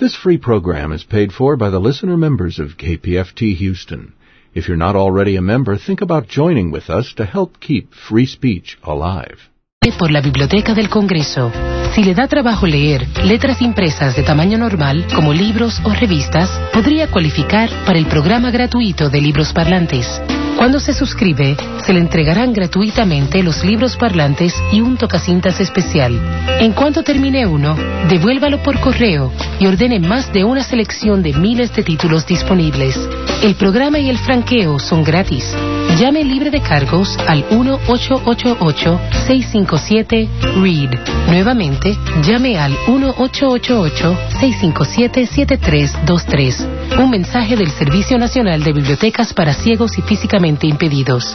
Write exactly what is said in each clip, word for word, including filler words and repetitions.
This free program is paid for by the listener members of K P F T Houston. If you're not already a member, think about joining with us to help keep free speech alive. Por la Biblioteca del Congreso. Si le da trabajo leer letras impresas de tamaño normal, como libros o revistas, podría cualificar para el programa gratuito de libros parlantes. Cuando se suscribe, se le entregarán gratuitamente los libros parlantes y un tocacintas especial. En cuanto termine uno, devuélvalo por correo y ordene más de una selección de miles de títulos disponibles. El programa y el franqueo son gratis. Llame libre de cargos al uno ocho ocho ocho, seis cinco siete, READ. Nuevamente, llame al uno ocho ocho ocho, seis cinco siete, siete tres dos tres. Un mensaje del Servicio Nacional de Bibliotecas para Ciegos y Físicamente Impedidos.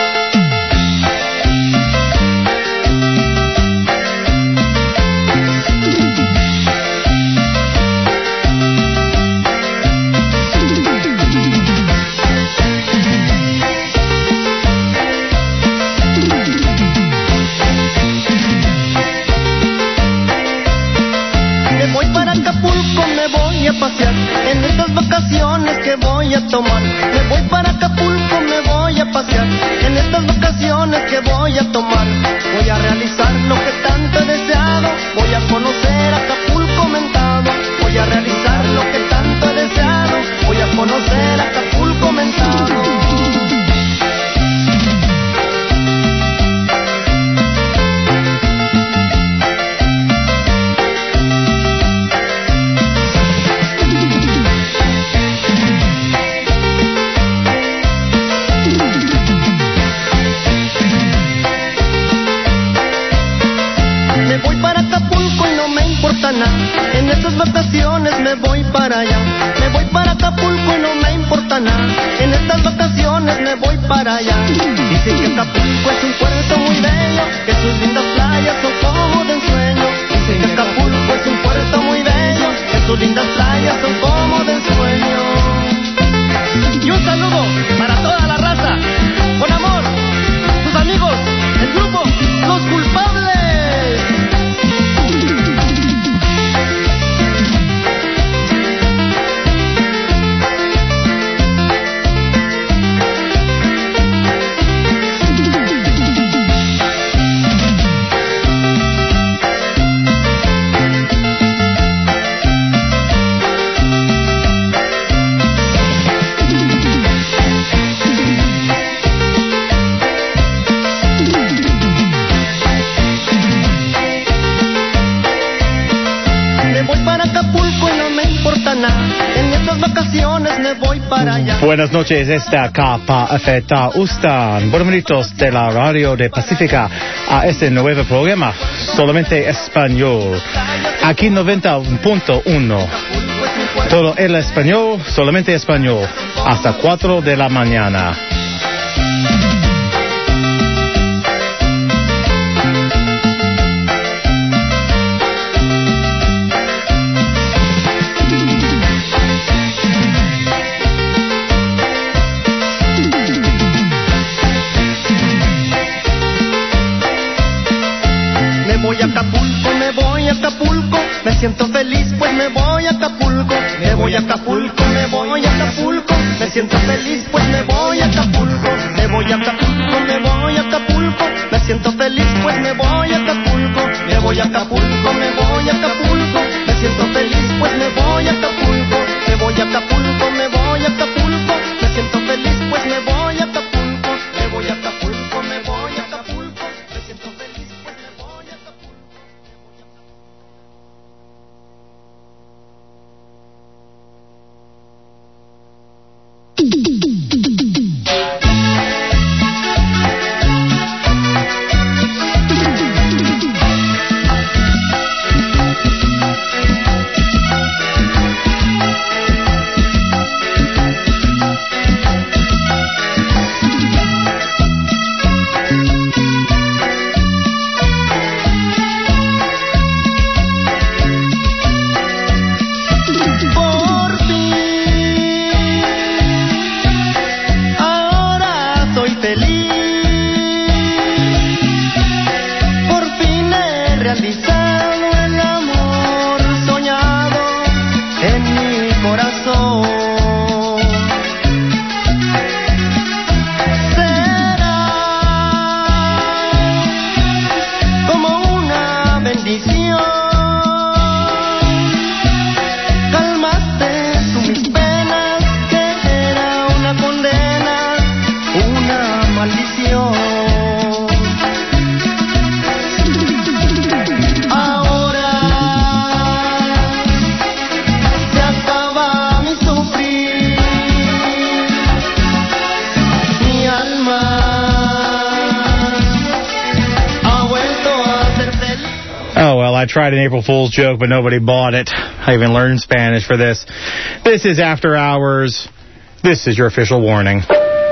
En estas vacaciones que voy a tomar, me voy para Acapulco, me voy a pasear. En estas vacaciones que voy a tomar, voy a realizar lo que tanto he deseado. Voy a conocer Acapulco mentado. Voy a realizar lo que tanto he deseado. Voy a conocer Acapulco mentado. En estas vacaciones me voy para allá. Me voy para Acapulco y no me importa nada. En estas vacaciones me voy para allá. Dicen que Acapulco es un puerto muy bello, que sus lindas playas son como de ensueño. Dicen que Acapulco es un puerto muy bello, que sus lindas playas son como de ensueño. Y un saludo para toda la raza. Con amor, sus amigos, el grupo Los Culpables. Buenas noches, esta K P F T Houston. Bienvenidos de la radio de Pacífica a este nuevo programa, solamente español. Aquí noventa punto uno. Todo el español, solamente español, hasta cuatro de la mañana. Me siento feliz, pues me voy a Acapulco. Me voy a Acapulco, me voy a Acapulco. Me siento feliz, pues me voy a Acapulco. Me voy a Acapulco, me voy a Acapulco. Me siento feliz, pues me voy a Acapulco. Me voy a Acapulco, me voy a Acapulco. Me siento feliz, pues me voy a Acapulco. Me voy a Acapulco, me voy a Acapulco. Me siento feliz, pues me voy a Acapulco. Me voy a Acapulco, me voy a Acapulco. Me siento feliz, pues me voy a Acapulco. tried an April Fool's joke, but nobody bought it. I even learned Spanish for this. This is After Hours. This is your official warning.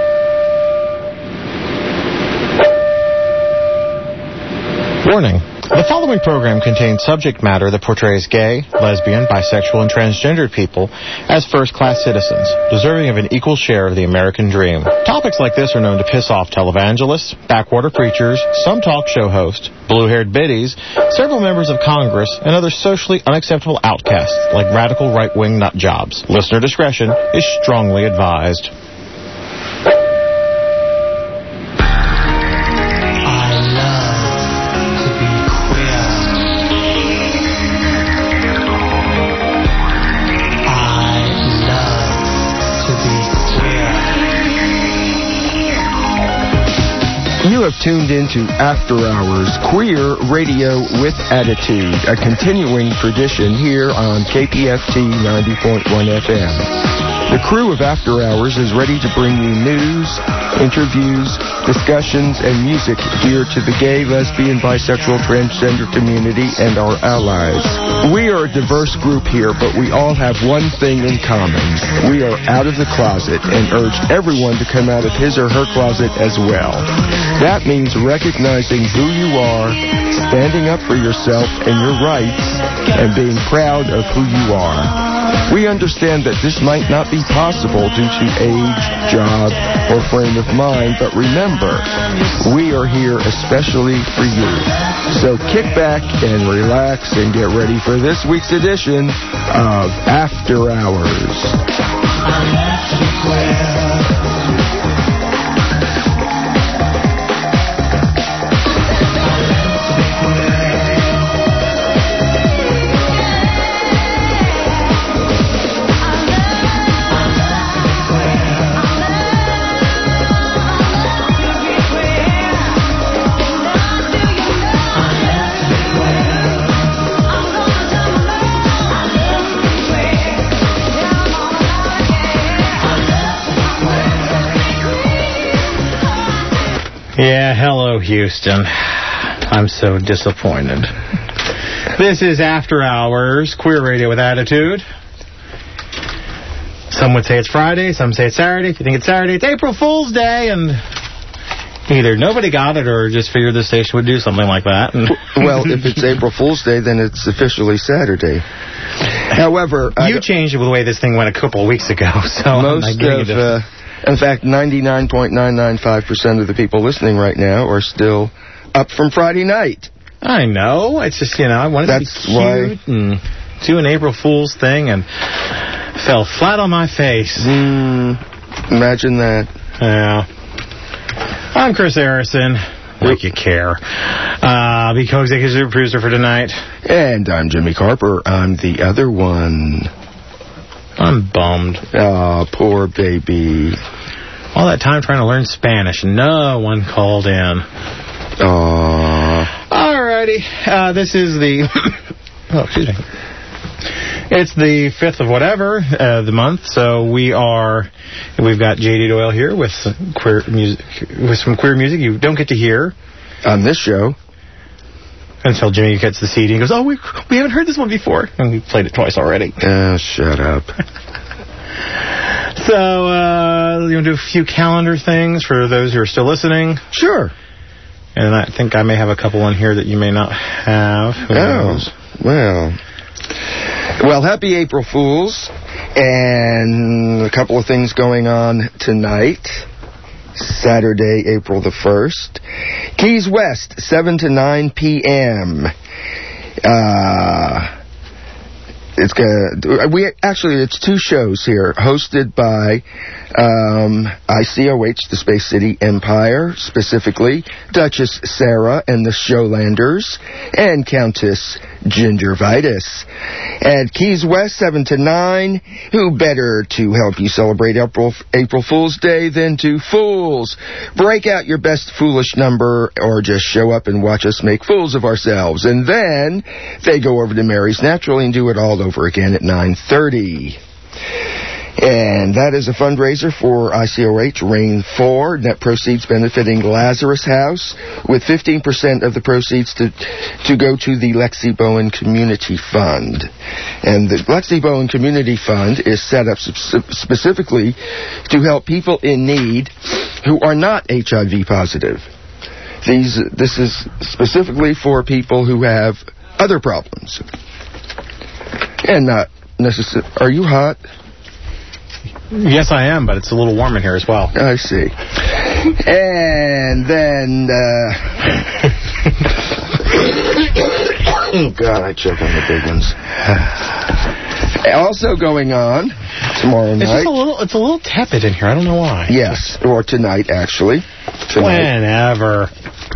Warning. The following program contains subject matter that portrays gay, lesbian, bisexual, and transgendered people as first-class citizens, deserving of an equal share of the American dream. Topics like this are known to piss off televangelists, backwater preachers, some talk show hosts, blue-haired biddies, several members of Congress, and other socially unacceptable outcasts like radical right-wing nut jobs. Listener discretion is strongly advised. You have tuned into After Hours Queer Radio with Attitude, a continuing tradition here on K P F T ninety point one F M. The crew of After Hours is ready to bring you news, interviews, discussions, and music geared to the gay, lesbian, bisexual, transgender community and our allies. We are a diverse group here, but we all have one thing in common. We are out of the closet and urge everyone to come out of his or her closet as well. That means recognizing who you are, standing up for yourself and your rights, and being proud of who you are. We understand that this might not be possible due to age, job, or frame of mind, but remember, we are here especially for you. So kick back and relax and get ready for this week's edition of After Hours. Yeah, hello, Houston. I'm so disappointed. This is After Hours, Queer Radio with Attitude. Some would say it's Friday, some say it's Saturday. If you think it's Saturday, it's April Fool's Day, and either nobody got it or just figured the station would do something like that. Well, if it's April Fool's Day, then it's officially Saturday. However... You changed it with the way this thing went a couple of weeks ago, so... Most of... Uh, in fact, ninety-nine point nine nine five percent of the people listening right now are still up from Friday night. I know. It's just, you know, I wanted That's to be cute why... and do an April Fool's thing and fell flat on my face. Mm, imagine that. Yeah. I'm Chris Harrison. Like you care. Uh, the co-executive producer for tonight. And I'm Jimmy Carper. I'm the other one. I'm bummed. Oh, poor baby. All that time trying to learn Spanish, no one called in. Aww. Alrighty. Uh, this is the... oh, excuse me. It's the fifth of whatever, uh, the month, so we are... We've got J D Doyle here with some queer music, with some queer music you don't get to hear. On this show. Until Jimmy gets the C D and goes, oh, we we haven't heard this one before. And we played it twice already. Oh, shut up. So, uh, you want to do a few calendar things for those who are still listening? Sure. And I think I may have a couple on here that you may not have. Who oh, knows? well. Well, happy April Fools. And a couple of things going on tonight. Saturday, April the first. Keys West, seven to nine p.m. Uh, it's gonna, we actually, it's two shows here, hosted by um, I C O H, the Space City Empire, specifically Duchess Sarah and the Showlanders, and Countess Gingivitis. At Keys West, seven to nine, who better to help you celebrate April, April Fool's Day than to fools? Break out your best foolish number or just show up and watch us make fools of ourselves. And then they go over to Mary's Naturally and do it all over again at nine thirty. And that is a fundraiser for I C O H Rain four, net proceeds benefiting Lazarus House, with fifteen percent of the proceeds to to go to the Lexi Bowen Community Fund. And the Lexi Bowen Community Fund is set up specifically to help people in need who are not H I V positive. These, this is specifically for people who have other problems. And not necessarily... Are you hot? Yes, I am, but it's a little warm in here as well. I see. And then... Uh... oh, God, I choke on the big ones. Also going on tomorrow night... It's just a little, it's a little tepid in here. I don't know why. Yes, or tonight, actually. Tonight. Whenever.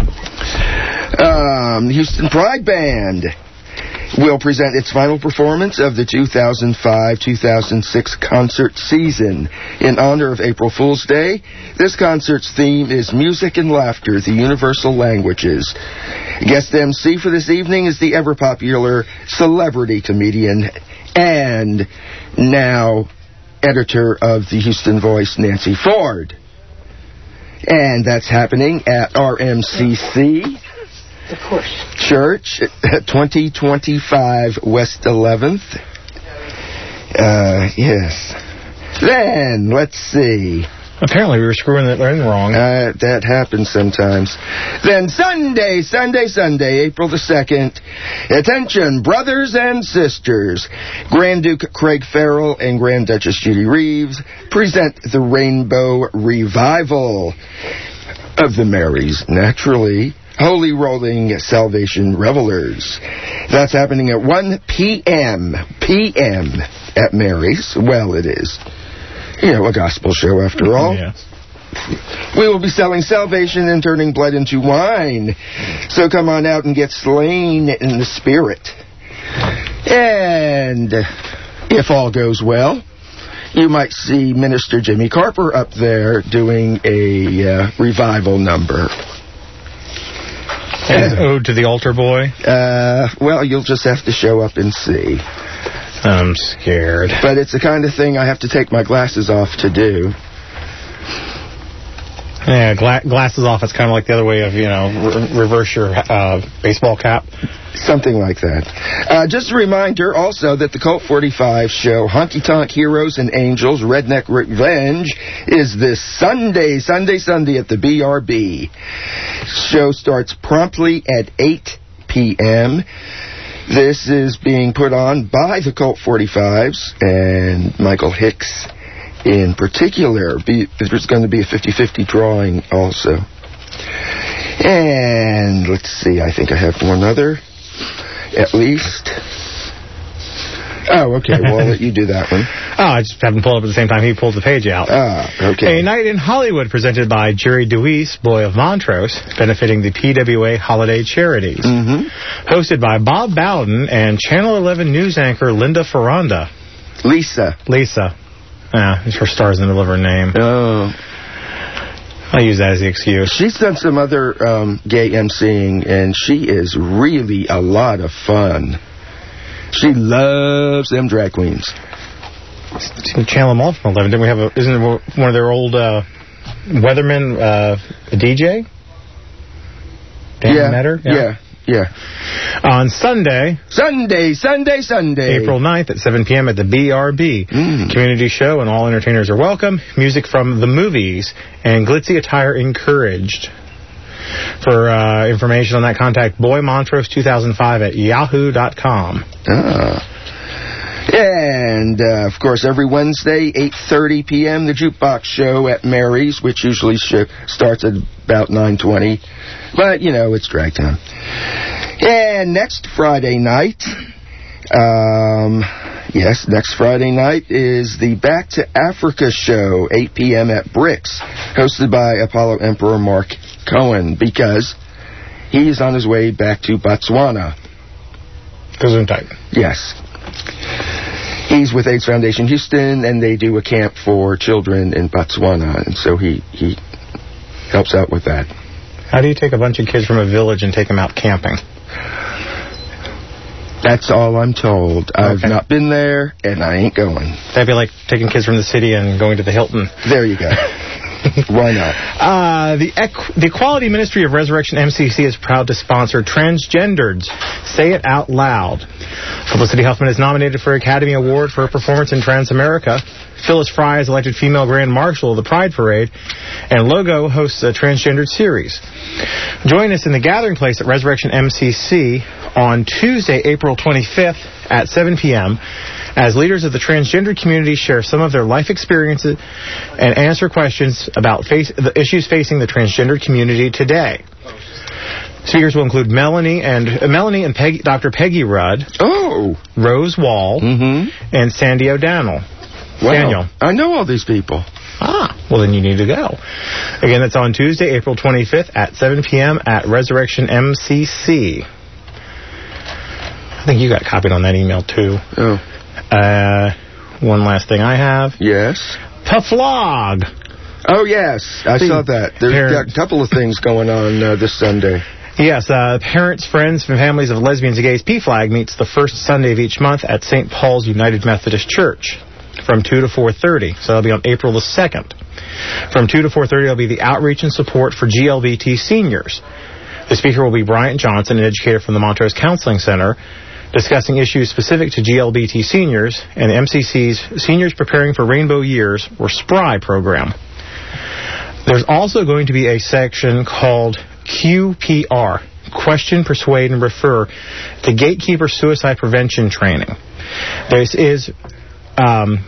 Um, Houston Pride Band will present its final performance of the two thousand five two thousand six concert season. In honor of April Fool's Day, this concert's theme is Music and Laughter, the Universal Languages. Guest M C for this evening is the ever-popular celebrity comedian and now editor of the Houston Voice, Nancy Ford. And that's happening at R M C C Of course. Church at twenty twenty-five West eleventh. Uh, yes. Then, let's see. Apparently we were screwing it wrong. Uh, that happens sometimes. Then Sunday, Sunday, Sunday, April the second. Attention, brothers and sisters. Grand Duke Craig Farrell and Grand Duchess Judy Reeves present the Rainbow Revival of the Marys, naturally. Holy Rolling Salvation Revelers. That's happening at one p.m. p.m. at Mary's. Well, it is. You know, a gospel show after all. Yes. We will be selling salvation and turning blood into wine. So come on out and get slain in the spirit. And if all goes well, you might see Minister Jimmy Carper up there doing a uh, revival number. An ode to the altar boy? Uh, well, you'll just have to show up and see. I'm scared. But it's the kind of thing I have to take my glasses off to do. Yeah, gla- glasses off. It's kind of like the other way of, you know, re- reverse your uh, baseball cap. Something like that. Uh, just a reminder also that the Colt forty-five show, Honky Tonk Heroes and Angels, Redneck Revenge, is this Sunday, Sunday, Sunday at the B R B. Show starts promptly at eight p.m. This is being put on by the Colt forty-fives and Michael Hicks in particular. Be, there's going to be a fifty-fifty drawing also. And let's see, I think I have one other, at least. Oh, okay, well, I'll let you do that one. Oh, I just haven't pulled up at the same time he pulled the page out. Ah, okay. A Night in Hollywood presented by Jerry Deweese, Boy of Montrose, benefiting the P W A Holiday Charities. Mm-hmm. Hosted by Bob Bowden and Channel eleven news anchor Linda Ferranda. Lisa. Lisa. Yeah, her star's in the liver name. Oh. I use that as the excuse. She's done some other um, gay emceeing, and she is really a lot of fun. She loves them drag queens. Channel them all from eleven. Didn't we have a? Isn't it one of their old uh, weathermen uh, a D J? Dan yeah, Metter? yeah, yeah, yeah. On Sunday, Sunday, Sunday, Sunday, April ninth at seven p.m. at the B R B. Mm. Community show, and all entertainers are welcome. Music from the movies and glitzy attire encouraged. For uh, information on that, contact Boy Montrose two thousand five at yahoo dot com. Ah. And, uh, of course, every Wednesday, eight thirty p.m., the Jukebox Show at Mary's, which usually sh- starts at about nine twenty. But, you know, it's drag time. And next Friday night, um, yes, next Friday night is the Back to Africa Show, eight p.m. at Bricks, hosted by Apollo Emperor Mark Cohen, because he's on his way back to Botswana. Gesundheit. Yes. He's with AIDS Foundation Houston, and they do a camp for children in Botswana, and so he, he helps out with that. How do you take a bunch of kids from a village and take them out camping? That's all I'm told. I've Okay. not been there, and I ain't going. That'd be like taking kids from the city and going to the Hilton. There you go. Why not? Uh, the, Equ- the Equality Ministry of Resurrection M C C is proud to sponsor Transgendered. Say it out loud. Felicity Huffman is nominated for Academy Award for her performance in Transamerica. Phyllis Fry is elected Female Grand Marshal of the Pride Parade. And Logo hosts a Transgendered series. Join us in the gathering place at Resurrection M C C on Tuesday, April twenty-fifth at seven p.m. as leaders of the transgender community share some of their life experiences and answer questions about face, the issues facing the transgender community today. Speakers will include Melanie and uh, Melanie and Peggy, Doctor Peggy Rudd, Oh. Rose Wall, Mm-hmm. and Sandy O'Donnell. Wow. Daniel. I know all these people. Ah, well then you need to go. Again, that's on Tuesday, April twenty-fifth at seven p.m. at Resurrection M C C. I think you got copied on that email too. Oh. Uh, one last thing I have. Yes. Paflog. Oh, yes. I See, saw that. There's parents- got a couple of things going on uh, this Sunday. Yes, uh, parents, friends, and families of lesbians and gays P FLAG meets the first Sunday of each month at Saint Paul's United Methodist Church from two to four thirty. So that'll be on April the second. From two to four thirty, there'll be the outreach and support for G L B T seniors. The speaker will be Bryant Johnson, an educator from the Montrose Counseling Center, discussing issues specific to G L B T seniors and the M C C's Seniors Preparing for Rainbow Years, or SPRY program. There's also going to be a section called Q P R, Question, Persuade, and Refer, to Gatekeeper Suicide Prevention Training. This is... Um,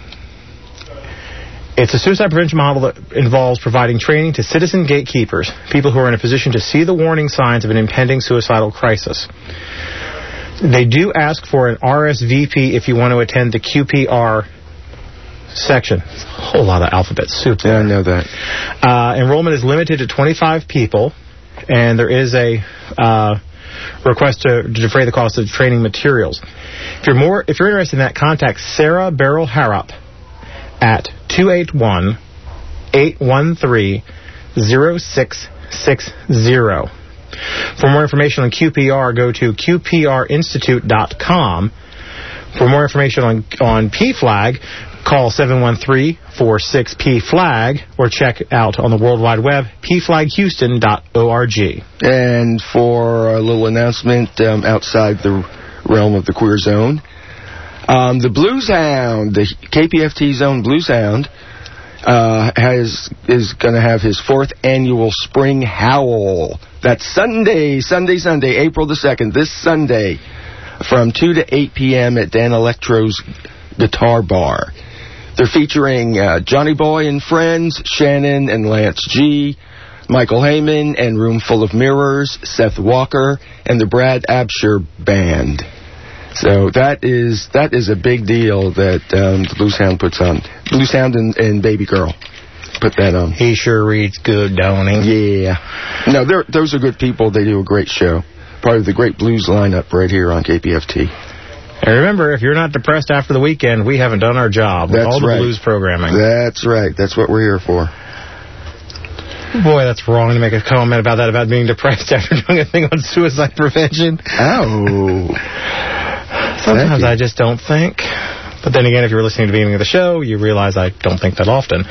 It's a suicide prevention model that involves providing training to citizen gatekeepers, people who are in a position to see the warning signs of an impending suicidal crisis. They do ask for an R S V P if you want to attend the Q P R section. It's a whole lot of alphabet soup there. Yeah, I know that. Uh, enrollment is limited to twenty-five people, and there is a uh, request to, to defray the cost of training materials. If you're more, if you're interested in that, contact Sarah Beryl Harrop at two eight one, eight one three, zero six six zero. For more information on Q P R, go to q p r institute dot com. For more information on, on P FLAG, call seven one three, four six, P FLAG or check out on the World Wide Web, p flag houston dot org. And for a little announcement um, outside the realm of the queer zone, um, the Blues Hound, the K P F T Zone Blues Hound, uh, has is going to have his fourth annual Spring Howl. That's Sunday, Sunday, Sunday, April the second, this Sunday, from two to eight p.m. at Dan Electro's Guitar Bar. They're featuring uh, Johnny Boy and Friends, Shannon and Lance G., Michael Heyman and Room Full of Mirrors, Seth Walker, and the Brad Absher Band. So that is that is a big deal that um, the Blues Hound puts on. Blues Hound and, and Baby Girl put that on. He sure reads good, don't he? Yeah. No, they're, those are good people. They do a great show. Part of the great blues lineup right here on K P F T. And remember, if you're not depressed after the weekend, we haven't done our job with That's all the right. blues programming. That's right. That's what we're here for. Boy, that's wrong to make a comment about that, about being depressed after doing a thing on suicide prevention. Oh. Sometimes you. I just don't think. But then again, if you were listening to the beginning of the show, you realize I don't think that often.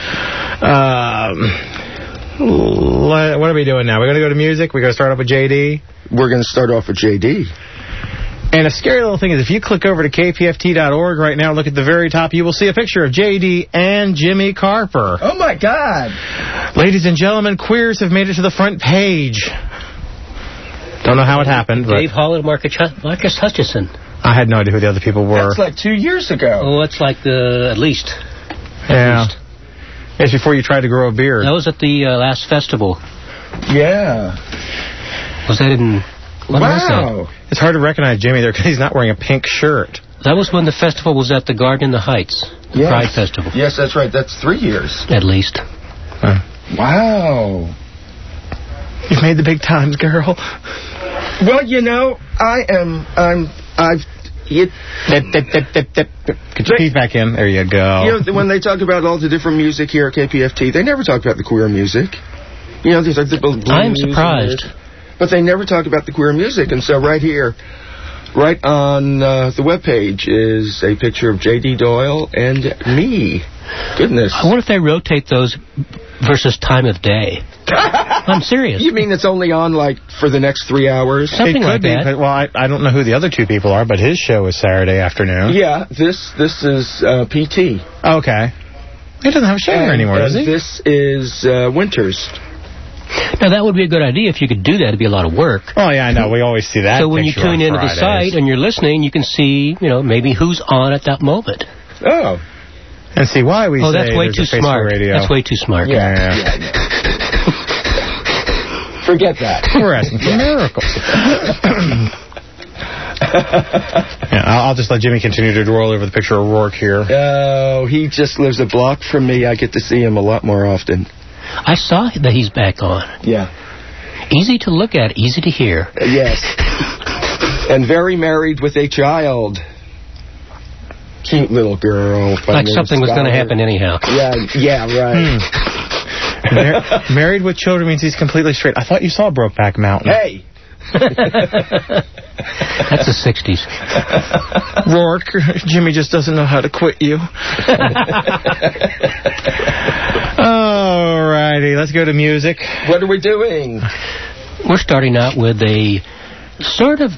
Um, what are we doing now? We're going to go to music? We're going to start off with J D? We're going to start off with J D. And a scary little thing is if you click over to k p f t dot org right now, look at the very top, you will see a picture of J D and Jimmy Carper. Oh, my God. Ladies and gentlemen, queers have made it to the front page. Don't know how it happened, but Dave Hall and Marcus, Marcus Hutchison. I had no idea who the other people were. That's like two years ago. Oh, it's like the, at least. At yeah. least. It's before you tried to grow a beard. That was at the uh, last festival. Yeah. Was that in... What was Wow. It's hard to recognize Jimmy there because he's not wearing a pink shirt. that? That was when the festival was at the Garden in the Heights. The Yes. Pride Festival. Yes, that's right. That's three years. At least. Huh. Wow. You've made the big times, girl. Well, you know, I am, I'm, I've, you, Dip, dip, dip, dip, dip. Get your teeth back in. There you go. you know, when they talk about all the different music here at K P F T, they never talk about the queer music. You know, there's like the blues. I'm surprised. But they never talk about the queer music, and so right here, right on uh, the webpage is a picture of J D Doyle and me. Goodness. I wonder if they rotate those versus time of day. I'm serious. You mean it's only on, like, for the next three hours? Something it could like be, that. but, well, I, I don't know who the other two people are, but his show is Saturday afternoon. Yeah, this this is uh, P T. Okay. He doesn't have a show and, here anymore, does he? This is uh, Winters. Now, that would be a good idea if you could do that. It'd be a lot of work. Oh, yeah, I know. We always see that So when you picture tune on into the Fridays. site and you're listening, you can see, you know, maybe who's on at that moment. Oh. And see why we Oh, say that's way there's too a face smart. for radio. That's way too smart. Yeah. Yeah. yeah, yeah. Forget that. We're asking for miracles. yeah, I'll, I'll just let Jimmy continue to roll over the picture of Rourke here. Oh, he just lives a block from me. I get to see him a lot more often. I saw that he's back on. Yeah. Easy to look at, easy to hear. Uh, yes. And very married with a child. Cute little girl. Like something was going to happen anyhow. Yeah, yeah, right. Hmm. Mar- married with children means he's completely straight. I thought you saw Brokeback Mountain. Hey! That's the sixties. Rourke, Jimmy just doesn't know how to quit you. All righty, let's go to music. What are we doing? We're starting out with a sort of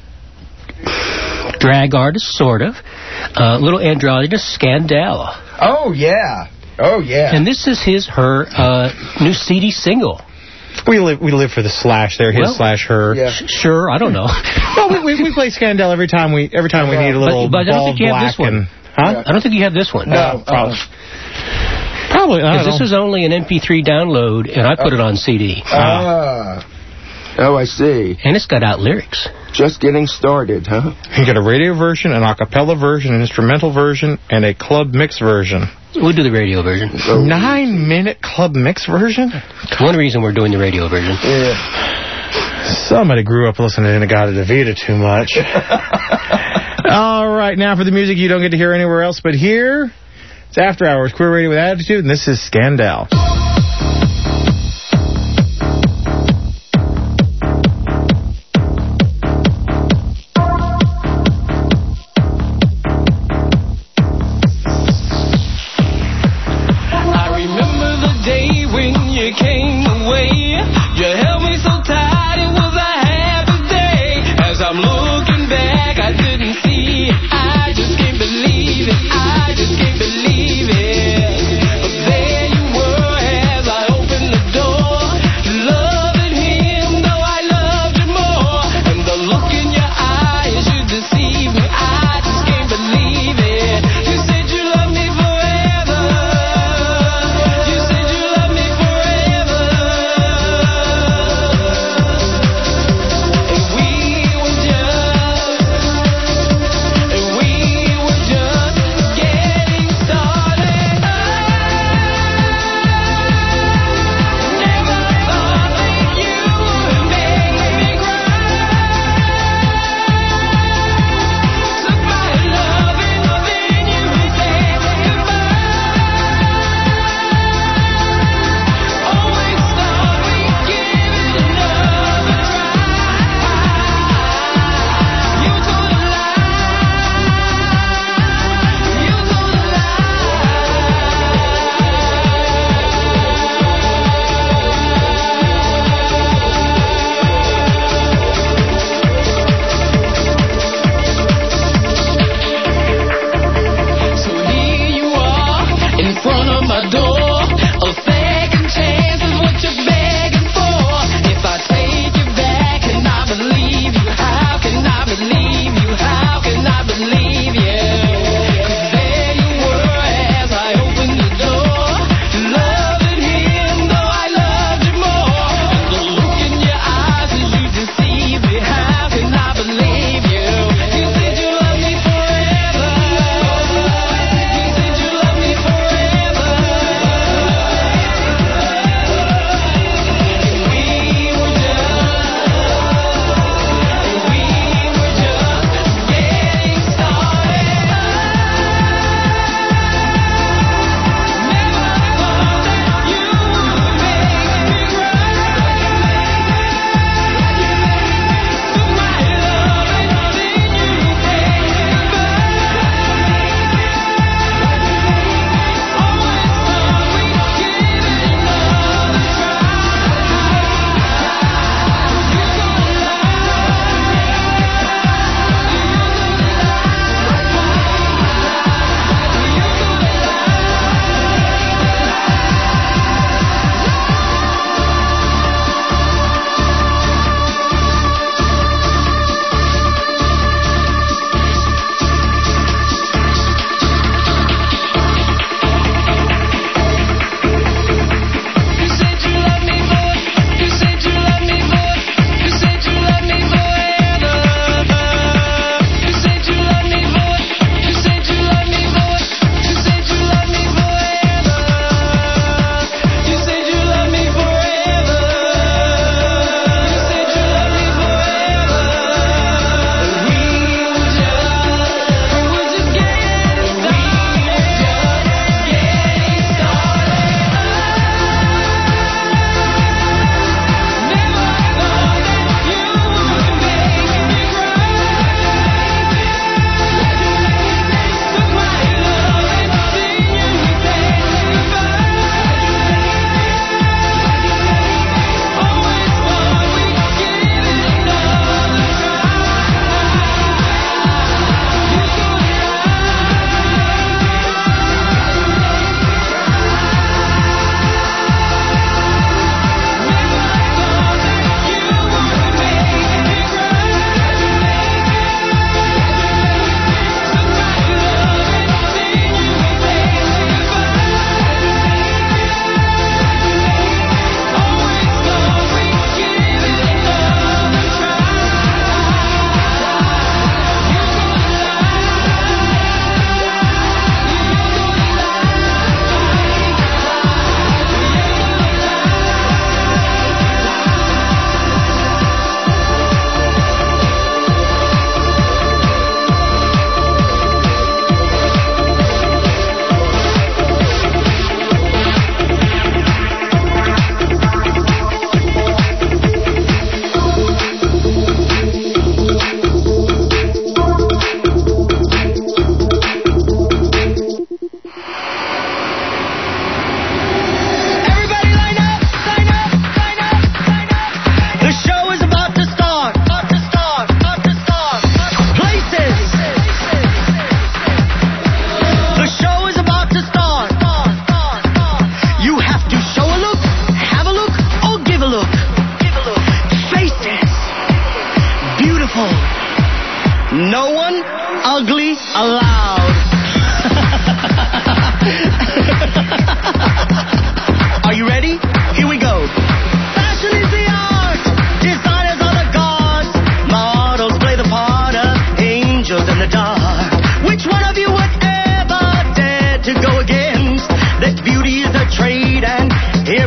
drag artist, sort of. Uh, little androgynous Scandal. Oh, yeah. Oh, yeah. And this is his, her, uh, new C D single. We live, we live for the slash there, his Well, slash her. Yeah. Sh- sure, I don't know. Well, we, we, we play Scandal every time we every time we need a little But- but I don't bald think you have black this one. and huh? I don't think you have this one. No, Probably. Probably. I Because don't this know. is only an M P three download, and I put it on C D. Ah. Oh, I see. And it's got out lyrics. Just getting started, huh? You get a radio version, an a cappella version, an instrumental version, and a club mix version. We'll do the radio version. Nine-minute club mix version? One reason we're doing the radio version. Yeah. Somebody grew up listening to Inagata DeVita too much. All right, now for the music you don't get to hear anywhere else but here. It's After Hours, Queer Radio with Attitude, and this is Scandal.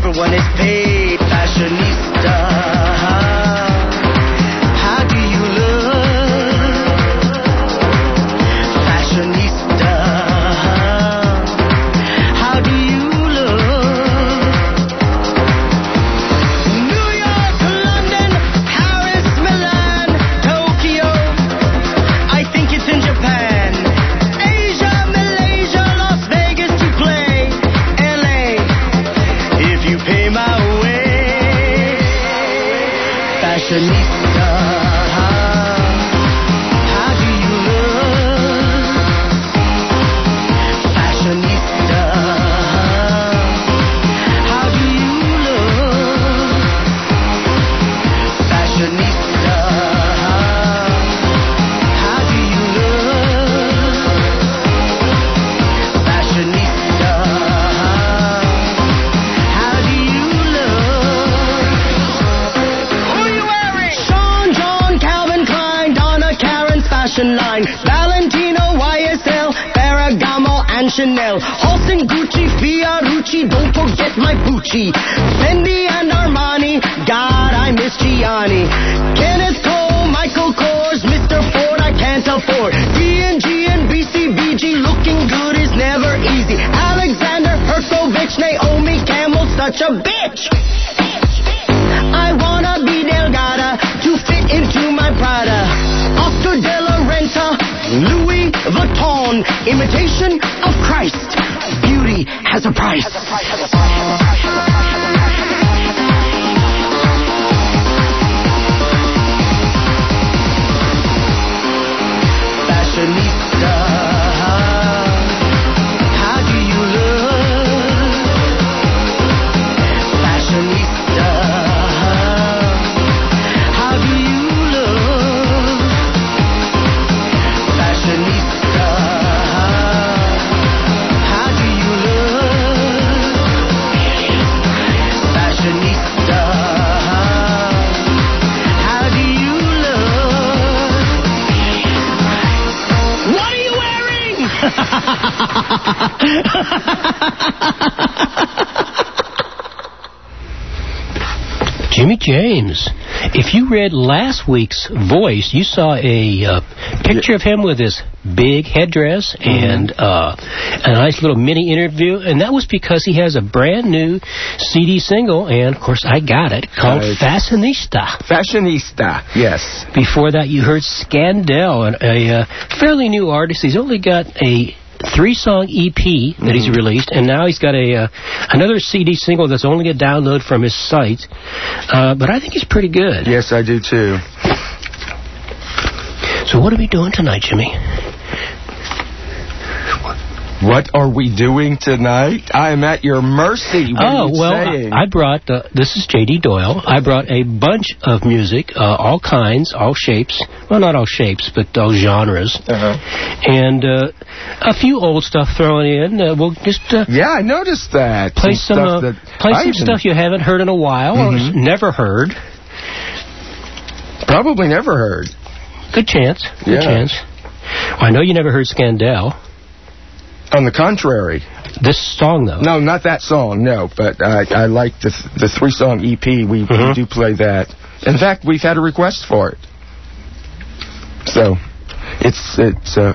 everyone is paid. Fashionista, how do you look? Fashionista, how do you look? New York, London, Paris, Milan, Tokyo, I think it's in Japan. Asia, Malaysia, Las Vegas to play. L A, if you pay my way. Fashionista, how do you look? Fashionista, how do you look? Fashionista, how do you look? Fashionista, how do you look? Who are you wearing? Sean, John, Calvin Klein, Donna Karen's fashion line, Valentino, Y S L, Ferragamo, and Chanel, Halston, Gucci, Fiorucci, don't forget my Gucci, Fendi and Armani, God, I miss Gianni, Kenneth Cole, Michael Kors, Mister Ford, I can't afford, D and G and B C B G, looking good is never easy, Alexander Herkovich, Naomi Campbell, such a bitch. I wanna be Delgada to fit into my Prada. Oscar de la Renta, Louis Vuitton, imitation of Christ. Beauty has a price. Fashionista, how do you look? Fashionista, how do you look? Fashionista, how do you look? Fashionista, how do you look? What are you wearing? Jimmy James. If you read last week's Voice, you saw a uh, picture of him with his big headdress and uh, a nice little mini interview, and that was because he has a brand new C D single, and of course I got it, called Right. Fashionista. Fashionista, yes. Before that, you heard Scandell, a, a uh, fairly new artist. He's only got a three-song E P that he's released, and now he's got a uh, another C D single that's only a download from his site. Uh, but I think he's pretty good. Yes, I do too. So what are we doing tonight, Jimmy? What are we doing tonight? I am at your mercy. What oh, are you well, saying? I, I brought, uh, this is J D Doyle. I brought a bunch of music, uh, all kinds, all shapes. Well, not all shapes, but all genres. Uh-huh. And uh, a few old stuff thrown in. Uh, we'll just uh, Yeah, I noticed that. play some, stuff uh, that play I some even stuff you haven't heard in a while Mhm. or never heard. probably never heard. Good chance. Good Yeah. chance. Well, I know you never heard Scandell. On the contrary. This song, though. No, not that song, no. But I, I like the the three-song E P. We, Mhm. we do play that. In fact, we've had a request for it. So, it's it's uh,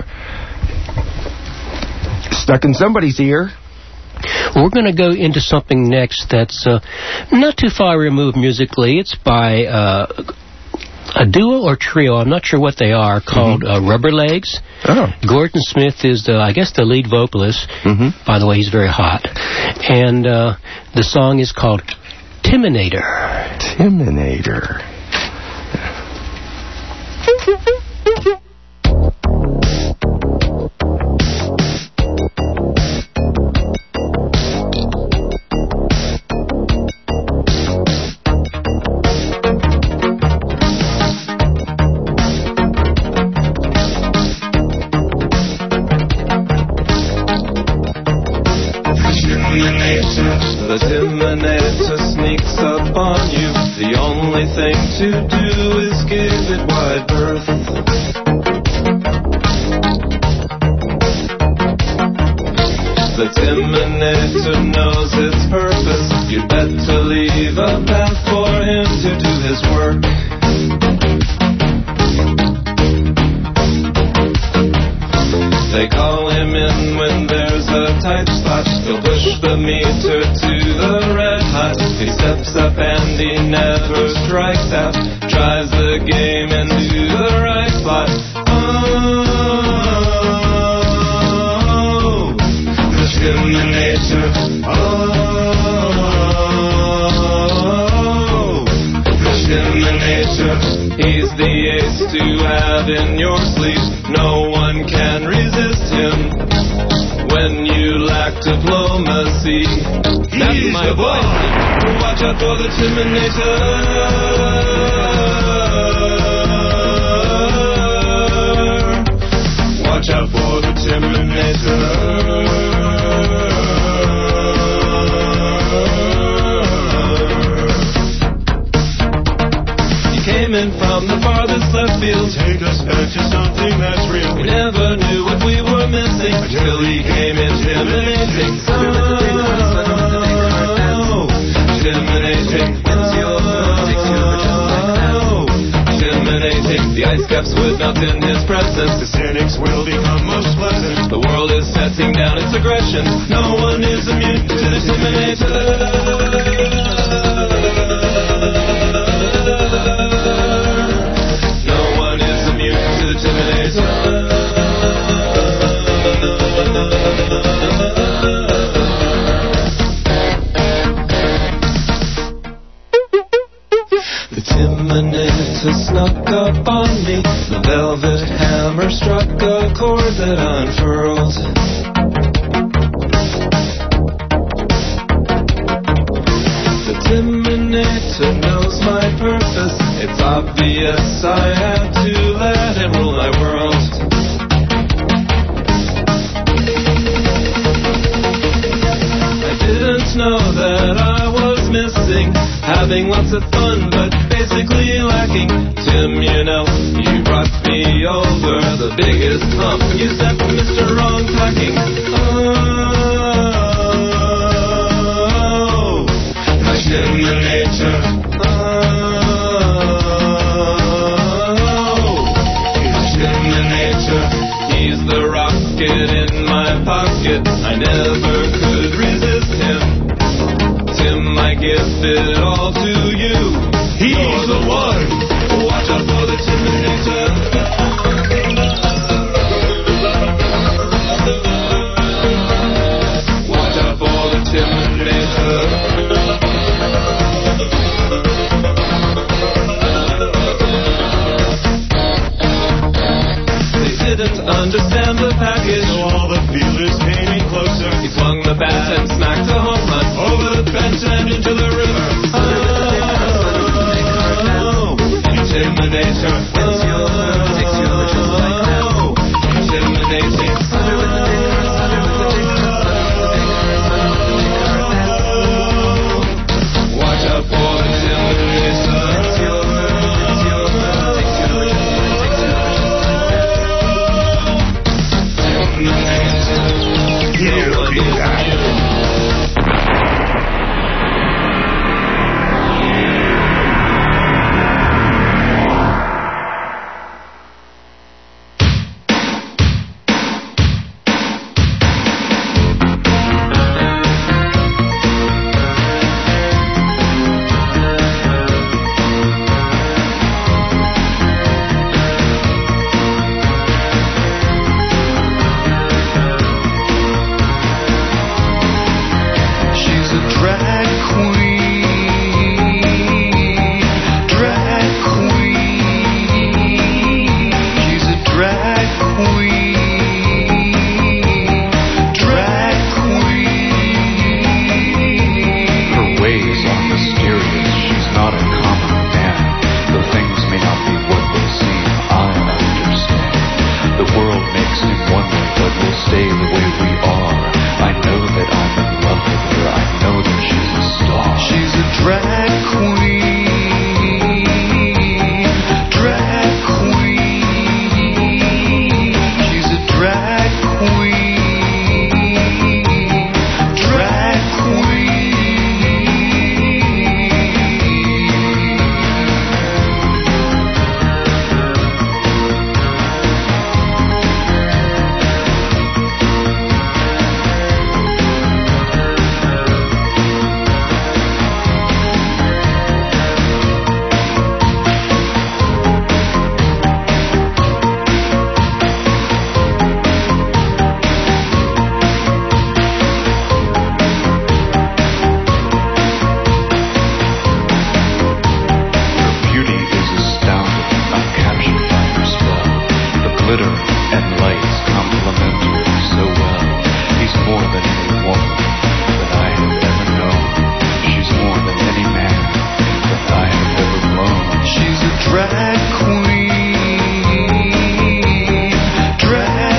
stuck in somebody's ear. We're going to go into something next that's uh, not too far removed musically. It's by uh, a duo or trio, I'm not sure what they are, called uh, Rubber Legs. Oh. Gordon Smith is, the, I guess, the lead vocalist. Mhm. By the way, he's very hot. And uh, the song is called Timinator. Timinator. The Timinator sneaks up on you. The only thing to do is give it wide berth. The Terminator knows its purpose. You'd better leave a path for him to do his work. They call him in when there's a tight spot. He'll push the meter to the red hot. He steps up and he never strikes out. Tries the game into the right spot. Oh, the Terminator. Oh, the Terminator. He's the ace to have in your sleeve. No one can resist him when you lack diplomacy. That's He's my boy. Watch out for the Terminator. Watch out for the Terminator. Came in from the farthest left field. Take us back to something that's real. We never knew what we were missing until he came intimidating. Oh, intimidating. Oh, intimidating. The ice caps would melt in his presence. The cynics will become most pleasant. The world is setting down its aggression. No one is immune to the Terminator. The Terminator snuck up on me. The velvet hammer struck a chord that unfurled. The Terminator knows my purpose. It's obvious I had to let him rule my world. I didn't know that I was missing, having lots of fun but basically lacking. Tim, you know, you brought me over the biggest hump. You said Mister Wrong packing. Oh, my Terminator. He's the rocket in my pocket. I never could resist him. Tim, I give it all to you. He's the one. Watch out for the Terminator. Watch out for the Terminator. Didn't understand the package, so all the fielders came in closer. He swung the bat and smacked a home run over the fence and into the river. Oh, Terminator. Oh, intimidating. Watch out for the Terminator. Here, you guys. woman that I have ever known. She's more than any man that I have ever blown. She's a drag queen, drag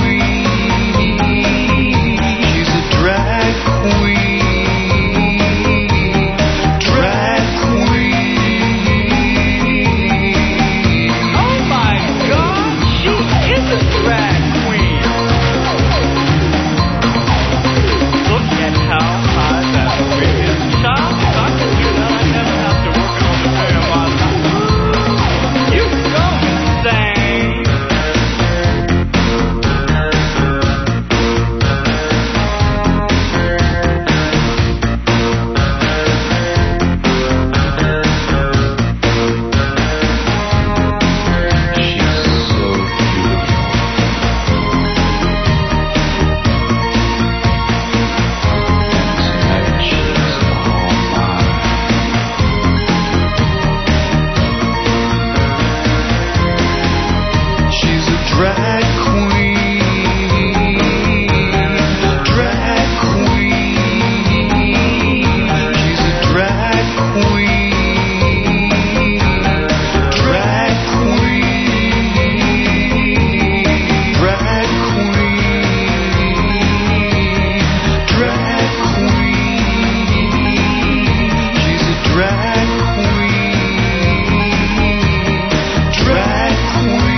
queen. She's a drag queen, drag queen. Oh my God, she is a drag queen. Look at how high that wig is. Child, if I could do that, I'd never have to work on the way of my life. You go insane. She's so beautiful. And tonight she's all mine. She's a drag queen, drag queen. She's a drag queen, drag queen, drag queen, drag queen. She's a drag queen, drag queen.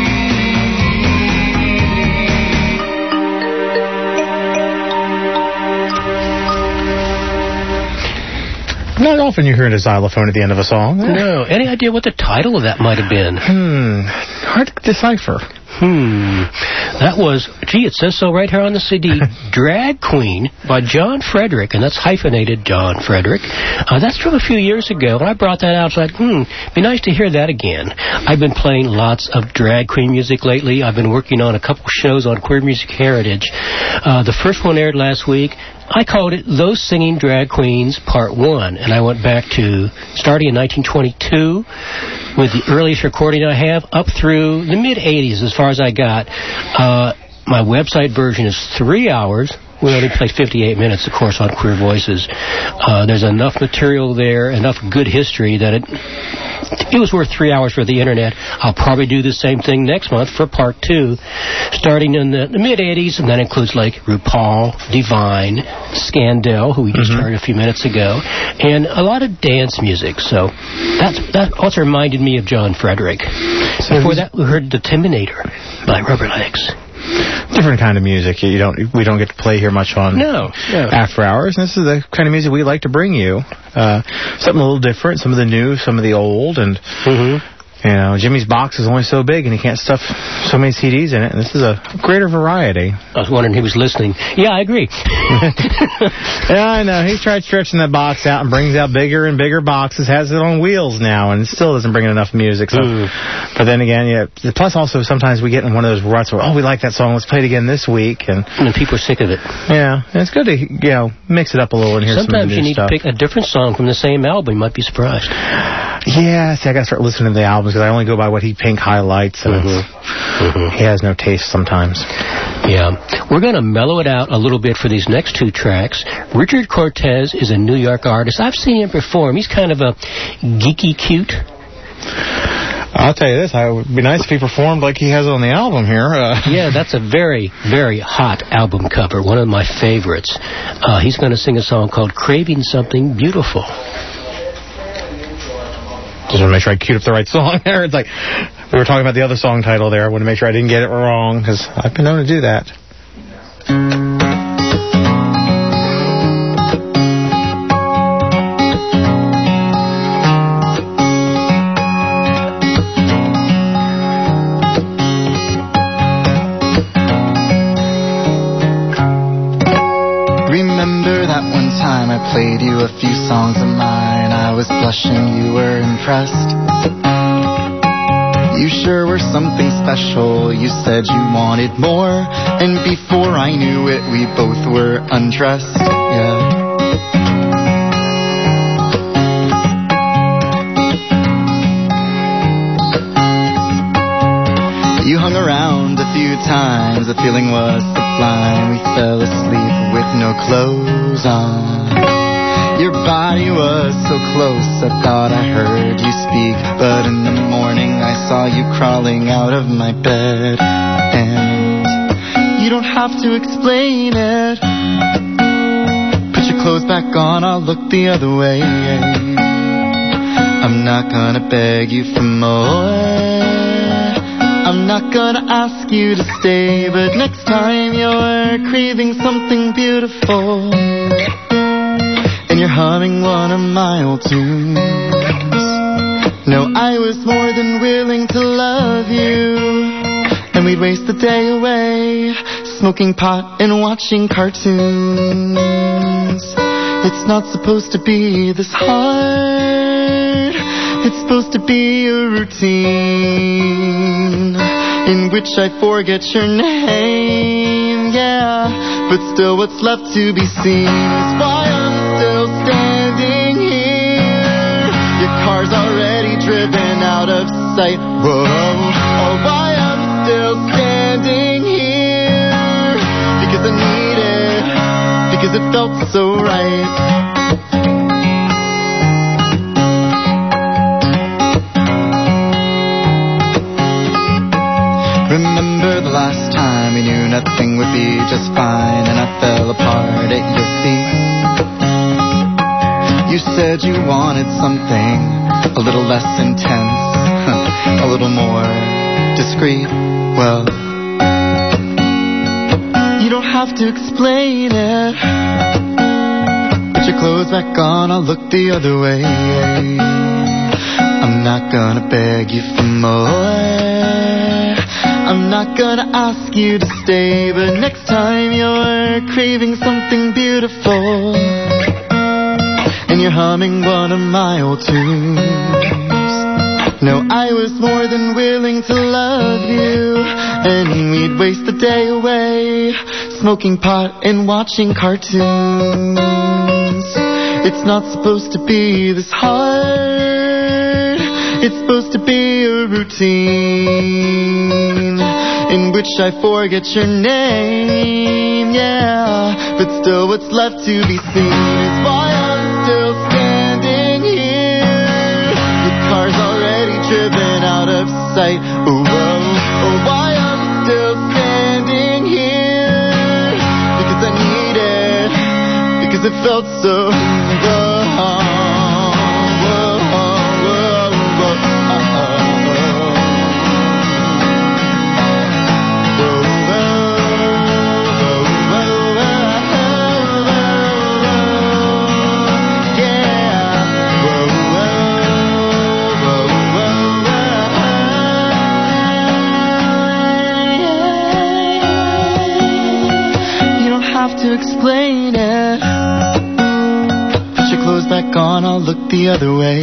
Not often you hear a xylophone at the end of a song. No. Any idea what the title of that might have been? Hmm. Hard to decipher. Hmm. That was, gee, it says so right here on the C D, Drag Queen by John Frederick, and that's hyphenated John Frederick. Uh, that's from a few years ago. When I brought that out, I was like, hmm, be nice to hear that again. I've been playing lots of drag queen music lately. I've been working on a couple shows on Queer Music Heritage. Uh, the first one aired last week. I called it Those Singing Drag Queens Part one, and I went back to starting in nineteen twenty-two with the earliest recording I have up through the mid-eighties as far as I got. Uh, my website version is three hours. We only played fifty-eight minutes, of course, on Queer Voices. Uh, there's enough material there, enough good history that it it was worth three hours for the internet. I'll probably do the same thing next month for part two, starting in the, the mid-eighties, and that includes like RuPaul, Divine, Scandal, who we just Mhm. heard a few minutes ago, and a lot of dance music. So that's that also reminded me of John Frederick. So Before who's- that, we heard The Terminator by Rubber Legs. Different kind of music. You don't. We don't get to play here much on No, no. After Hours. And this is the kind of music we like to bring you. Uh, something a little different. Some of the new, some of the old, and Mm-hmm. you know, Jimmy's box is only so big, and he can't stuff so many C Ds in it. And this is a greater variety. I was wondering if he was listening. Yeah, I agree. Yeah, I know. He's tried stretching that box out and brings out bigger and bigger boxes. Has it on wheels now, and still doesn't bring in enough music. So, Mm. but then again, yeah. Plus, also sometimes we get in one of those ruts where, oh, we like that song. Let's play it again this week, and And then people are sick of it. yeah, and it's good to you know mix it up a little and hear some of Sometimes the you new need stuff. to pick a different song from the same album. You might be surprised. Yeah, see, I gotta start listening to the albums because I only go by what he Pink highlights, and it's, Mhm. he has no taste sometimes. Yeah. We're going to mellow it out a little bit for these next two tracks. Richard Cortez is a New York artist. I've seen him perform. He's kind of a geeky cute. I'll tell you this, it would be nice if he performed like he has it on the album here. Uh, Yeah, that's a very, very hot album cover. One of my favorites. Uh, he's going to sing a song called Craving Something Beautiful. Just want to make sure I queued up the right song there. It's like, we were talking about the other song title there. I want to make sure I didn't get it wrong, because I've been known to do that. Remember that one time I played you a few songs of mine. I was blushing, you were impressed. You sure were something special. You said you wanted more, and before I knew it, we both were undressed. Yeah. You hung around a few times, the feeling was sublime. We fell asleep with no clothes on. Your body was so close, I thought I heard you speak. But in the morning I saw you crawling out of my bed. And you don't have to explain it. Put your clothes back on, I'll look the other way. I'm not gonna beg you for more. I'm not gonna ask you to stay. But next time you're craving something beautiful and you're humming one of my old tunes, no, I was more than willing to love you. And we'd waste the day away smoking pot and watching cartoons. It's not supposed to be this hard. It's supposed to be a routine in which I forget your name, yeah. But still what's left to be seen is why I'm still standing here. Your car's already driven out of sight, whoa. Oh, why I'm still standing here. Because I need it, because it felt so right. Remember the last time we knew nothing would be just fine, and I fell apart at your feet. You said you wanted something a little less intense, a little more discreet. Well, you don't have to explain it. Put your clothes back on, I'll look the other way. I'm not gonna beg you for more. I'm not gonna ask you to stay. But next time you're craving something beautiful and you're humming one of my old tunes, no, I was more than willing to love you. And we'd waste the day away smoking pot and watching cartoons. It's not supposed to be this hard. It's supposed to be a routine in which I forget your name, yeah. But still what's left to be seen is why I'm still standing here. Your car's already driven out of sight, oh, oh, oh. Why I'm still standing here. Because I need it, because it felt so wrong. To explain it. Put your clothes back on, I'll look the other way.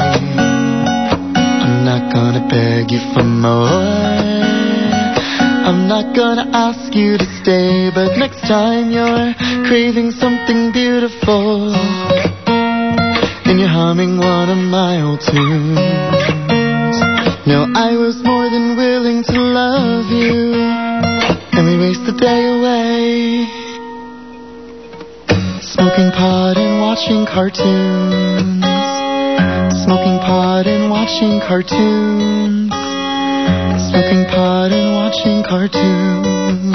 I'm not gonna beg you for more. I'm not gonna ask you to stay. But next time you're craving something beautiful and you're humming one of my old tunes, no, I was more than willing to love you. And we waste the day away smoking pot and watching cartoons. Smoking pot and watching cartoons. Smoking pot and watching cartoons.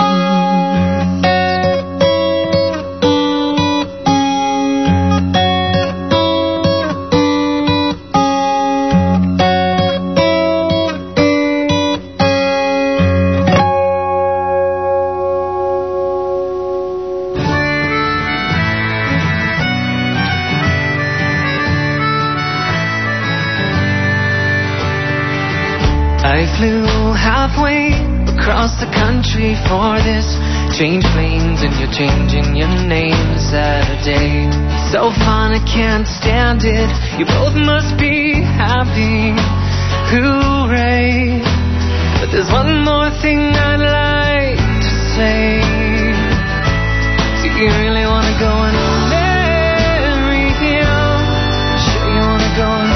I flew halfway across the country for this. Change planes and you're changing your name Saturday. So fun, I can't stand it. You both must be happy. Hooray. But there's one more thing I'd like to say. Do you really want to go and marry him? Sure you want to go and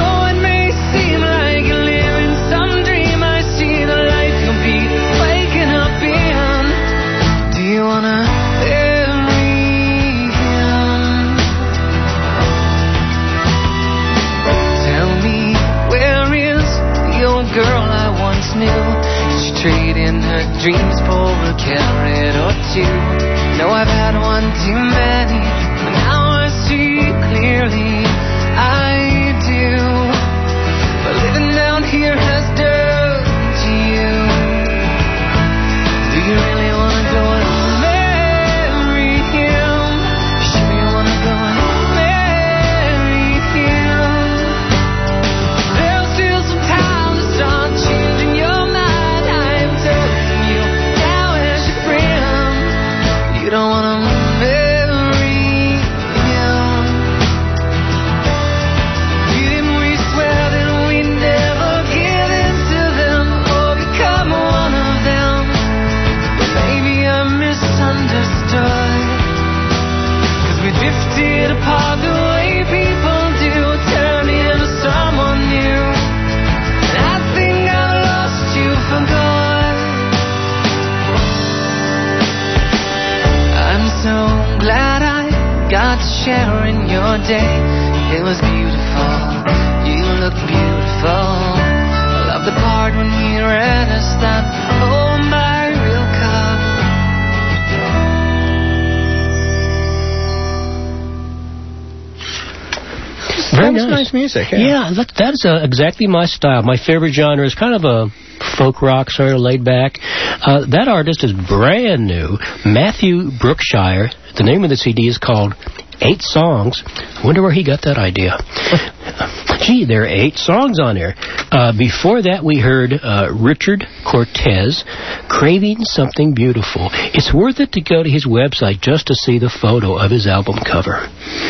waking lost you. No, I've had one too many, but now I see clearly. I do. But living down here has done to you. Do you really want to go and marry him? You sure you want to go and marry him? There's still some time to start changing your mind. I'm telling you now as your friend, you don't want to marry him. Didn't we swear that we'd never give in to them or become one of them? But maybe I misunderstood, 'cause we drifted apart the way people do, turned into someone new. And I think I lost you for good. I'm so glad I got to share in your day. It was beautiful, you looked beautiful. I love the part when we read us that, oh my real cup. Very That was nice. nice music, yeah. Yeah, that, that is uh, exactly my style. My favorite genre is kind of a folk rock, sort of laid back. Uh, that artist is brand new, Matthew Brookshire. The name of the C D is called Eight Songs. I wonder where he got that idea. Gee, there are eight songs on there. Uh, before that, we heard uh, Richard Cortez, Craving Something Beautiful. It's worth it to go to his website just to see the photo of his album cover.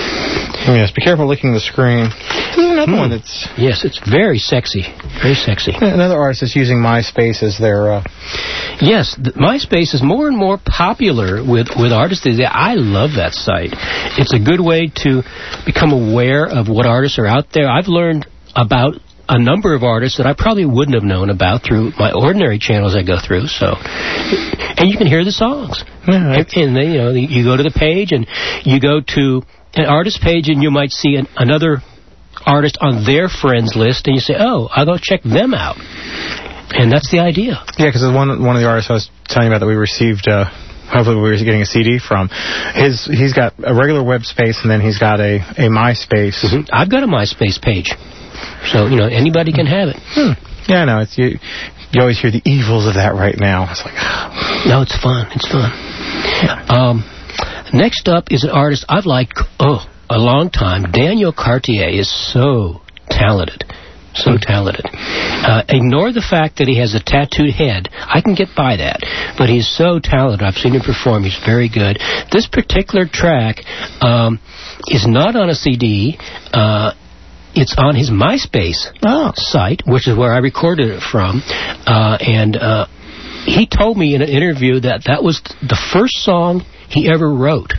Yes, be careful licking the screen. There's another one that's... Yes, it's very sexy. Very sexy. Another artist is using MySpace as their... Uh... Yes, the, MySpace is more and more popular with, with artists. I love that site. It's a good way to become aware of what artists are out there. I've learned about a number of artists that I probably wouldn't have known about through my ordinary channels I go through. So, and you can hear the songs. Yeah, and, and then, you know, you go to the page and you go to an artist page and you might see an, another artist on their friends list and you say, oh, I'll go check them out. And that's the idea. Yeah, because one one of the artists I was telling you about that we received, uh, hopefully we were getting a C D from, his he's got a regular web space and then he's got a, a MySpace. Mm-hmm. I've got a MySpace page. So, you know, anybody can have it. Hmm. Yeah, no, it's you, you always hear the evils of that right now. It's like, oh. No, it's fun. It's fun. Yeah. Um, next up is an artist I've liked, oh, a long time. Daniel Cartier is so talented. So talented. Uh, ignore the fact that he has a tattooed head. I can get by that. But he's so talented. I've seen him perform. He's very good. This particular track um, is not on a C D. Uh, it's on his MySpace oh. site, which is where I recorded it from. Uh, and uh, he told me in an interview that that was the first song he ever wrote.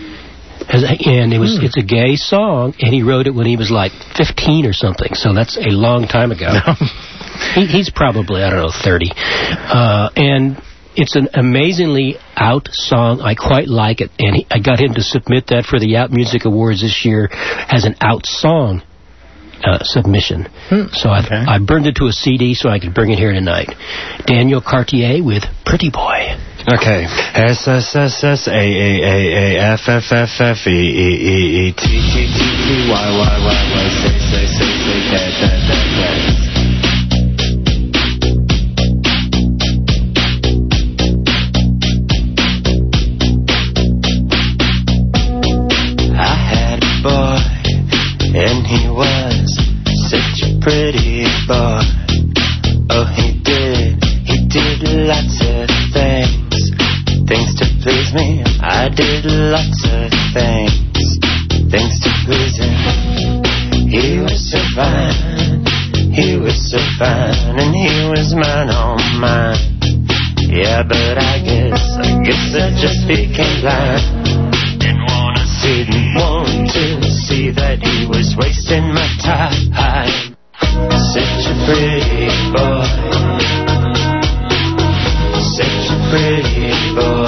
And it was hmm. it's a gay song, and he wrote it when he was like fifteen or something, so that's a long time ago. he, he's probably, I don't know, thirty. Uh, and it's an amazingly out song. I quite like it, and he, I got him to submit that for the Out Music Awards this year as an out song uh, submission. Hmm. So I, okay. I burned it to a C D so I could bring it here tonight. Daniel Cartier with Pretty Boy. Okay. S S S S A A A A F F F F E E E E T T T T Y Y Y Y say say say say that that that that. I had a boy and he was such a pretty boy. Oh, he did, he did lots of things. Things to please me, I did lots of things. Things to please him. He was so fine, he was so fine, and he was mine, oh mine. Yeah, but I guess, I guess I just became blind. Didn't wanna see, didn't want to see that he was wasting my time. Such a pretty boy. Such a pretty boy.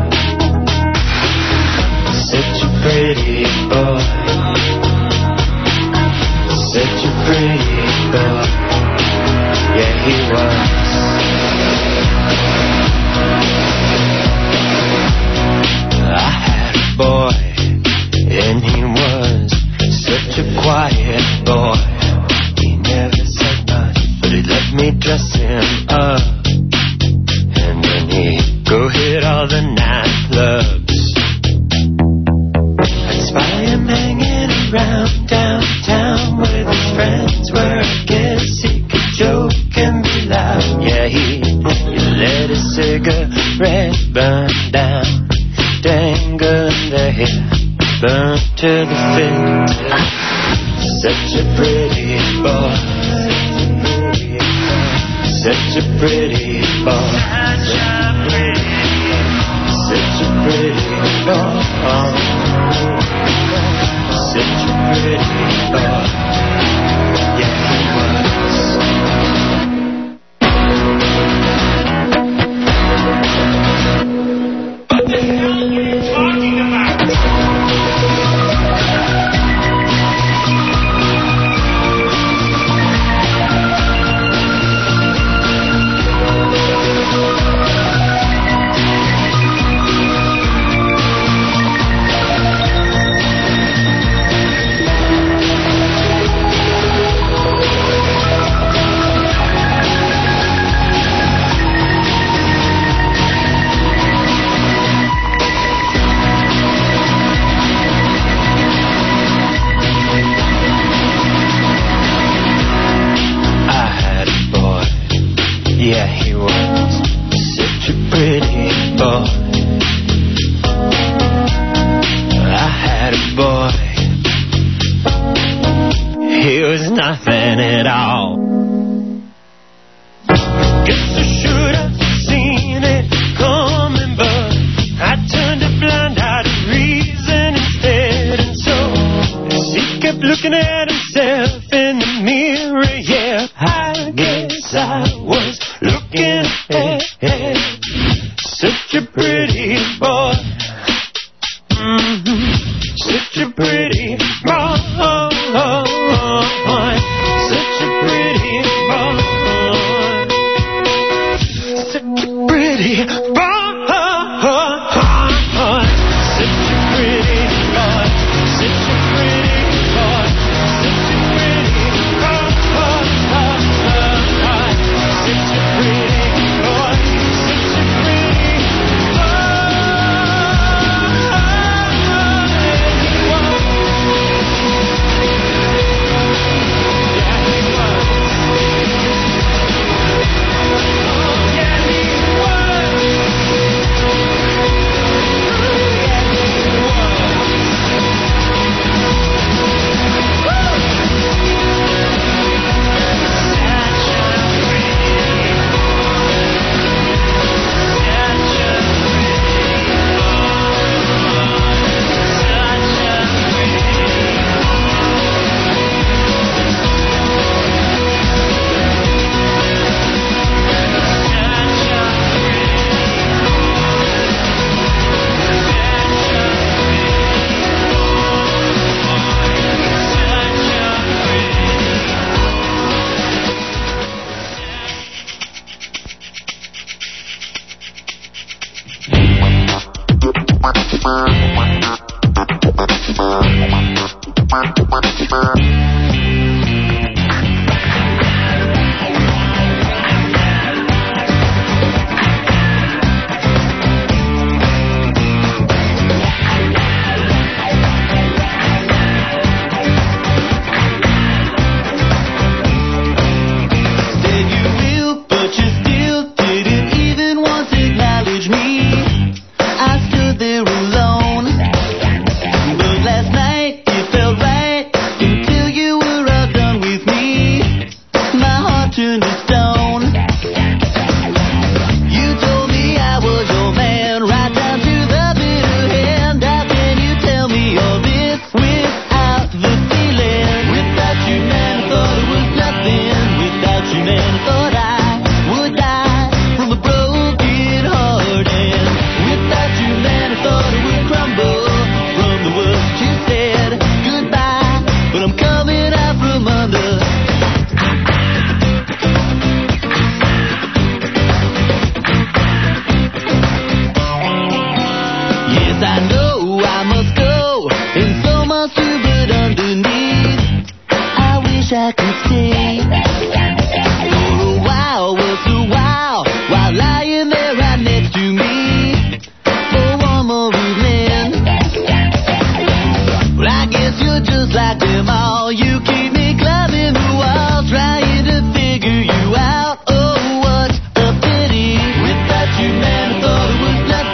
Such a pretty boy. Such a pretty boy. Yeah, he was. burned down, dangling there, burnt to the finish. Such a pretty boy, such a pretty boy, such a pretty boy, such a pretty boy, yeah he was. What the hell are you talking about? Yeah, he was such a pretty boy. I had a boy. He was nothing at all. Guess I should have seen it coming, but I turned a blind eye to reason instead. And so, as he kept looking at himself in the mirror, yeah, I guess I was looking at such a pretty boy, mm-hmm. Such a pretty boy, such a pretty boy, such a pretty boy, such a pretty boy, such a pretty boy, such a pretty boy, such a pretty boy, such a pretty Without you, man, I thought it was nothing.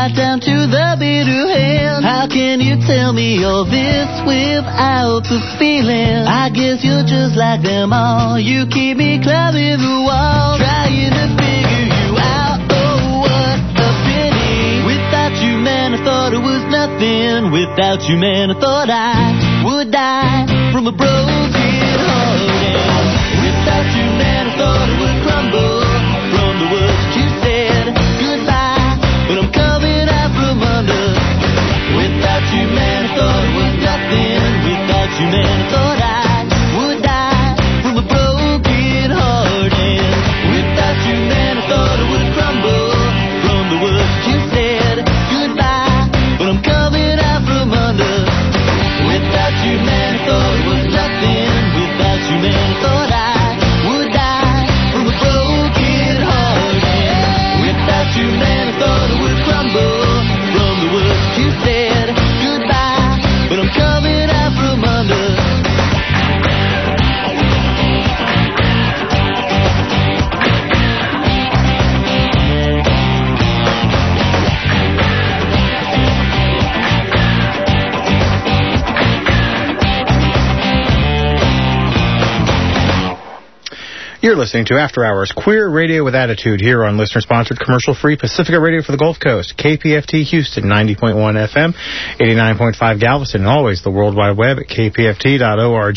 right down to the bitter end. How can you tell me all this without the feeling? I guess you're just like them all. You keep me climbing the wall, trying to figure you out. Oh, what a pity. Without you, man, I thought it was nothing. Without you, man, I thought I would die from a broken heart. And without you, man, I thought it would crumble from the words you said goodbye. But I'm coming out from under. Without you, man, I thought it was nothing. Without you, man, I thought I would die from a broken heart. And without you, man, I thought it would crumble from the words you said goodbye. But I'm coming out from under. Without you, man, I thought it was nothing. Without you, man, I thought I would die from a broken heart. And without you, man, I thought it would crumble from the words you said goodbye. But I'm coming out from under. You're listening to After Hours, Queer Radio with Attitude, here on listener-sponsored, commercial-free Pacifica Radio for the Gulf Coast, K P F T Houston, ninety point one F M, eighty-nine point five Galveston, and always the World Wide Web at k p f t dot org.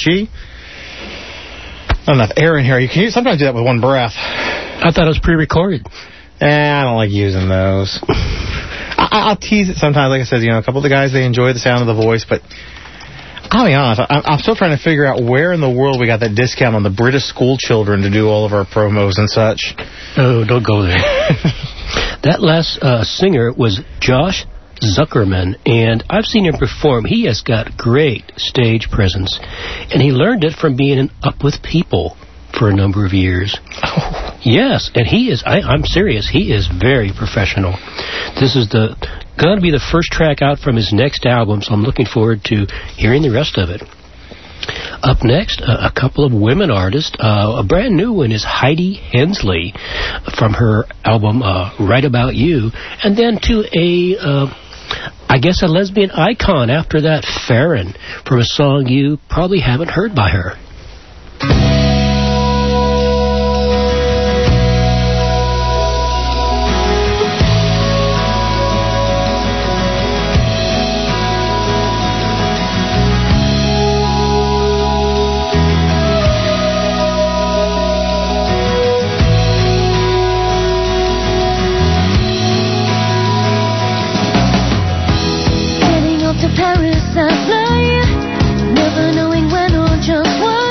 Not enough air in here. You can sometimes do that with one breath. I thought it was pre-recorded. Eh, I don't like using those. I, I'll tease it sometimes. Like I said, you know, a couple of the guys, they enjoy the sound of the voice, but I'll be honest, I'm still trying to figure out where in the world we got that discount on the British school children to do all of our promos and such. Oh, don't go there. That last uh, singer was Josh Zuckerman, and I've seen him perform. He has got great stage presence, and he learned it from being in Up With People for a number of years. Oh. Yes, and he is, I, I'm serious, he is very professional. This is the going to be the first track out from his next album, so I'm looking forward to hearing the rest of it. Up next, uh, a couple of women artists. Uh, a brand new one is Heidi Hensley from her album uh, Right About You, and then to a, uh, I guess, a lesbian icon after that, Farron, from a song you probably haven't heard by her. Paris I fly, never knowing when or just what.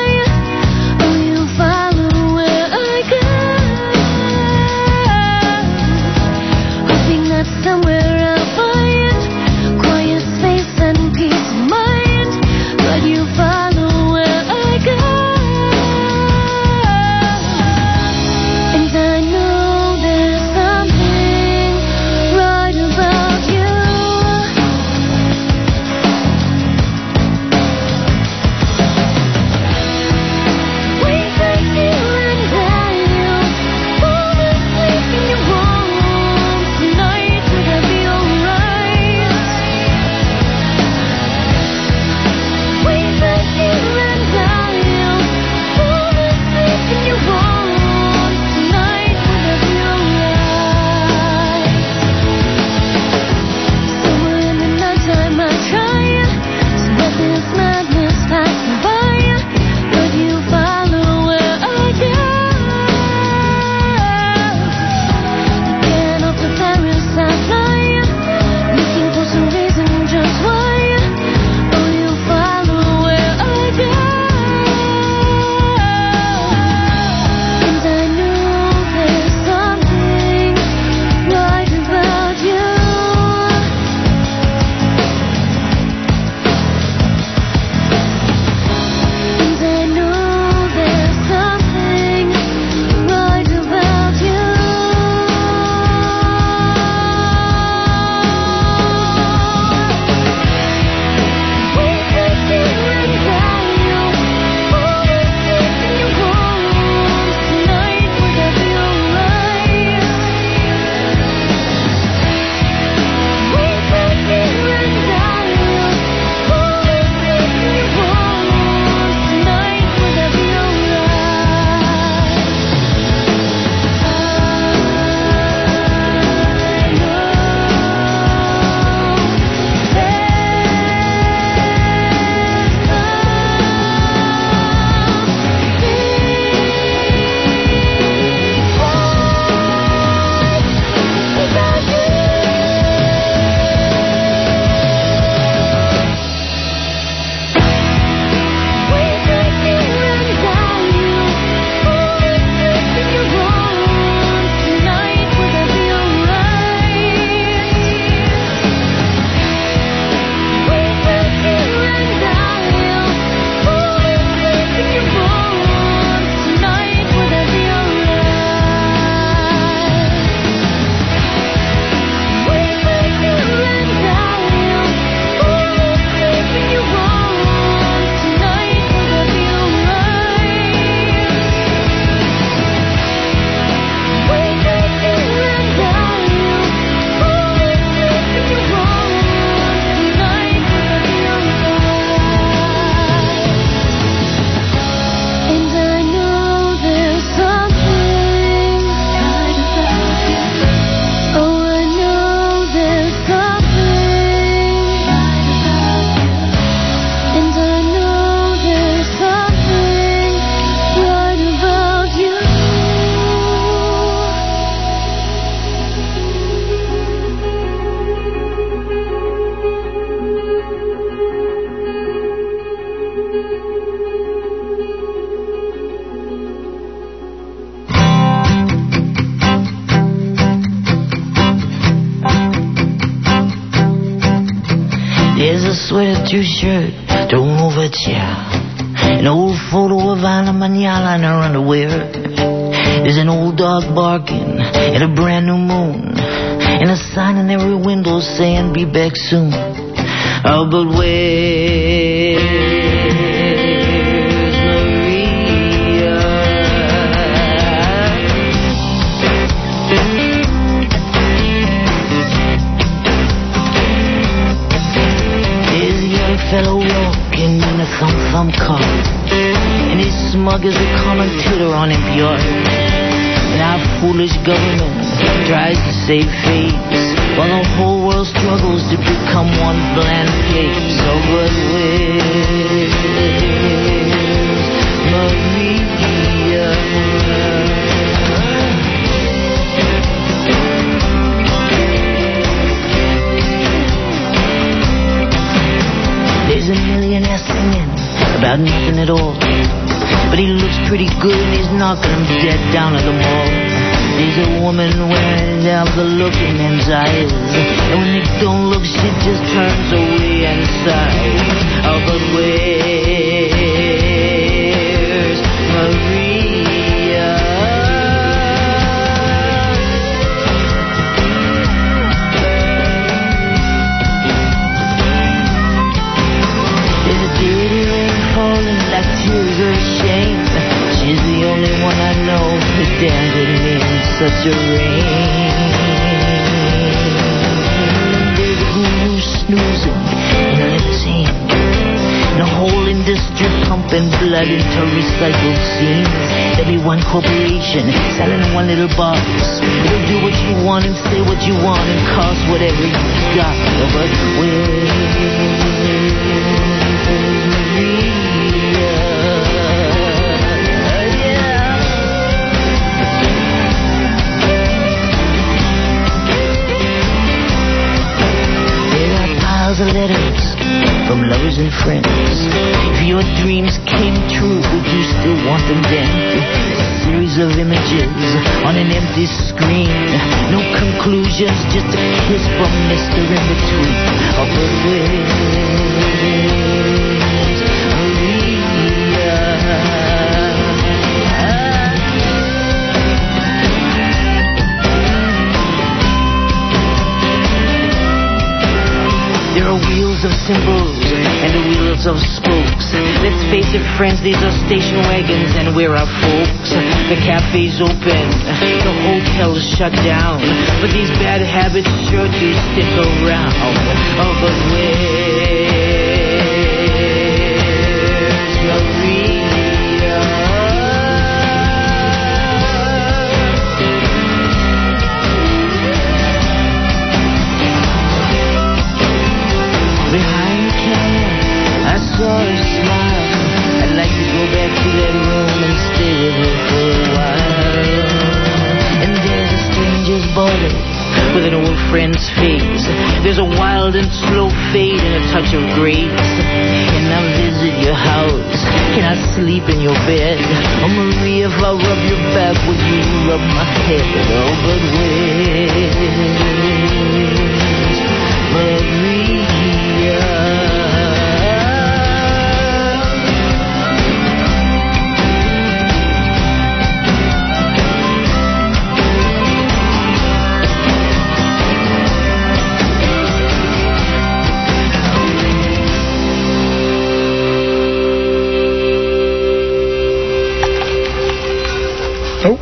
sweater, two shirt, thrown over a chair. An old photo of Anna Manala in her underwear. There's an old dog barking at a brand new moon, and a sign in every window saying, be back soon. Oh, but where's Maria? There's a young fellow walking in a thumb-thumb car, and he's smug as a commentator on N P R. And our foolish government tries to save face, while the whole world struggles to become one bland place. Oh, but where's Maria? There's a millionaire singing about nothing at all, but he looks pretty good and he's knocking him dead down at the mall. There's a woman wearing down the look in men's eyes, and when they don't look, she just turns away and sighs. Oh, but where's Maria? There's a dirty rain falling like tears of shame. She's the only one I know who's damn good at me in such a rain. There's a guru snoozing in a limousine, and a whole industry pumping blood into recycled scenes. There'll be one corporation selling one little box. It'll do what you want and say what you want and cost whatever you got. But where's Maria? Of letters from lovers and friends. If your dreams came true, would you still want them then? A series of images on an empty screen. No conclusions, just a kiss from Mister In Between. Oh, but where's Maria? There are wheels of symbols and the wheels of spokes. Let's face it, friends, these are station wagons and we're our folks. The cafe's open, the hotel's shut down, but these bad habits sure do stick around. Oh, but where's Maria? Behind the camera, I saw her smile. I'd like to go back to that room and stay with her for a while. And there's a stranger's body with an old friend's face. There's a wild and slow fade and a touch of grace. Can I visit your house? Can I sleep in your bed? Oh, Maria, if I rub your back, would you rub my head? Oh, but where's Maria? Oh.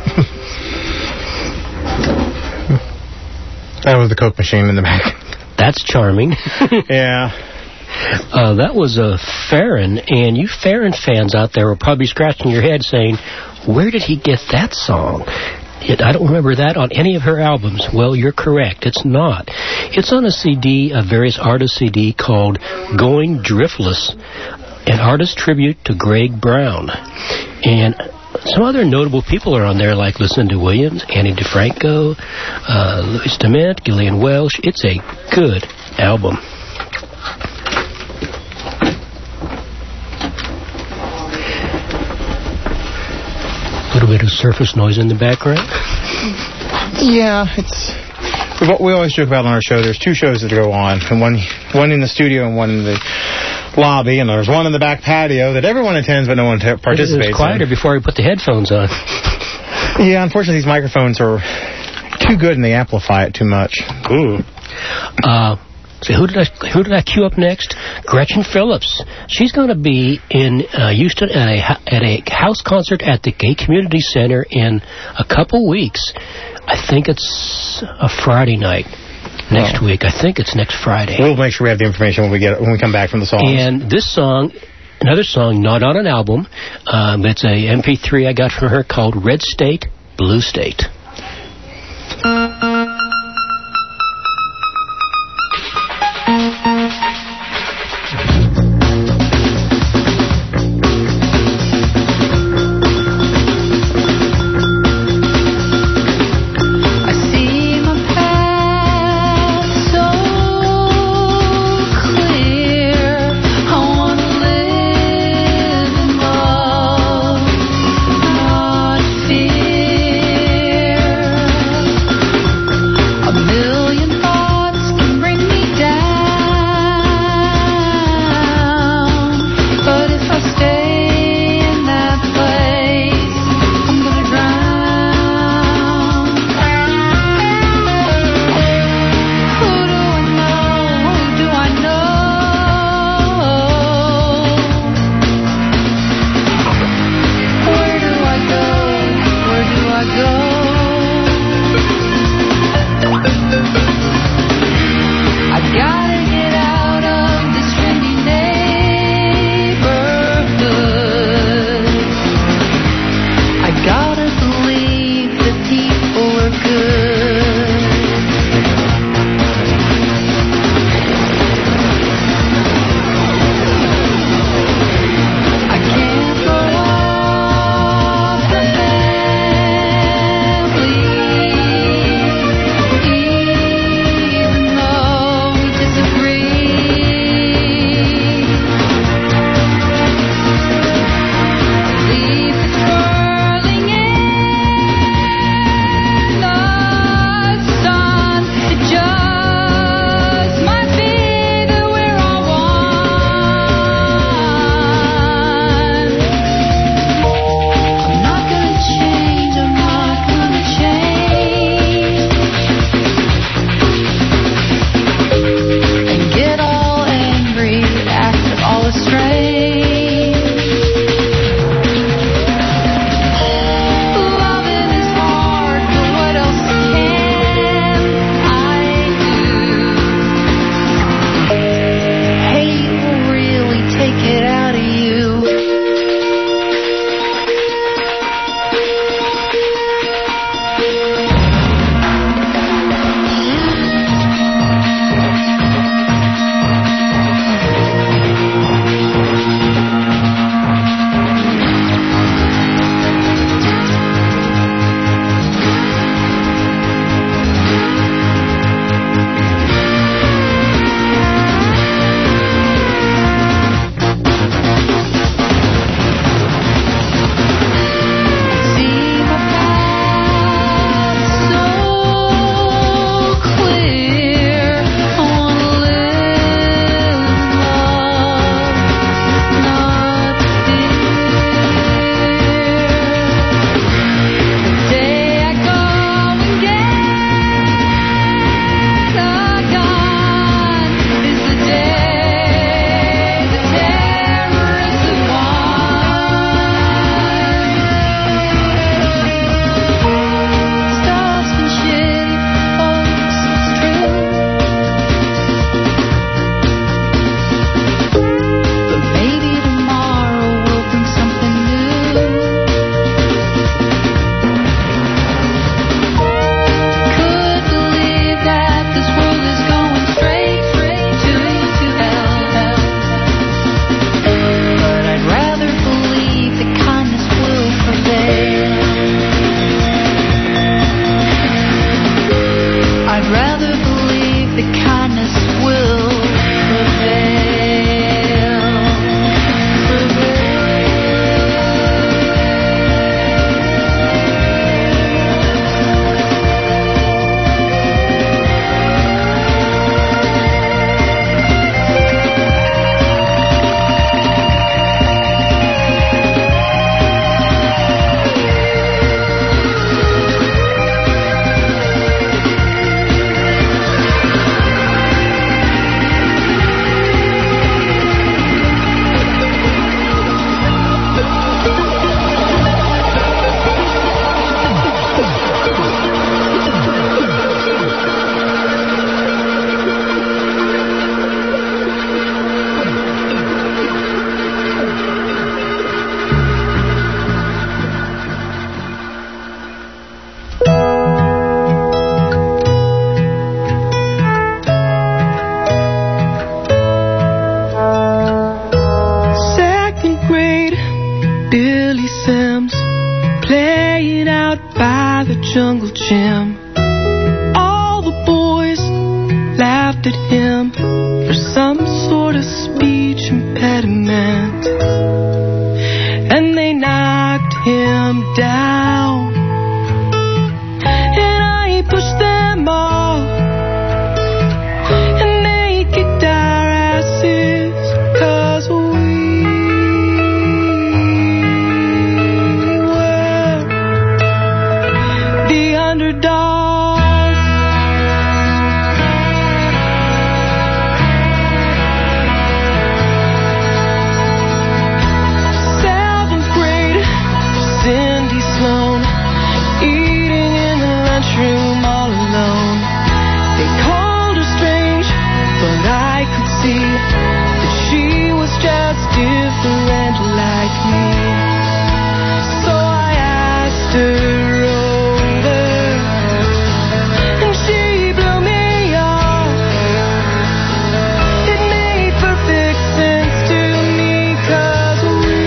That was the Coke machine in the back. That's charming. Yeah. Uh, that was a Farron, and you Farron fans out there will probably scratching your head saying, where did he get that song? It, I don't remember that on any of her albums. Well, you're correct. It's not. It's on a C D, a various artist C D called Going Driftless, an artist tribute to Greg Brown. And some other notable people are on there, like Lucinda Williams, Annie DeFranco, uh, Louis Dement, Gillian Welsh. It's a good album. A little bit of surface noise in the background. Yeah, it's... What we always joke about on our show, there's two shows that go on, and one one in the studio and one in the lobby, and there's one in the back patio that everyone attends but no one t- participates in. It was quieter in. Before we put the headphones on. Yeah, unfortunately these microphones are too good and they amplify it too much. Ooh. Uh, so who did I who did I queue up next? Gretchen Phillips. She's going to be in uh, Houston at a at a house concert at the Gay Community Center in a couple weeks. I think it's a Friday night next oh. week. I think it's next Friday. We'll make sure we have the information when we get when we come back from the songs. And this song, another song, not on an album. Um, it's a M P three I got from her called Red State, Blue State. Fear jungle gym. All the boys laughed at him for some sort of speech impediment, and they knocked him down, and I pushed them off, and they kicked our asses, 'cause we were the underdogs. Seventh grade, Cindy Sloan, eating in the lunchroom all alone. They called her strange, but I could see that she was just different like me. So I asked her over, and she blew me off. It made perfect sense to me, 'cause we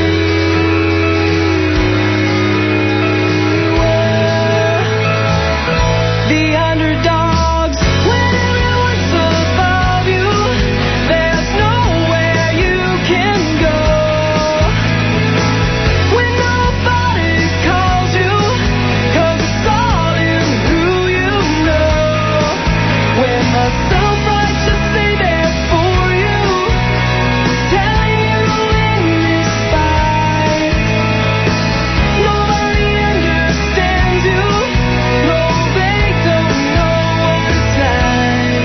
were the underdogs. When everyone's above you, there's nowhere you can go. When nobody calls you, 'cause it's all in who you know. When the self-righteous say they're for you, telling you to win this fight. Nobody understands you. No, they don't know what it's like.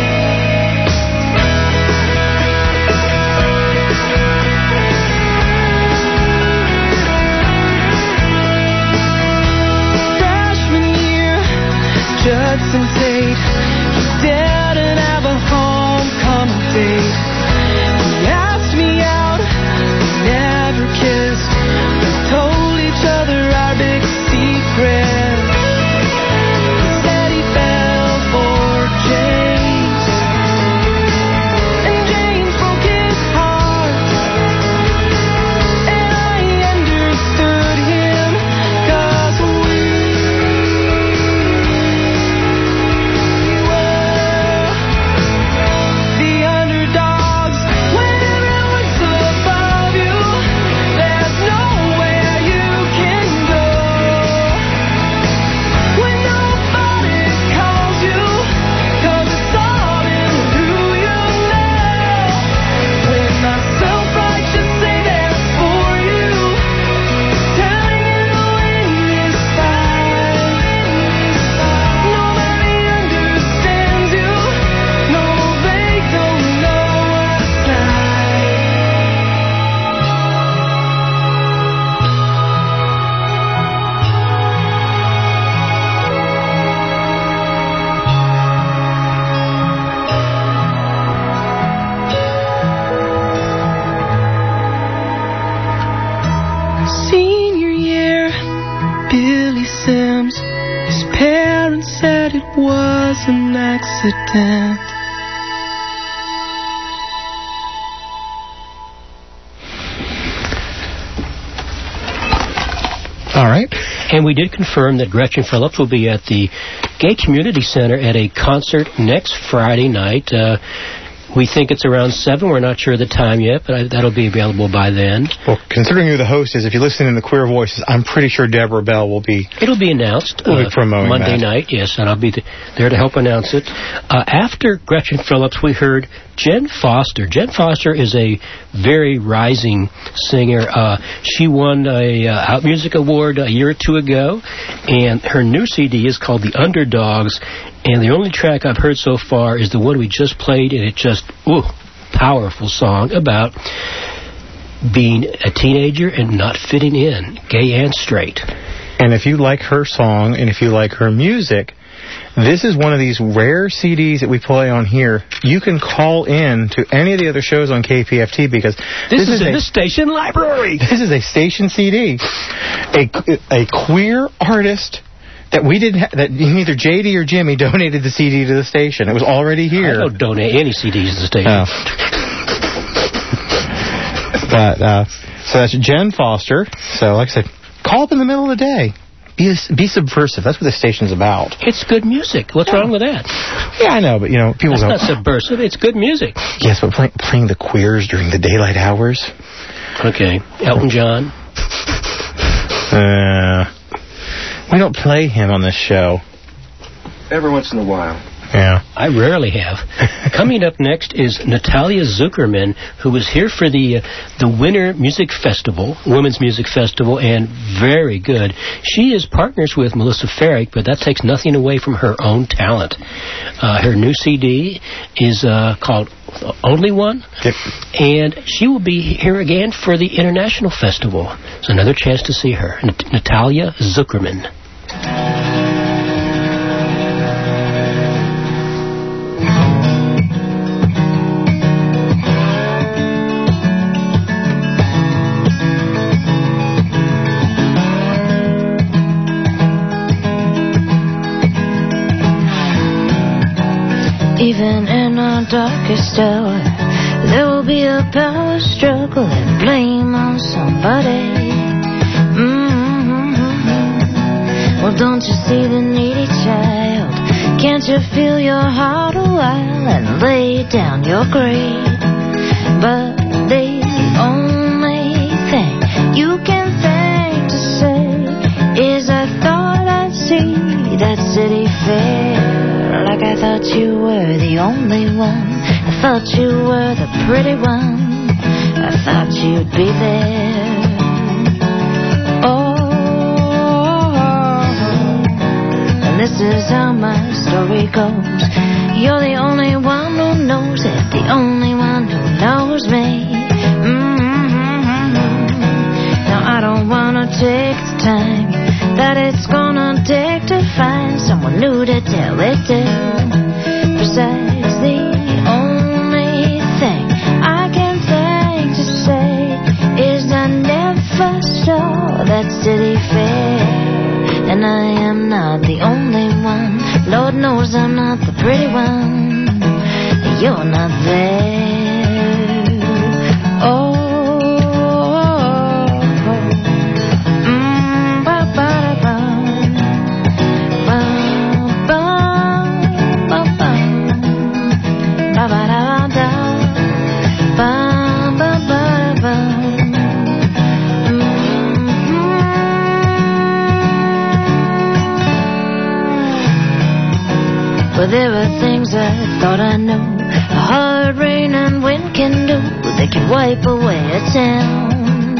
Freshman year, Judson Tate, he didn't have a homecoming date. He asked me out, we never kissed. We told each other our big secret. He said he fell for James, and James broke his heart. And I understood him, 'cause we were the underdogs. When everyone's above you, there's nowhere you can go. When nobody calls you, 'cause it's all in who you know. When the self-righteous say they're for you, telling you to win this fight. Nobody understands you. No, they don't know what it's like. Senior year, Billy Sims, his parents said it was an accident. All right. And we did confirm that Gretchen Phillips will be at the Gay Community Center at a concert next Friday night. Uh, we think it's around seven. We're not sure the time yet, but I, that'll be available by then. Well, considering who the host is, if you listen in the Queer Voices, I'm pretty sure Deborah Bell will be... It'll be announced We'll be uh, promoting Monday that. night, yes, and I'll be th- there to help announce it. Uh, after Gretchen Phillips, we heard Jen Foster. Jen Foster is a very rising singer. Uh, she won a uh, Out Music Award a year or two ago, and her new C D is called The Underdogs, and the only track I've heard so far is the one we just played, and it just, ooh, powerful song about being a teenager and not fitting in, gay and straight. And if you like her song and if you like her music, this is one of these rare C Ds that we play on here. You can call in to any of the other shows on K P F T because this, this is, is in a, the station library. This is a station C D. A, a queer artist that we didn't ha- that either J D or Jimmy donated the C D to the station. It was already here. I don't donate any C Ds to the station. Oh. But uh, so that's Jen Foster. So like I said, call up in the middle of the day. be, be subversive. That's what the station's about. It's good music. What's yeah. wrong with that? Yeah, I know, but, you know, people That's go... That's not subversive. It's good music. Yes, but play, playing the Queers during the daylight hours... Okay. Elton John? Uh, we don't play him on this show. Every once in a while. Yeah. I rarely have. Coming up next is Natalia Zuckerman, who was here for the uh, the Winter Music Festival, Women's Music Festival, and very good. She is partners with Melissa Ferrick, but that takes nothing away from her own talent. Uh, her new C D is uh, called Only One, yep. and she will be here again for the International Festival. It's another chance to see her. N- Natalia Zuckerman. Even in our darkest hour, there will be a power struggle and blame on somebody. Mm-hmm. Well, don't you see the needy child? Can't you feel your heart a while and lay down your grade? But the only thing you can think to say is I thought I'd see that city fair. Like I thought you were the only one. I thought you were the pretty one. I thought you'd be there. Oh, and this is how my story goes. You're the only one who knows it, the only one who knows me. Mm-hmm. Now I don't wanna take the time that it's gonna take to find someone new to tell it to. Besides, the only thing I can think to say is I never saw that city fair. And I am not the only one. Lord knows I'm not the pretty one. You're not there. Oh. Well, there are things I thought I knew. A hard rain and wind can do. They can wipe away a town.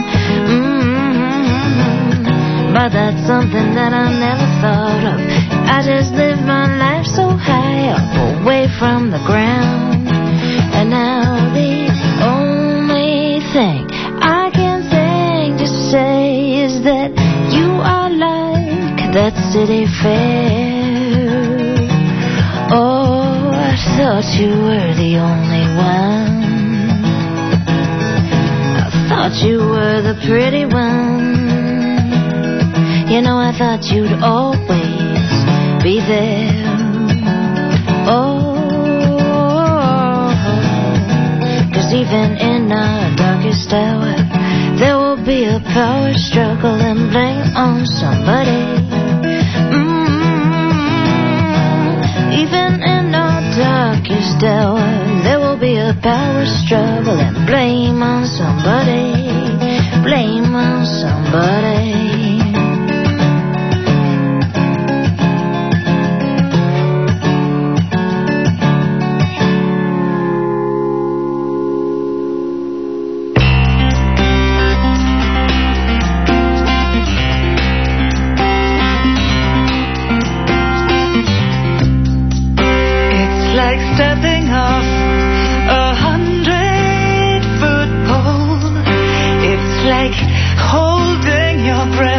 Mm-hmm. But that's something that I never thought of. I just live my life so high up, away from the ground. And now the only thing I can think to say is that you are like that city fair. Oh, I thought you were the only one. I thought you were the pretty one. You know, I thought you'd always be there. Oh, 'cause even in our darkest hour, there will be a power struggle and blame on somebody. Even in our darkest hour, there will be a power struggle and blame on somebody. Blame on somebody. Stepping off a hundred foot pole. It's like holding your breath.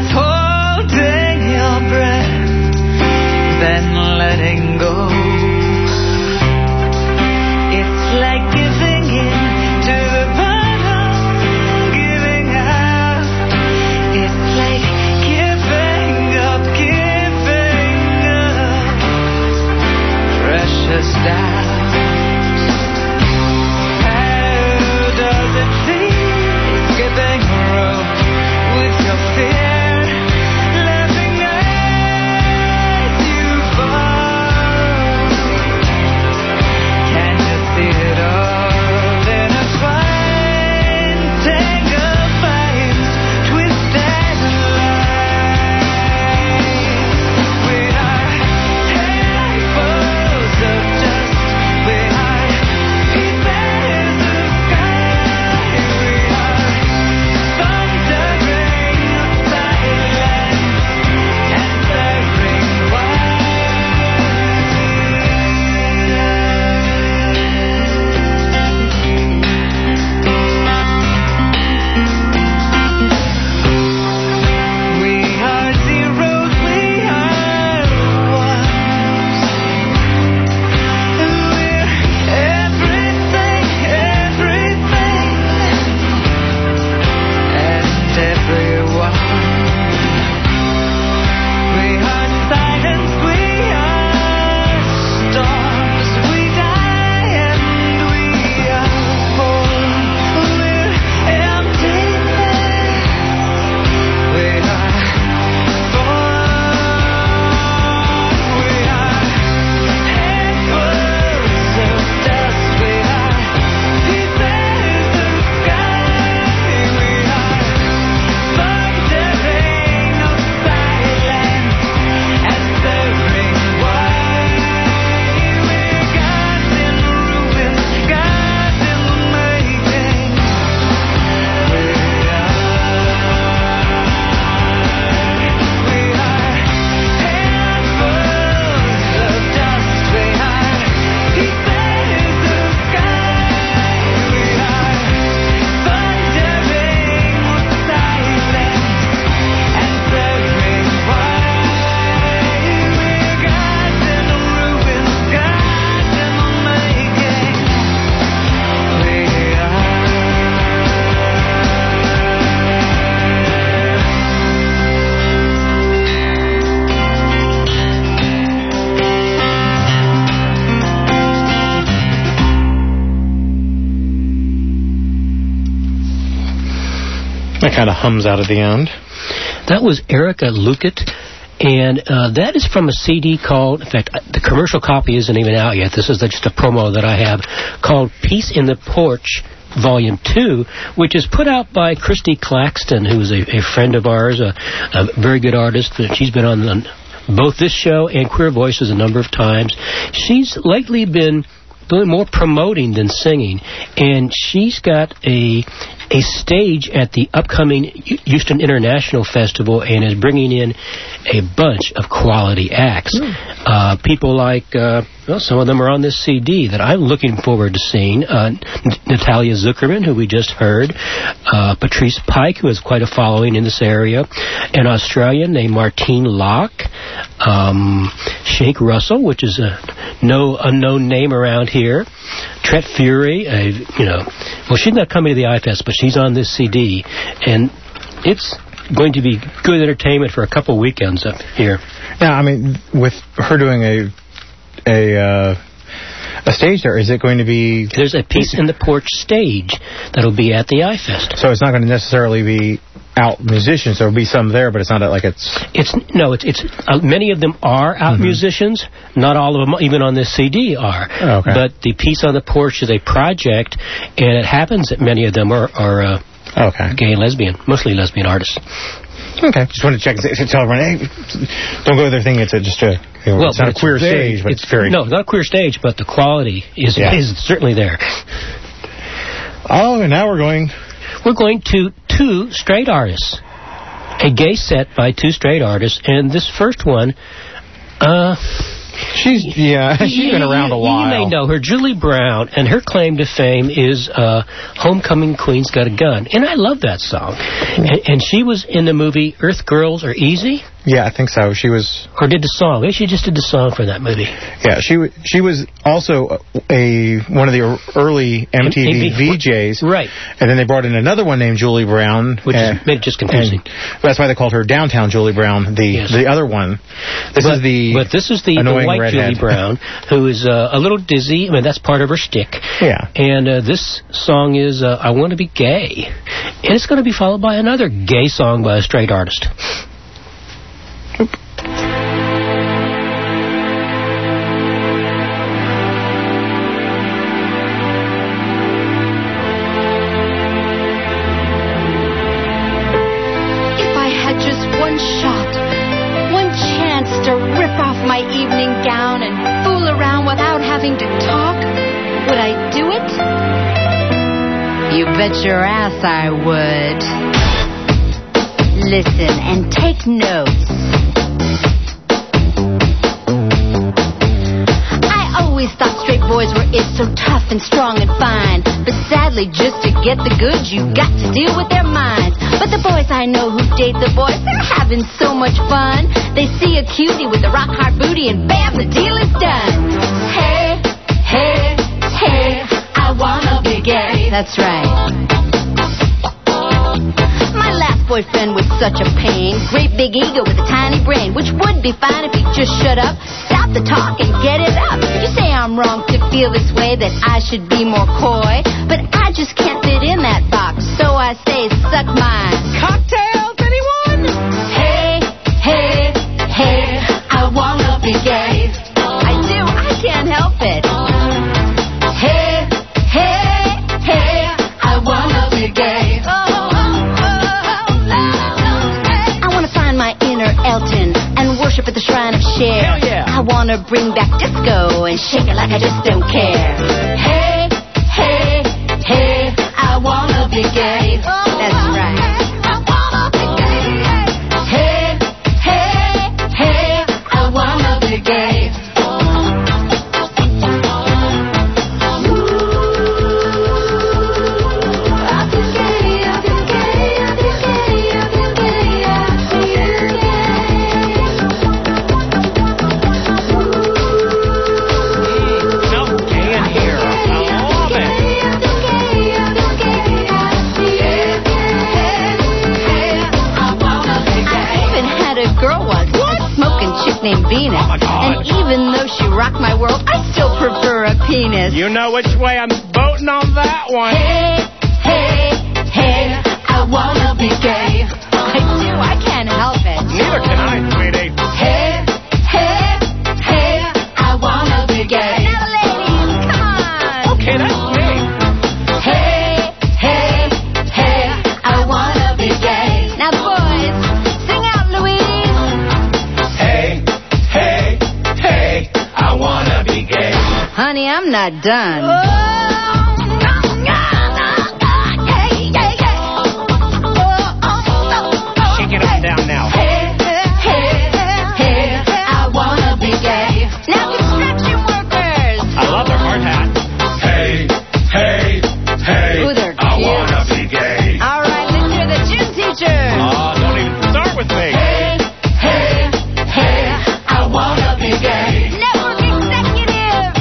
kind of hums out at the end. That was Erica Luckett. And uh, that is from a C D called, in fact, the commercial copy isn't even out yet. This is just a promo that I have, called Peace in the Porch, Volume two, which is put out by Christy Claxton, who's a, a friend of ours, a, a very good artist. She's been on the, both this show and Queer Voices a number of times. She's lately been doing more promoting than singing, and she's got a a stage at the upcoming Houston International Festival and is bringing in a bunch of quality acts. Mm. Uh, people like, uh, well, some of them are on this C D that I'm looking forward to seeing. Uh, N- Natalia Zuckerman, who we just heard. Uh, Patrice Pike, who has quite a following in this area. An Australian named Martine Locke. Um, Shake Russell, which is a no unknown name around here. Tret Fury, a, you know, well, she's not coming to the iFest, but she's on this C D, and it's going to be good entertainment for a couple weekends up here. Yeah, I mean, with her doing a a uh, a stage there, is it going to be... There's a Peace in the Porch stage that'll be at the iFest. So it's not going to necessarily be out musicians. There will be some there, but it's not like it's... It's no, it's it's uh, many of them are out mm-hmm. musicians. Not all of them, even on this C D, are. Oh, okay. But the Peace on the Porch is a project, and it happens that many of them are, are uh, okay. gay and lesbian, mostly lesbian artists. Okay, just wanted to check to tell everyone, hey, don't go there thinking it's a, just a, you know, well, it's not a queer it's very, stage, but it's, it's very... No, not a queer stage, but the quality is, yeah. is certainly there. Oh, and now we're going... We're going to two straight artists. A gay set by two straight artists, and this first one, uh... She's, yeah, she's been around a while. You may know her, Julie Brown, and her claim to fame is uh, Homecoming Queen's Got a Gun. And I love that song. And, and she was in the movie Earth Girls Are Easy. Yeah, I think so. She was... Or did the song. Maybe she just did the song for that movie. Yeah, she she was also a one of the early M T V V Js. Right. And then they brought in another one named Julie Brown. Which and, is, made it just confusing. That's why they called her Downtown Julie Brown, the yes. the other one. This but, is the But this is the, the white redhead. Julie Brown, who is uh, a little dizzy. I mean, that's part of her shtick. Yeah. And uh, this song is uh, I Want to Be Gay. And it's going to be followed by another gay song by a straight artist. Oop. Bet your ass I would. Listen and take notes. I always thought straight boys were it, so tough and strong and fine. But sadly, just to get the goods, you got to deal with their minds. But the boys I know who date the boys, they're having so much fun. They see a cutie with a rock hard booty and bam, the deal is done. Hey, hey, hey, I wanna be gay. That's right. My last boyfriend was such a pain. Great big ego with a tiny brain, which would be fine if he just shut up, stop the talk and get it up. You say I'm wrong to feel this way, that I should be more coy, but I just can't fit in that box, so I say suck my cocktails, anyone? Hey, hey, hey, I wanna be gay. I do, I can't help it. Hey, hey, hey, I wanna be gay. Oh, oh, oh, oh, oh. I wanna find my inner Elton and worship at the shrine of Cher. Hell yeah. I wanna bring back disco and shake it like I just don't care. Hey, hey, hey, I wanna be gay. That's right. I wanna be gay. Hey, hey, hey, I wanna be gay. Named Venus. Oh my God. And even though she rocked my world, I still prefer a penis. You know which way I'm voting on that one. Hey, hey, hey, I wanna be gay. I do, I can't help it. Neither can I, sweetie. Hey, hey, hey, I wanna be gay. Now, ladies, come on. Okay, that's me. Hey, hey, hey, I wanna be gay. Now, boys, sing out, Louise. Hey, hey, hey, I wanna be gay. Honey, I'm not done. Shake it up and down now. Hey, hey, hey, I wanna be gay. Now, construction workers. I love their hard hat. Hey, hey, hey, Ooh, they're I cute. wanna be gay. All right, let's hear the gym teacher. Oh, don't even start with me. Hey, hey, hey, I wanna be gay. Network executives.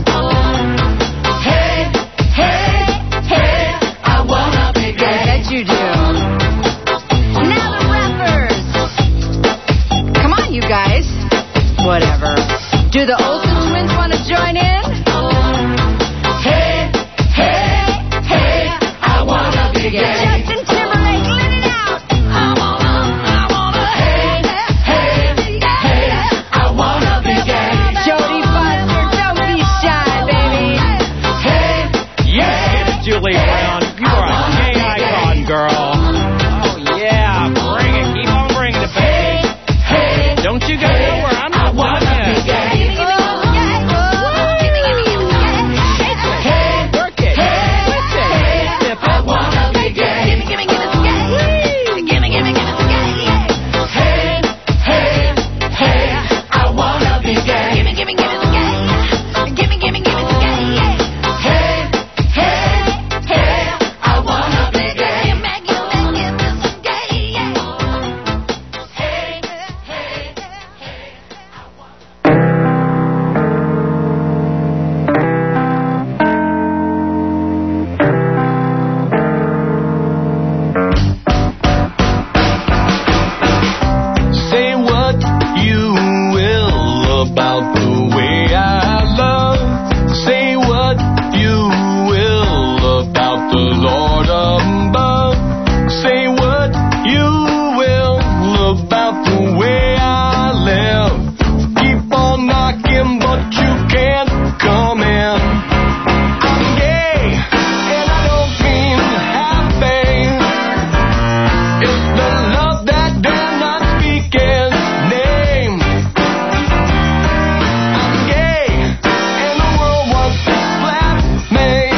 Hey, hey, hey, I wanna be gay. I bet you do. Now the rappers. Come on, you guys. Whatever. Do the Olsen twins want to join in? Hey, hey, hey, I wanna be gay. Justin Timberlake, let it out. I wanna, I wanna. Hey, hey, hey, I wanna be gay. Jodie Foster, don't be shy, baby. Hey, Yes, get it, Julie Brown. You are a gay icon, girl. Oh, yeah. Bring it. Keep on bringing it, baby. hey, Don't you go nowhere. I'm not done yet. gay. Work it. Twist it. Step I up. wanna be gay. Gimme, gimme, gimme some gay. Gimme, gimme, gimme some gay. Hey, hey, hey, I wanna be gay. Gimme, gimme, gimme some gay. Gimme, gimme, gimme some gay. Hey, hey, hey, I wanna be gay. Gimme, gimme, gimme some gay. Hey, hey, hey, I wanna. Say what you will about the way I love. Say what you will about the Lord above. Say what you will about the way I live. Keep on knocking, but you can't come in. I'm gay, and I don't mean happy. It's the love that dare not speak its name. I'm gay, and the world wants to slap me.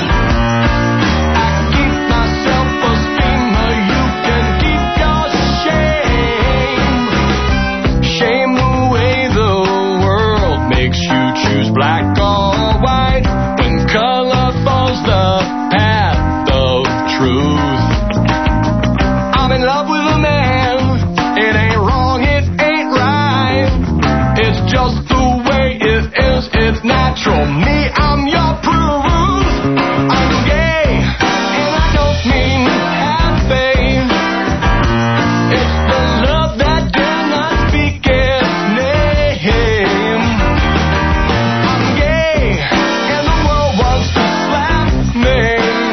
I keep my self-esteem, but you can keep your shame. Shame the way the world makes you choose black or white when color falls the path of truth. I'm in love with a man. It ain't wrong, it ain't right. It's just the way it is, it's natural. Me, I'm your proof. I'm gay, and I don't mean happy. It's the love that dare not speak its name. I'm gay, and the world wants to slap me.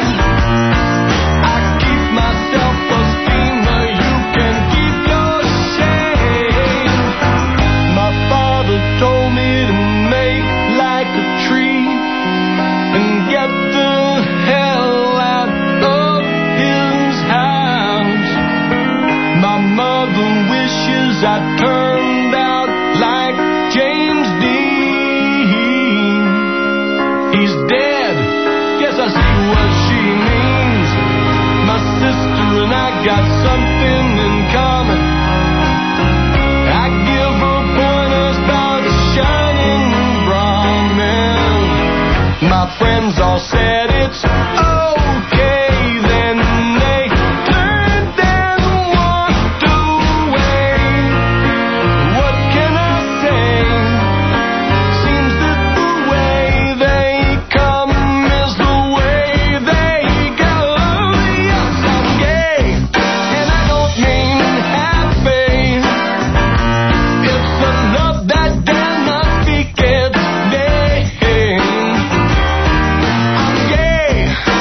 I keep my self-esteem, but you can keep your shame. My father told me to make like a tree and get the hell out of his house. My mother wishes I turned out like James Dean. He's dead. Guess I see what she means. My sister and I got something in common. I give her pointers about shining Brahmin. My friends all said it's okay, then they turned and walked away. What can I say? Seems that the way they come is the way they go. Yes, I'm gay, and I don't mean happy. It's the love that dare not speak its name. I'm gay,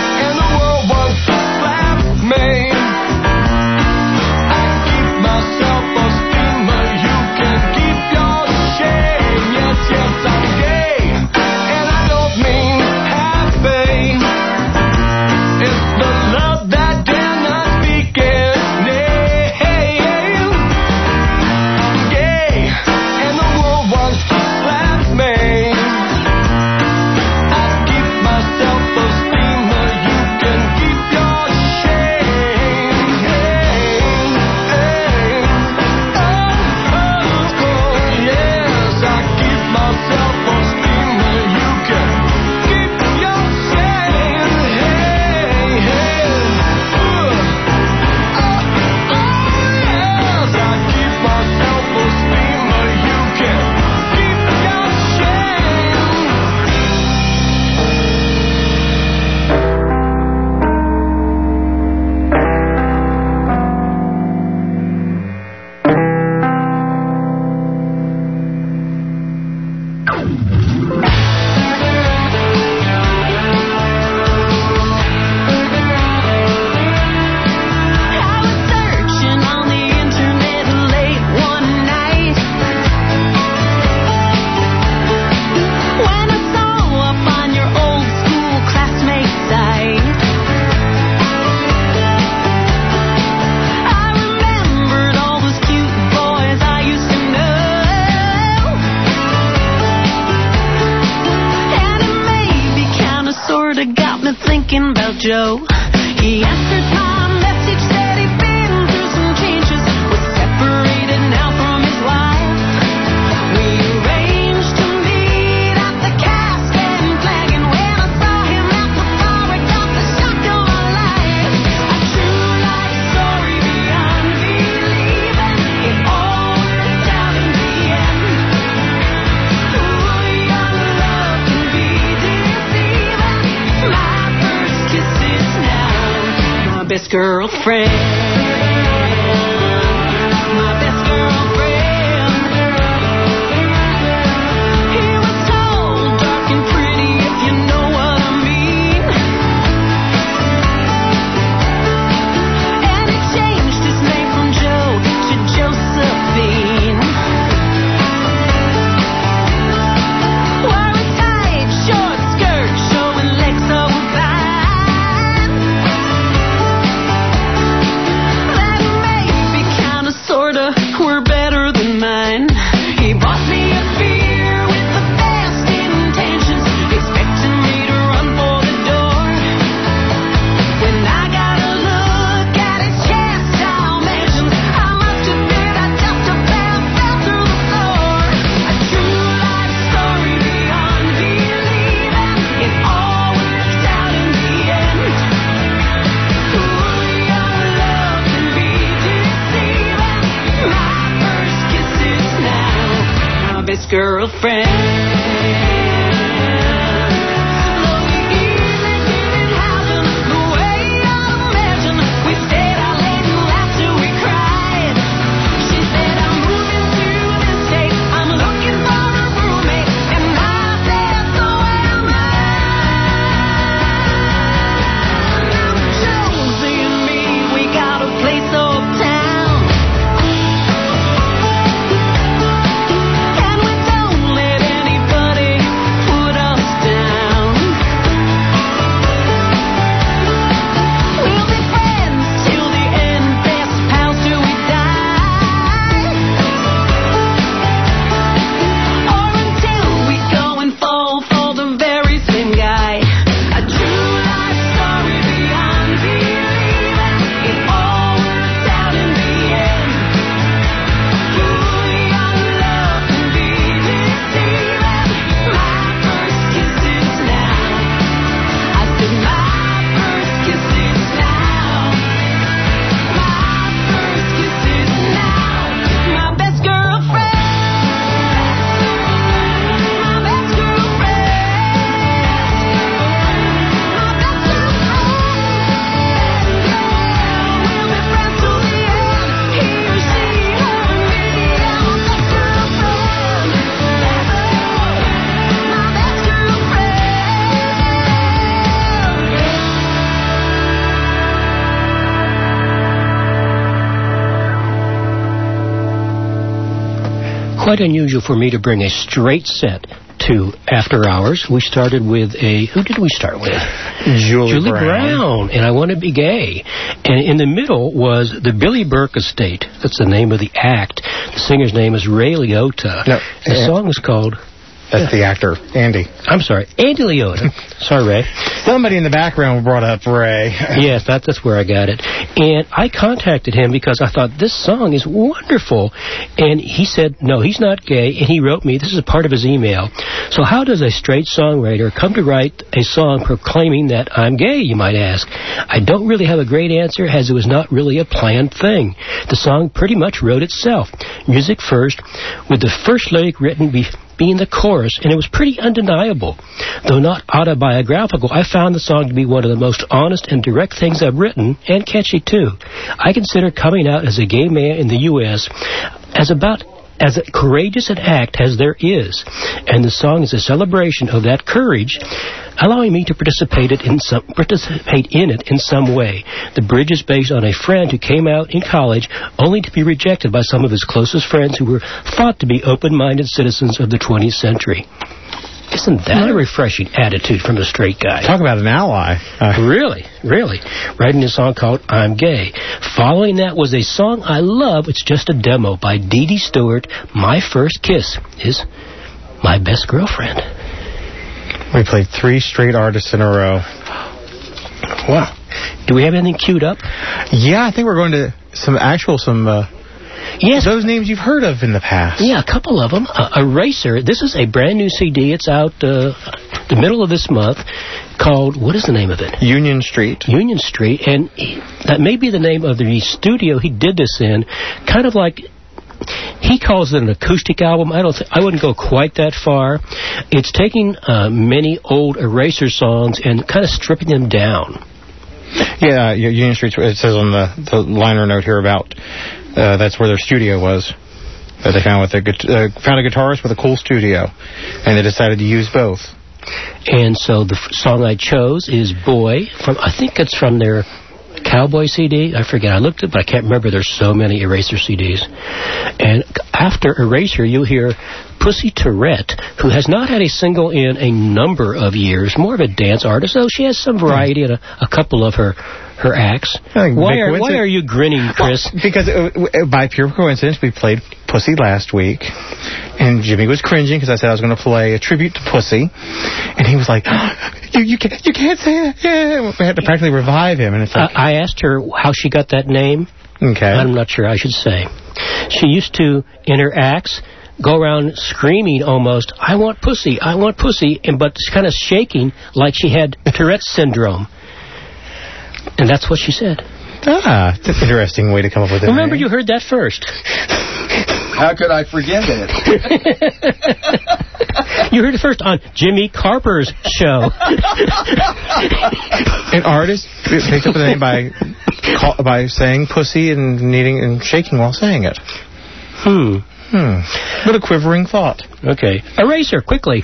Joe. He answered my message, said he'd been through some changes, was separated now from his wife. We arranged to meet at the Cascade Flag, and when I saw him at the bar, I got the shock of my life. A true life story beyond believing. It all worked out in the end. Ooh, young love can be deceiving. My first kisses now, my best girlfriend. My best girlfriend. He was tall, dark, and pretty, if you know what I mean. And he changed his name from Joe to Josephine. Wore a tight, short skirt, showing legs so fine. That maybe kinda, sorta, were better than mine. He bought me a beer with the best intentions, expecting me to run for the door. When I got a look at his chest dimensions, I must admit I just about fell through the floor. A true life story beyond believing. It all worked out in the end. Ooh, young love can be deceiving. My first kisses now, my best girlfriend. Slowly easing didn't happen the way I imagined. We stayed out late and laughed till we cried. She said, I'm moving to the States, I'm looking for a roommate. And I said, so am I. Josie and me, we got a place uptown. And we don't let anybody put us down. We'll be friends till the end, best pals till we die. Or until we go and fall for the very same guy. A true life story beyond believing. It all worked out in the end. Ooh, young love can be deceiving. My first kisses now. I said my first kisses now. My first kisses now. My best girlfriend. My best girlfriend. My best girlfriend. We'll be friends till the end. He or she, her or me, yeah, my best girlfriend. My best girlfriend. Quite unusual for me to bring a straight set to After Hours. We started with a... Who did we start with? Julie, Julie Brown. Brown, and I Want to Be Gay. And in the middle was the Billy Burke Estate. That's the name of the act. The singer's name is Ray Liotta. No, the uh, song was called... That's the actor, Andy. I'm sorry, Andy Liotta. Sorry, Ray. Somebody in the background brought up Ray. Yes, that, that's where I got it. And I contacted him because I thought, this song is wonderful. And he said, no, he's not gay. And he wrote me, this is a part of his email. So how does a straight songwriter come to write a song proclaiming that I'm gay, you might ask? I don't really have a great answer, as it was not really a planned thing. The song pretty much wrote itself. Music first, with the first lyric written be being the chorus, and it was pretty undeniable. Though not autobiographical, I found the song to be one of the most honest and direct things I've written, and catchy too. I consider coming out as a gay man in the U S as about as courageous an act as there is, and the song is a celebration of that courage, allowing me to participate it in some participate in it in some way. The bridge is based on a friend who came out in college only to be rejected by some of his closest friends who were thought to be open-minded citizens of the twentieth century. Isn't that a refreshing attitude from a straight guy? Talk about an ally. Uh, really, really. Writing a song called I'm Gay. Following that was a song I love. It's just a demo by Dee Dee Stewart. My First Kiss is My Best Girlfriend. We played three straight artists in a row. Wow. Do we have anything queued up? Yeah, I think we're going to some actual, some... Uh, yes. Those names you've heard of in the past. Yeah, a couple of them. Uh, Eraser. This is a brand new C D. It's out uh, the middle of this month called, what is the name of it? Union Street. Union Street. And he, that may be the name of the studio he did this in. Kind of like... He calls it an acoustic album. I don't. Th- I wouldn't go quite that far. It's taking uh, many old Eraser songs and kind of stripping them down. Yeah, Union Street. It says on the, the liner note here about uh, that's where their studio was. That they found with a uh, found a guitarist with a cool studio, and they decided to use both. And so the f- song I chose is "Boy" from. I think it's from their Cowboy C D. I forget. I looked at it, but I can't remember. There's so many Eraser C Ds. And after Eraser, you'll hear Pussy Tourette, who has not had a single in a number of years. More of a dance artist, though she has some variety in a, a couple of her her acts. Why are, why are you grinning, Chris? Well, because uh, by pure coincidence, we played Pussy last week, and Jimmy was cringing because I said I was going to play a tribute to Pussy, and he was like, oh, "You you can't you can't say that." Yeah, we had to practically revive him, and it's like, I, I asked her how she got that name. Okay, I'm not sure I should say. She used to in her acts go around screaming almost, "I want pussy, I want pussy," and but kind of shaking like she had Tourette's syndrome. And that's what she said. Ah, that's an interesting way to come up with it. Remember, you heard that first. How could I forget it? You heard it first on Jimmy Carper's show. An artist picked up the name by call, by saying pussy and kneading and shaking while saying it. Hmm. Hmm. What a quivering thought. Okay. Eraser, quickly.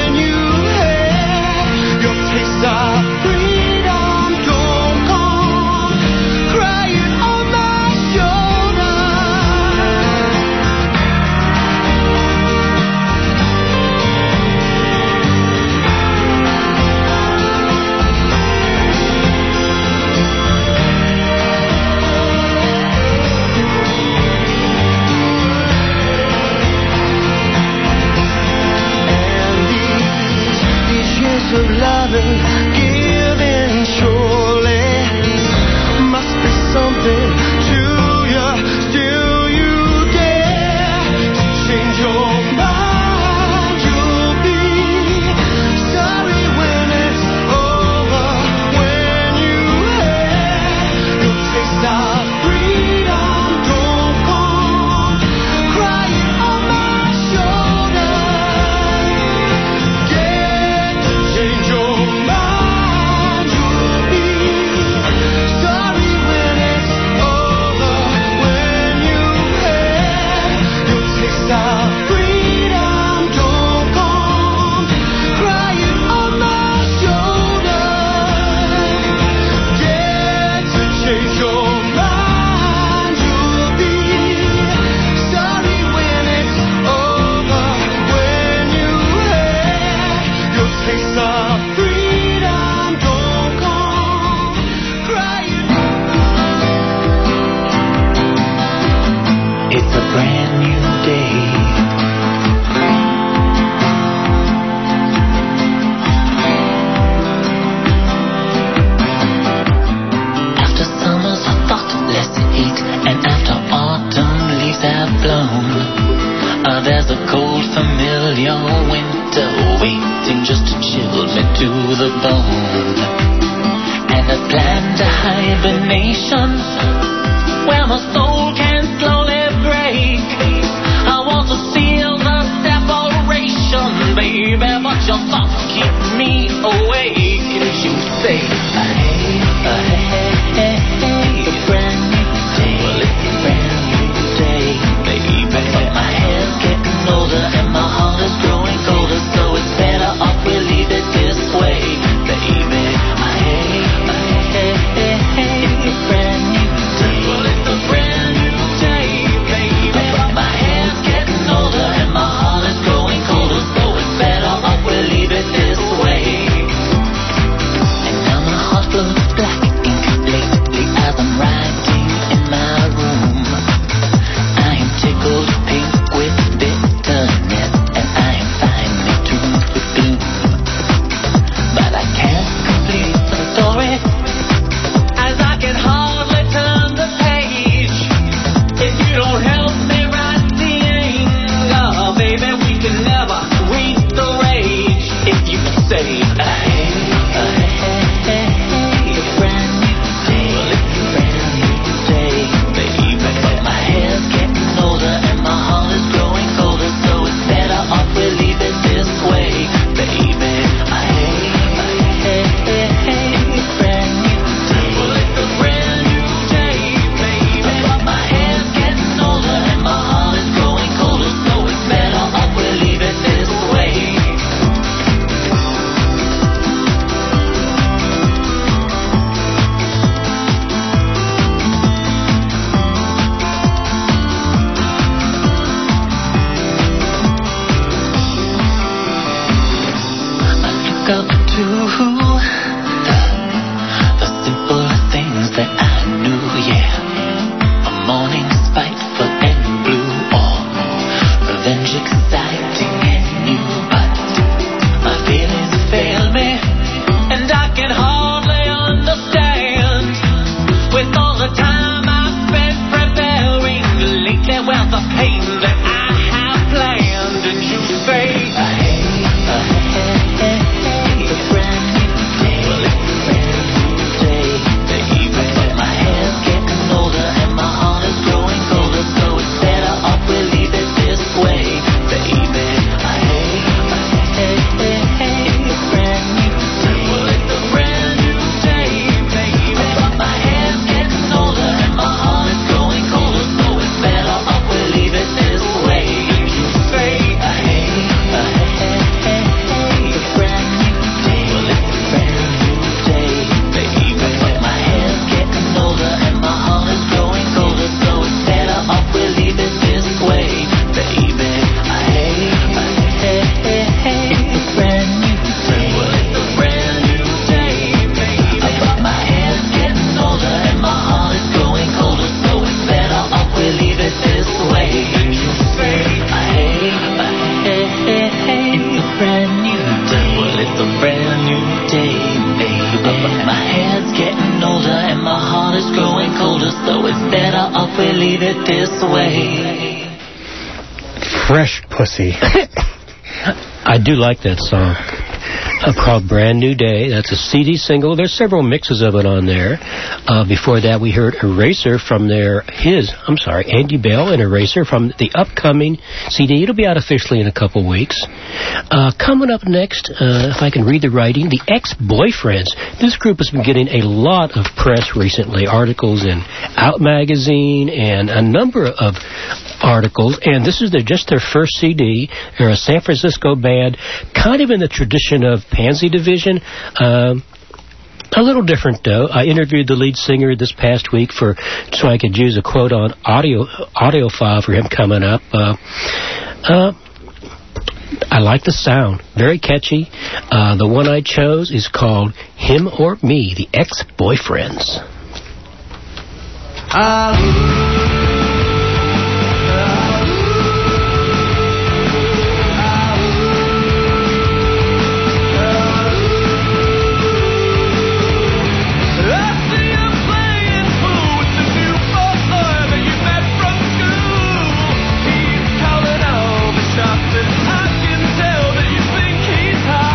Freedom don't come something just to chill me to the bone. And I planned a hibernation where my soul can slowly break. I want to seal the separation, baby, but your thoughts keep me awake. And you say, hey, hey, hey, hey, a brand new day. Well, it's a brand new day, baby. But my hair's getting older and my heart is growing colder, so it's better off we leave it this way, baby. Hey, hey, hey, hey, a brand new day. Well, it's a brand new day, baby. But my hair's getting older and my heart is growing colder, so it's better off we leave it this way. And now my heart floats black ink lately as I'm writing in my room. I am tickled pink with bitterness, and I am finally tuned with gloom. But I can't complete the story, as I can hardly turn the page. If you don't help me write the anger, baby, we can never reach the rage. If you say, hey, hey, hey, hey, hey, a brand new day. Well, it's a brand new day, baby. But my hair's getting older and my heart is growing colder, so it's better off we leave it this way, baby. Hey, hey, hey, hey, a brand new day. Well, it's a brand new day, baby. But my hair's getting older and my heart is growing colder, so it's better off we leave it this way. I look up to the, the simple things that I knew, yeah. A morning spiteful and blue, or revenge exciting and new. But my feelings fail me, and I can hardly understand. With all the time I've spent preparing lately, well, the pain that I have planned. And you say, hey, hey, hey, hey, a brand new day. Well, it's a brand new day, baby. But my hair's getting older and my heart is growing colder, so it's better off we leave it this way, baby. Hey, hey, hey, hey, a brand new day. Well, it's a brand new day, baby. But my hair's getting older and my heart is growing colder, so it's better off we leave it this way. You say, hey, hey, hey, hey, a brand new day. Well, it's a brand new day, baby. But my hair's getting older and my heart is growing colder, so it's better off we leave it this way, baby. Hey, hey, hey, hey, a brand new day. Well, it's a brand new day, baby. But my hair's getting older and my heart is growing colder, so it's better off we leave it this way. And you say, hey, hey, hey, hey, it's a brand new day. Well, it's a brand new day, baby. But my hair's getting older and my heart is growing colder, so it's better off we leave it this way. Fresh pussy. I do like that song. Uh, called Brand New Day. That's a C D single. There's several mixes of it on there. Uh, before that, we heard Eraser from their, his, I'm sorry, Andy Bell and Eraser from the upcoming C D. It'll be out officially in a couple weeks. Uh, coming up next, uh, if I can read the writing, the Ex-Boyfriends. This group has been getting a lot of press recently, articles in Out Magazine and a number of articles, and this is their, just their first C D. They're a San Francisco band, kind of in the tradition of Pansy Division. Um, a little different, though. I interviewed the lead singer this past week for so I could use a quote on audio audio file for him coming up. Uh, uh, I like the sound. Very catchy. Uh, the one I chose is called Him or Me, the Ex-Boyfriends. Ah. Calling all the shots, and I can tell that you think he's hot.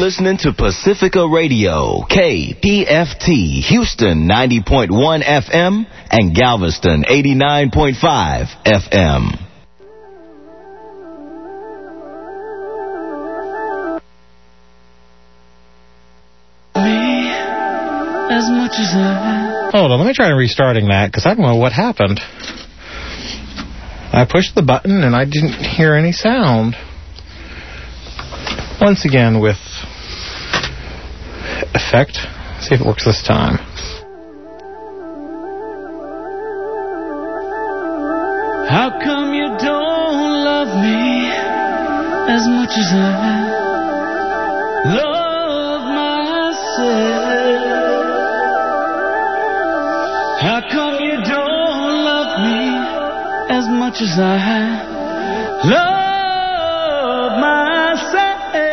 listening to Pacifica Radio, K P F T, Houston ninety point one F M and Galveston eighty-nine point five F M. Me, as much as I... Hold on, let me try restarting that, because I don't know what happened. I pushed the button and I didn't hear any sound. Once again with effect. See if it works this time. How come you don't love me as much as I love myself? How come you don't love me as much as I love myself?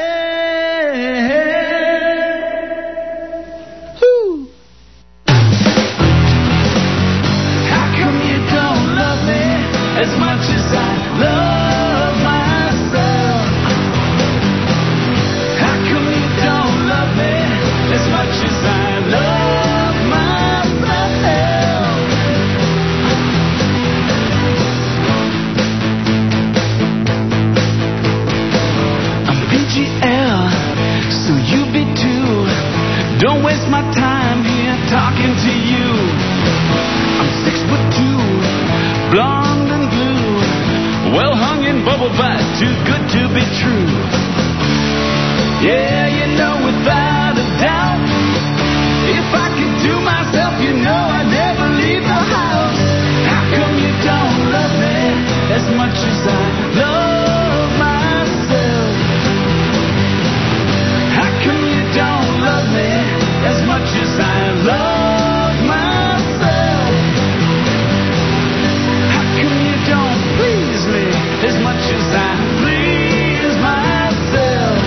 Woo. How come you don't love me as much as I love myself? How come you don't love me as much as I love myself? I'm P G L, so you be too. Don't waste my time here talking to you. I'm six foot two, blonde and blue, well hung in bubble bath, too good to be true. Yeah, you know without a doubt, if I could do myself, you know I'd never leave the house. How come you don't love me as much as I love myself? How come you don't love me as much as I love myself? How come you don't please me as much as I please myself?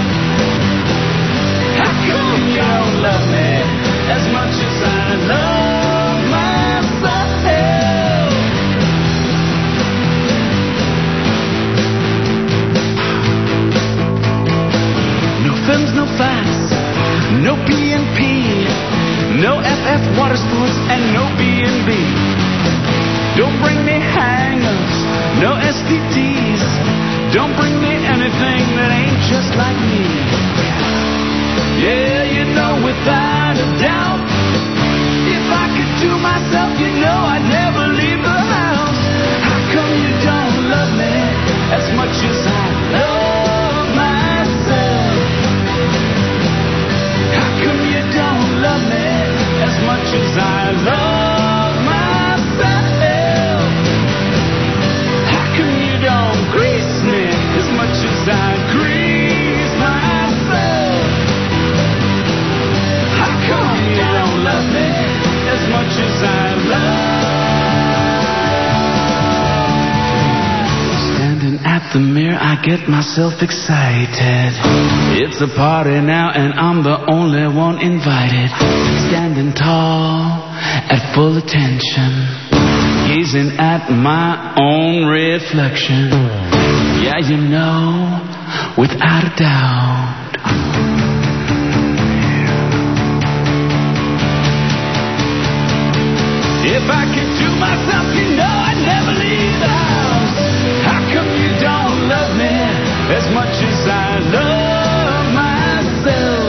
How come you don't love me as much as I love myself? No films, no facts, no P and P, no F F water sports, and no B and B. Don't bring me hang-ups, no S T Ds. Don't bring me anything that ain't just like me. Yeah, you know without a doubt, if I could do myself, you know I'd never leave the house. How come you don't love me as much as I love myself? How come you don't love me as much as I love myself? How come you don't grease me as much as I grease myself? How come you don't love me as much as I love? Standing at the mirror, I get myself excited. It's a party now and I'm the only one invited. Standing tall at full attention, gazing at my own reflection. Yeah, you know, without a doubt. If I could do myself, you know I'd never leave the house. How come you don't love me as much as I love myself?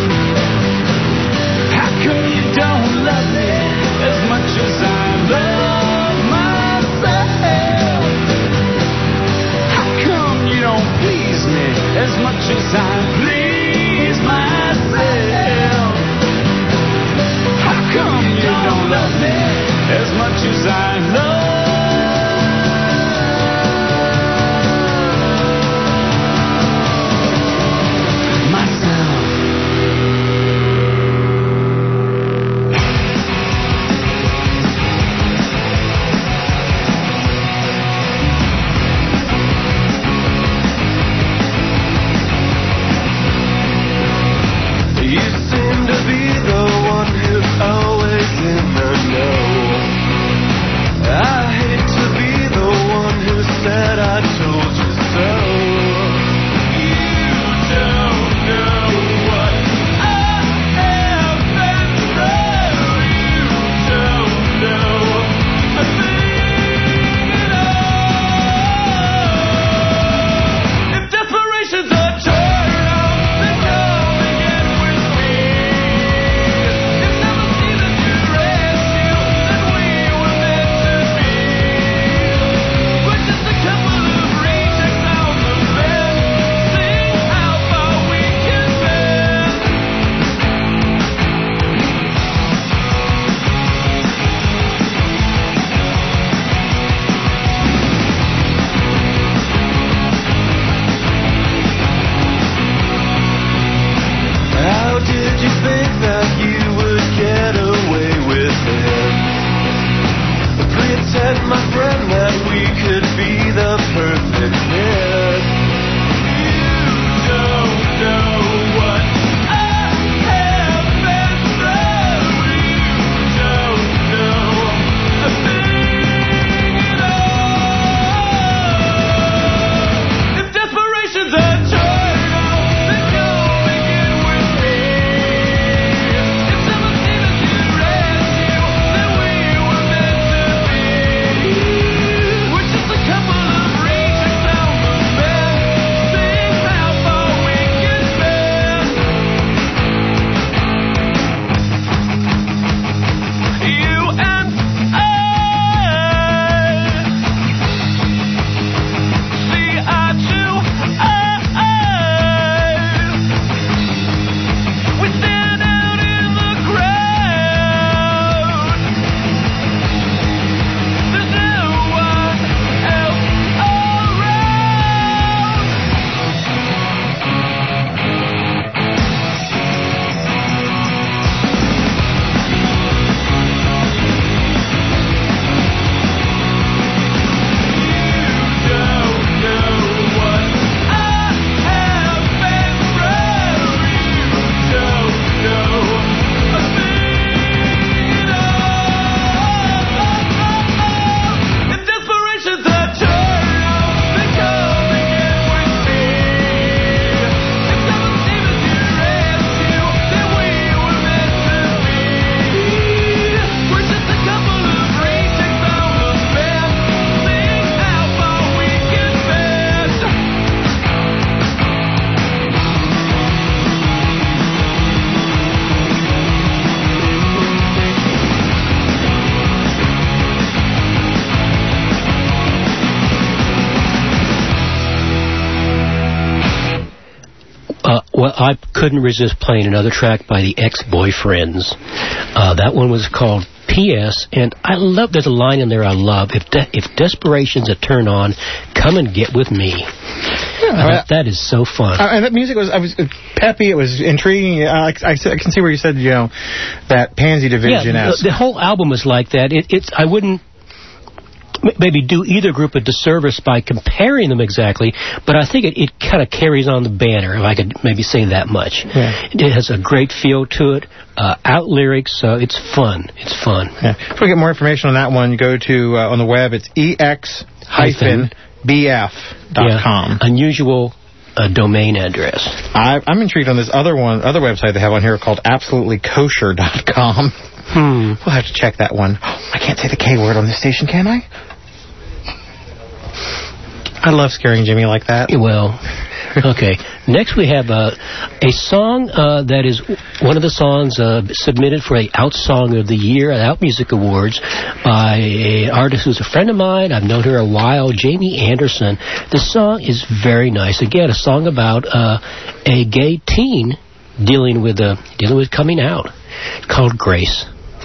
How come you don't love me as much as I love myself? How come you don't please me as much as I please myself? How come you don't love me as much as I love? well, I couldn't resist playing another track by the Ex-Boyfriends. Uh, that one was called P S, and I love, there's a line in there I love. If de- if desperation's a turn on, come and get with me. Yeah, uh, that, that is so fun. Uh, and that music was, I was uh, peppy, it was intriguing. Uh, I, I, I can see where you said, you know, that Pansy Division. Yeah, the, the whole album was like that. It, it's, I wouldn't maybe do either group a disservice by comparing them exactly, but I think it, it kind of carries on the banner, if I could maybe say that much. Yeah. It has a great feel to it, uh, out lyrics, so it's fun. It's fun. Yeah. If we get more information on that one, you go to, uh, on the web, it's E X B F dot com. Yeah. Unusual uh, domain address. I, I'm intrigued on this other one, other website they have on here called absolutely kosher dot com. Hmm. We'll have to check that one. I can't say the K word on this station, can I? I love scaring Jimmy like that. Well, okay. Next we have uh, a song uh, that is one of the songs uh, submitted for a Out Song of the Year at Out Music Awards by an artist who's a friend of mine. I've known her a while, Jamie Anderson. The song is very nice. Again, a song about uh, a gay teen dealing with uh, dealing with coming out, called Grace.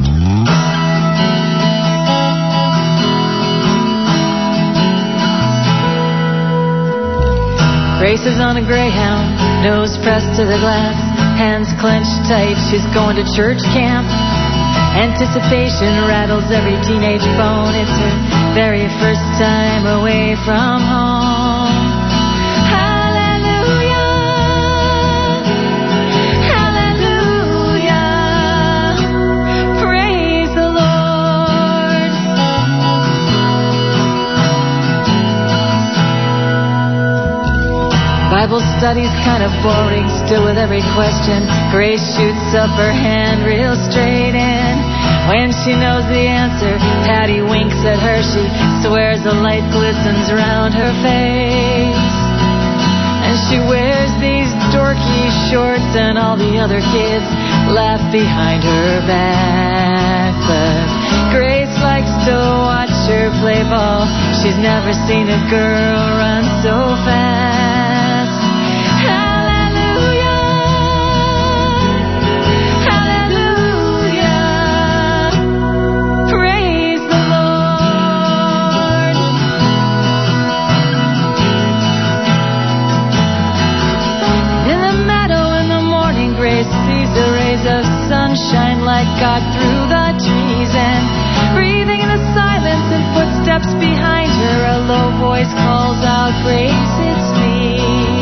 Grace is on a Greyhound, nose pressed to the glass, hands clenched tight, she's going to church camp. Anticipation rattles every teenage bone, it's her very first time away from home. Hallelujah, hallelujah, praise the Lord. Bible study's kind of boring, still with every question, Grace shoots up her hand real straight in. When she knows the answer, Patty winks at her, she swears the light glistens around her face. And she wears these dorky shorts and all the other kids laugh behind her back. But Grace likes to watch her play ball, she's never seen a girl run so fast. Sunshine like got through the trees, and breathing in the silence and footsteps behind her, a low voice calls out, Grace, it's me.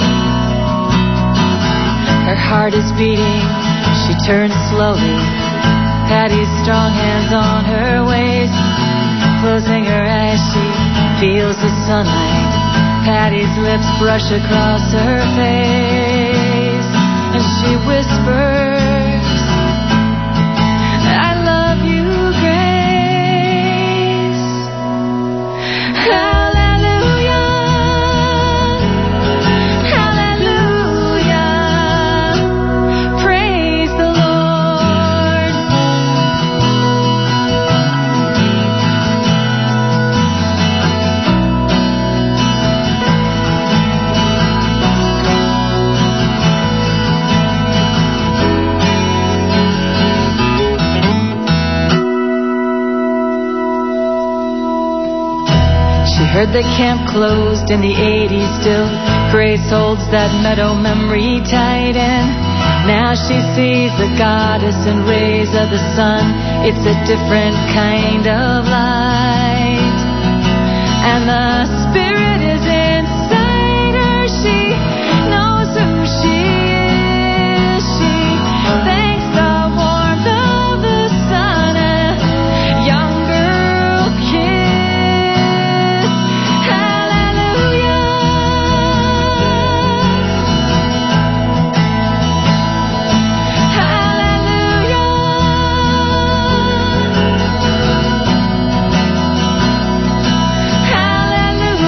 Her heart is beating, she turns slowly, Patty's strong hands on her waist, closing her eyes, she feels the sunlight, Patty's lips brush across her face, and she whispers, heard the camp closed in the eighties still. Grace holds that meadow memory tight, and now she sees the goddess and rays of the sun. It's a different kind of light, and the spirit is inside her. She knows who she is. She thanks the warmth of the sun. A young girl kiss. Hallelujah.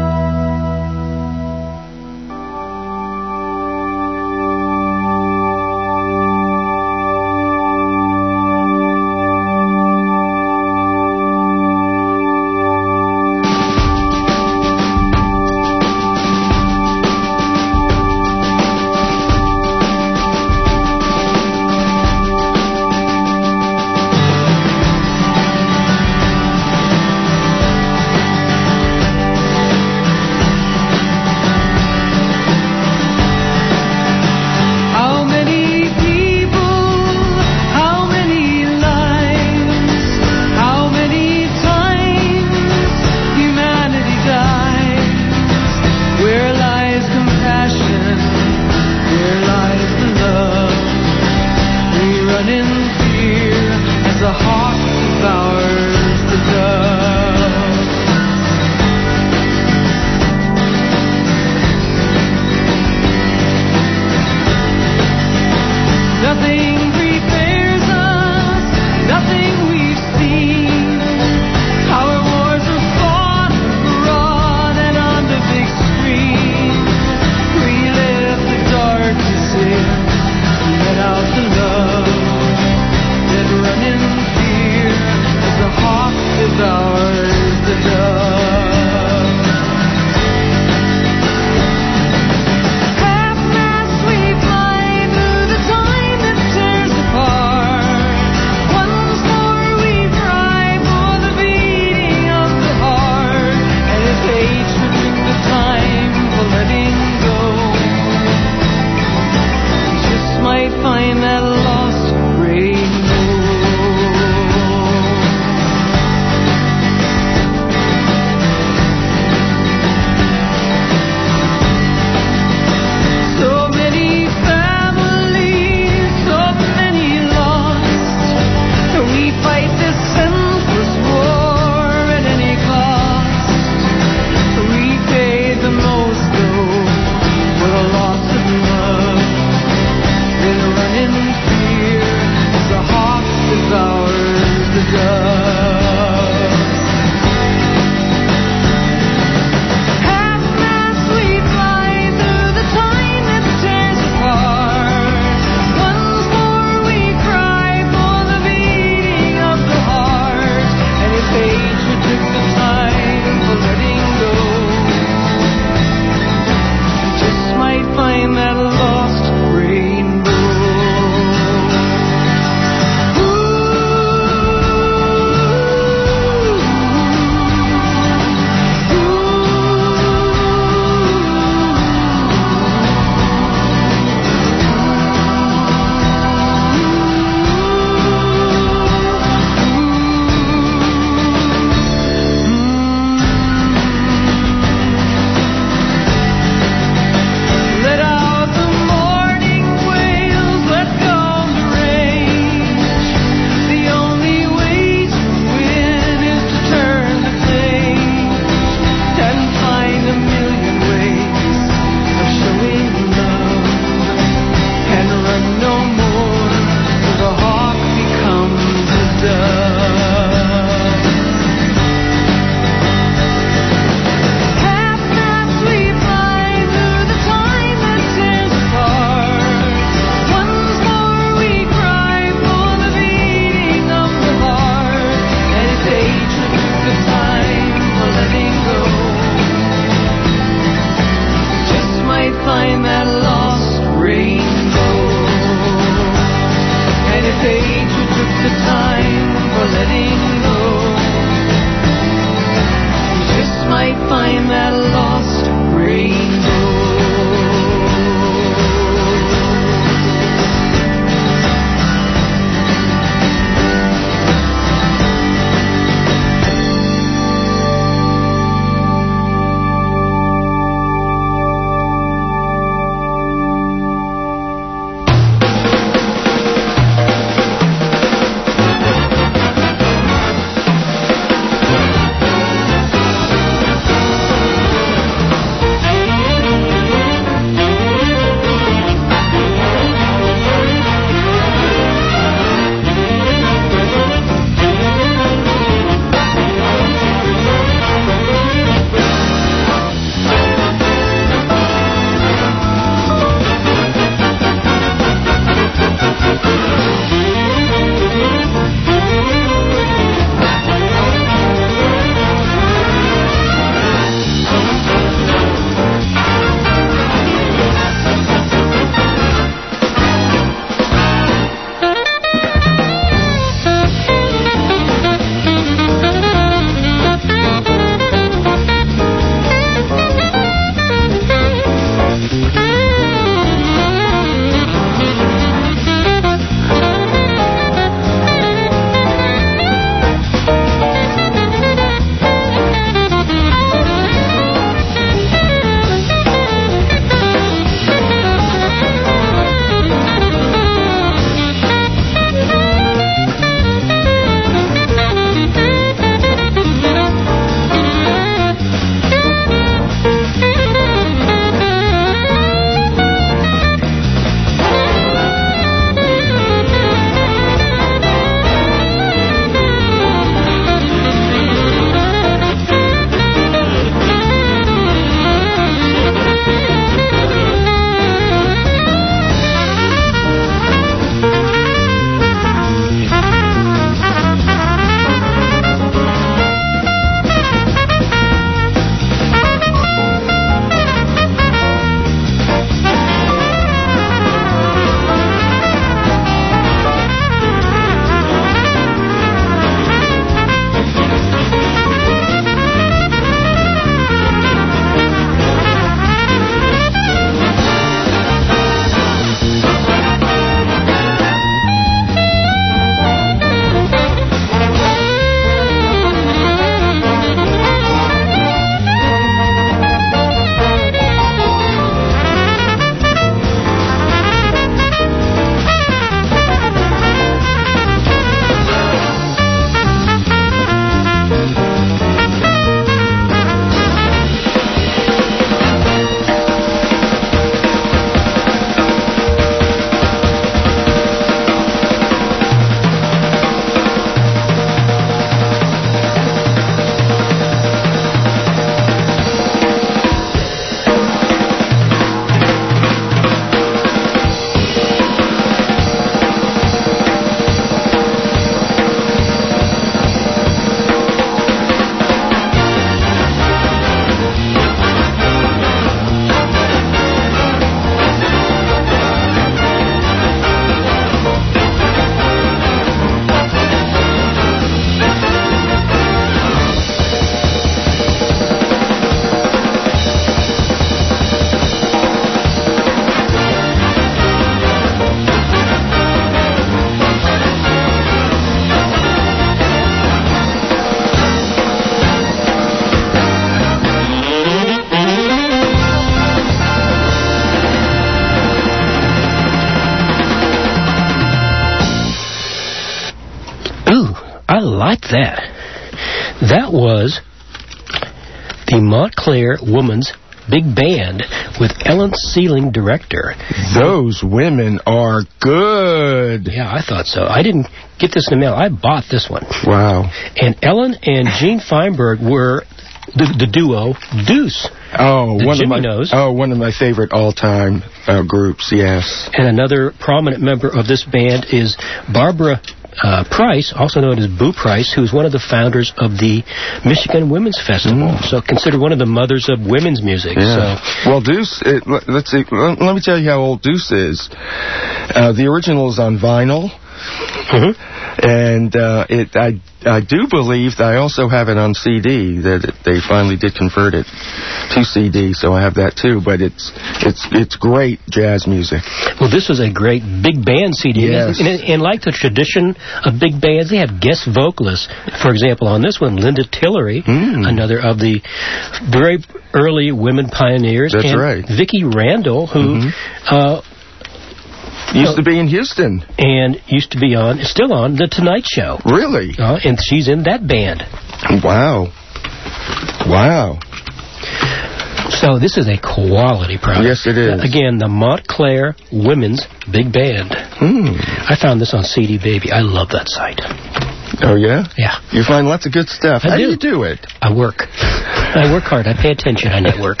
like that. That was the Montclair Women's Big Band with Ellen Sealing director. Those women are good. Yeah, I thought so. I didn't get this in the mail. I bought this one. Wow. And Ellen and Gene Feinberg were the, the duo Deuce. Oh, the one Jimmy of my knows. oh, one of my favorite all-time uh, groups. Yes. And another prominent member of this band is Barbara Uh, Price, also known as Boo Price, who's one of the founders of the Michigan Women's Festival. Mm. So considered one of the mothers of women's music. Yeah. So. Well, Deuce, it, let's see, let, let me tell you how old Deuce is. Uh, the original is on vinyl. Mm-hmm. And uh, it, I, I do believe that I also have it on C D, that it, they finally did convert it to C D, so I have that too. But it's it's it's great jazz music. Well, this was a great big band C D. Yes. And, and, and like the tradition of big bands, they have guest vocalists. For example, on this one, Linda Tillery, mm. another of the very early women pioneers. That's and right. Vicki Randall, who... Mm-hmm. uh, Used to be in Houston. And used to be on, still on, The Tonight Show. Really? Uh, and she's in that band. Wow. Wow. So this is a quality product. Yes, it is. Uh, again, the Montclair Women's Big Band. Hmm. I found this on C D Baby. I love that site. Oh, yeah? Yeah. You find lots of good stuff. I How do. do you do it? I work. I work hard. I pay attention. I network.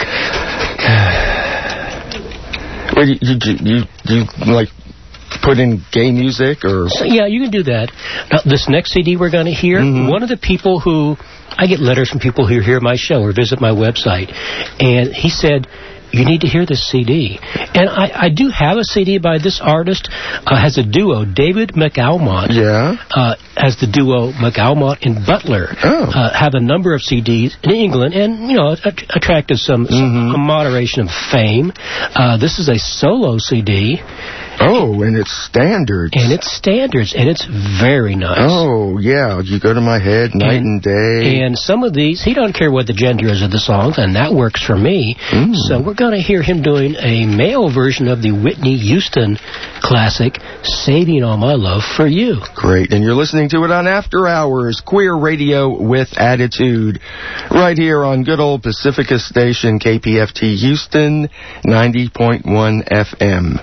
Well, you, you, you, you, like, put in gay music, or... So, yeah, you can do that. Now, this next C D we're going to hear, mm-hmm. one of the people who... I get letters from people who hear my show or visit my website, and he said, you need to hear this C D. And I, I do have a C D by this artist, uh, has a duo, David McAlmont. Yeah. Uh, has the duo McAlmont and Butler. Oh. Uh, have a number of C Ds in England, and, you know, att- attracted some, mm-hmm. some a moderation of fame. Uh, this is a solo C D. Oh, and it's standards. And it's standards, and it's very nice. Oh, yeah. You go to my head night and, and day. And some of these, he don't care what the gender is of the songs, and that works for me. Mm. So we're going to hear him doing a male version of the Whitney Houston classic, Saving All My Love for You. Great. And you're listening to it on After Hours, Queer Radio with Attitude, right here on good old Pacifica Station, K P F T Houston, ninety point one F M.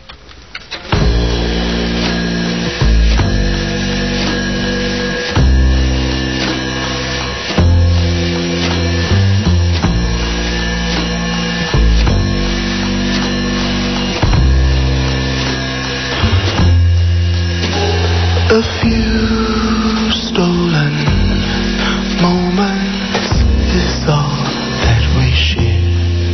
A few stolen moments is all that we share.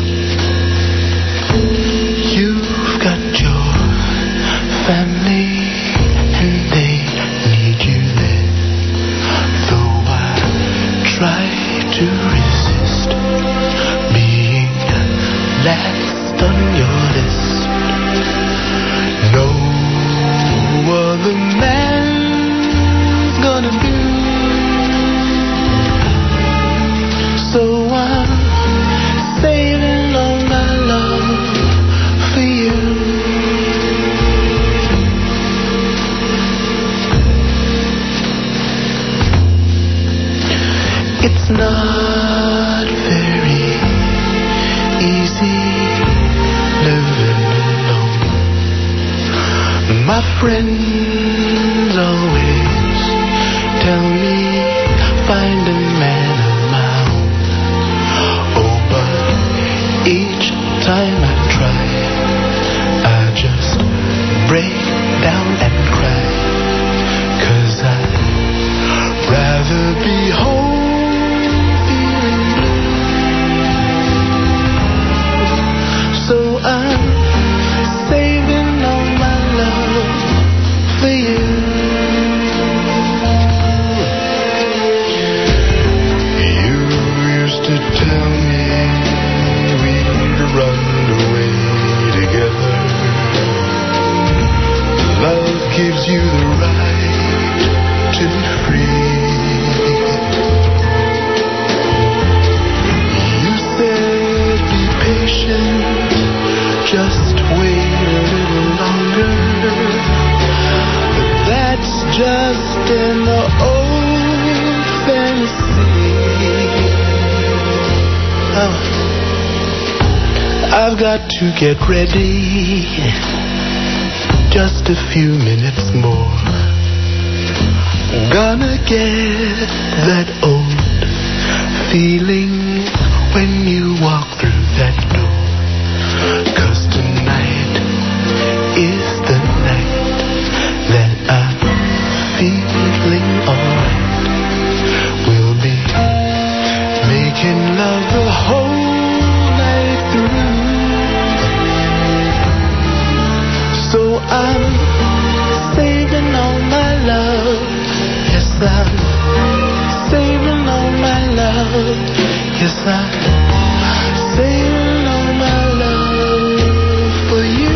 You've got your family and they need you there. Though I try to resist being last on your list. No other man's gonna do. So I'm saving all my love for you. It's not very easy living alone. My friends always tell me find a man of my own. Oh, but each time I try, I just break down and cry. 'Cause I'd rather be home feeling blue. So I'm saving all my love for you. You used to tell me we'd run away together. Love gives you the right to be free. You said be patient, just wait a little longer. But that's just in the old I've got to get ready. Just a few minutes more. Gonna get that old feeling when you walk through that door. 'Cause tonight is the night that I'm feeling alright. We'll be making love the whole night through. So I'm saving all my love. Yes, I'm saving all my love. Yes, I'm saving all my love for you.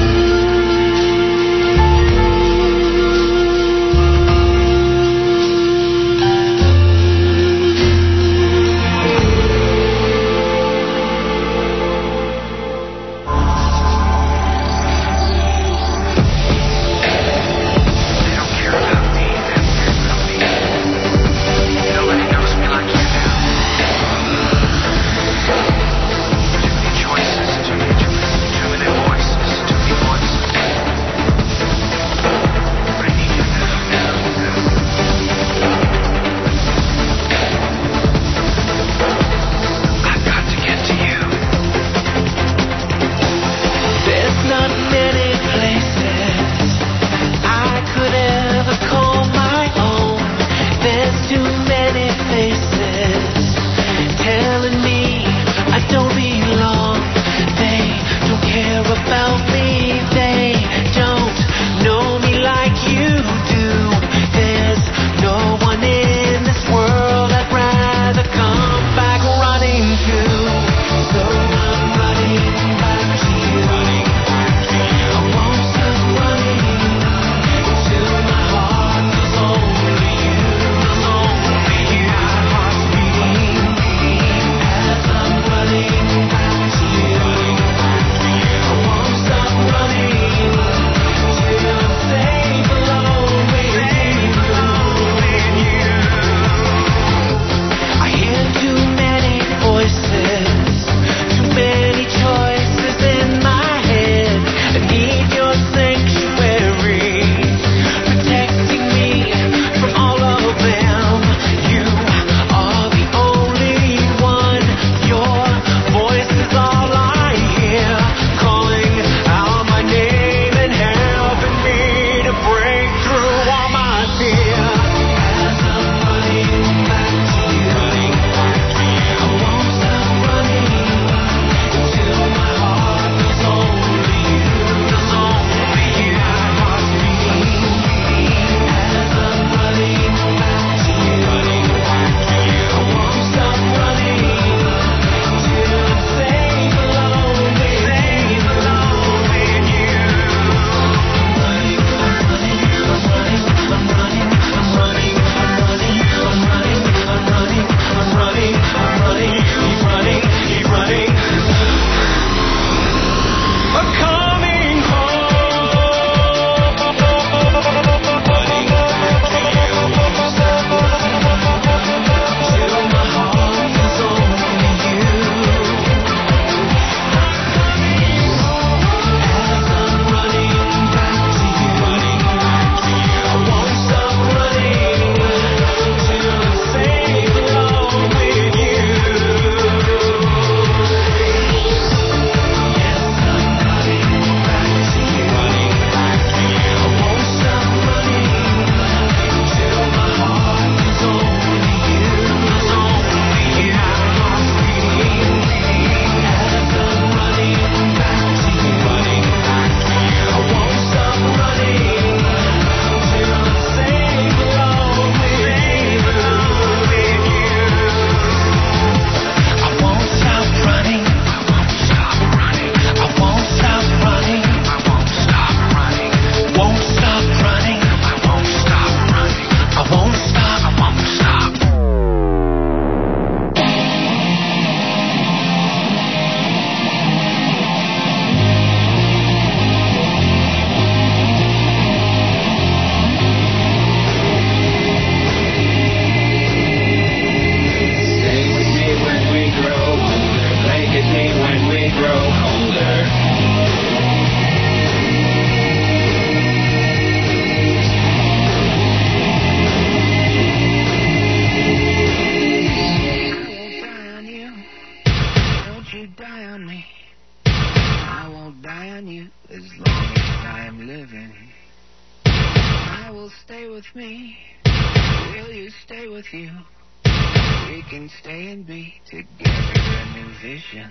I won't die on you as long as I am living. I will stay with me. Will you stay with you? We can stay and be together, a new vision.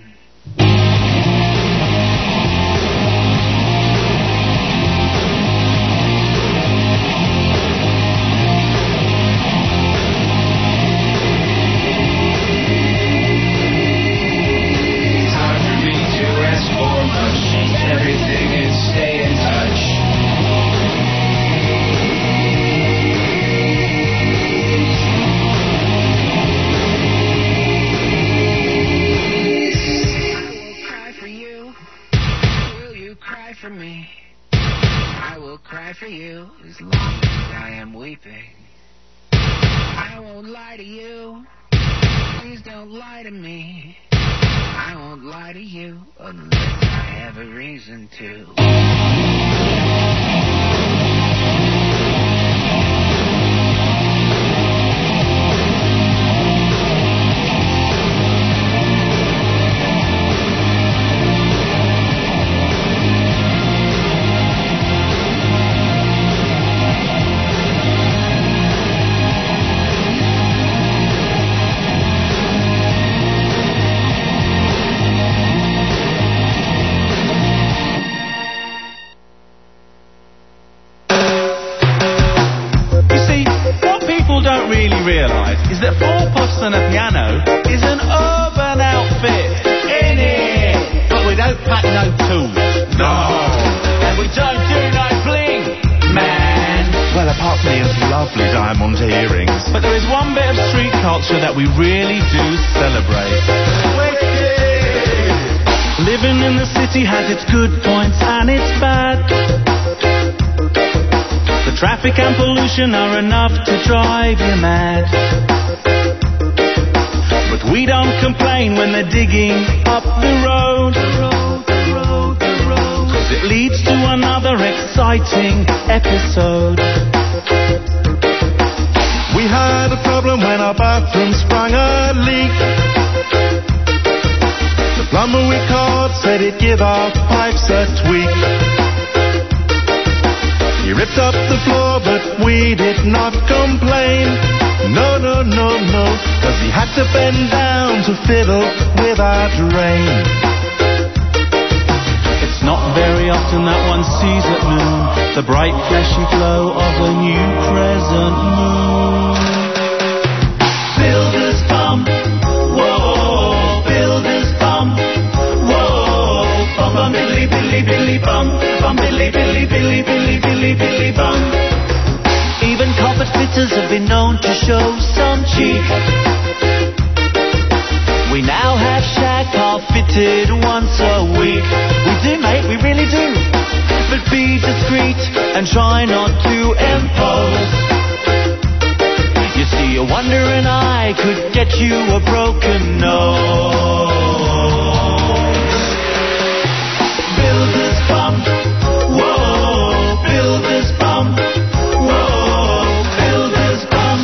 It's hard for me to ask for much. Everything is stay in touch. For me, I will cry for you as long as I am weeping. I won't lie to you, please don't lie to me. I won't lie to you unless I have a reason to. Realise is that four puffs and a piano is an urban outfit in it, but we don't pack no tools, no, and we don't do no bling, man. Well, apart from these lovely diamond earrings, but there is one bit of street culture that we really do celebrate. Wicked. Living in the city has its good points and its bad. Traffic and pollution are enough to drive you mad. But we don't complain when they're digging up the road, cause it leads to another exciting episode. We had a problem when our bathroom sprung a leak. The plumber we called said he'd give our pipes a tweak. He ripped up the floor, but we did not complain. No, no, no, no, cause he had to bend down to fiddle with our drain. It's not very often that one sees at noon the bright fleshy glow of a new crescent moon. Builder's bum, whoa, builder's bum, whoa, bum bum billy billy billy bum, bum billy billy billy billy billy billy bum. Even carpet fitters have been known to show some cheek. We now have shag car fitted once a week. We do, mate, we really do. But be discreet and try not to impose. You see, a wandering eye could get you a broken nose. Builder's bum, whoa, builder's bum, whoa, builder's bum.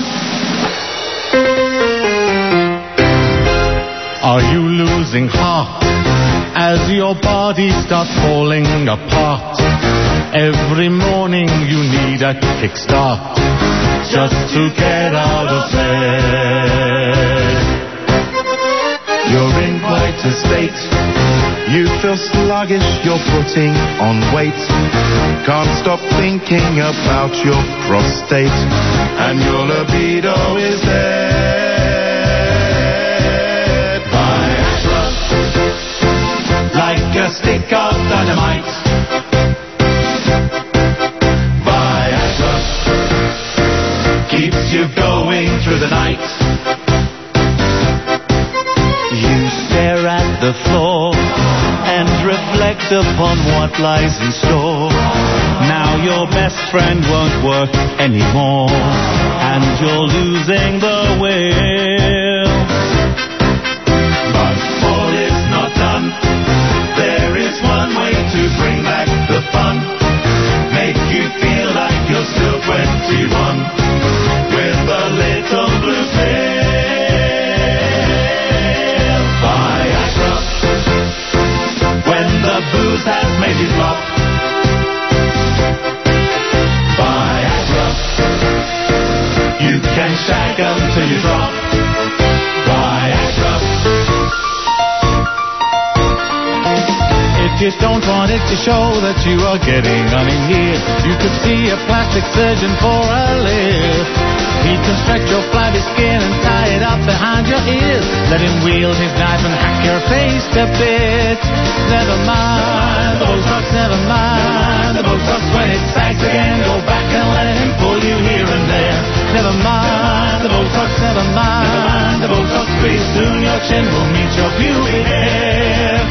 Are you losing heart as your body starts falling apart? Every morning you need a kickstart just to get out of bed. You're in quite a state. You feel sluggish, you're putting on weight. Can't stop thinking about your prostate, and your libido is dead. Viagra, like a stick of dynamite. Viagra keeps you going through the night. You stare at the floor and reflect upon what lies in store. Now your best friend won't work anymore, and you're losing the will. But all is not done. There is one way to bring back the fun. Make you feel like you're still twenty-one with a little blue pill. Viagra. When the booze has made you flop. Viagra. You can shag until you drop. Viagra. If you don't want it to show that you are getting on in here, you could see a plastic surgeon for a lift. He can stretch your flabby skin and tie it up behind your ears. Let him wield his knife and hack your face to bits. Never mind the Botox, never mind the Botox. When it sags again, go back and let him pull you here and there. Never mind the Botox, never mind the Botox. Pretty soon your chin will meet your pubic hair.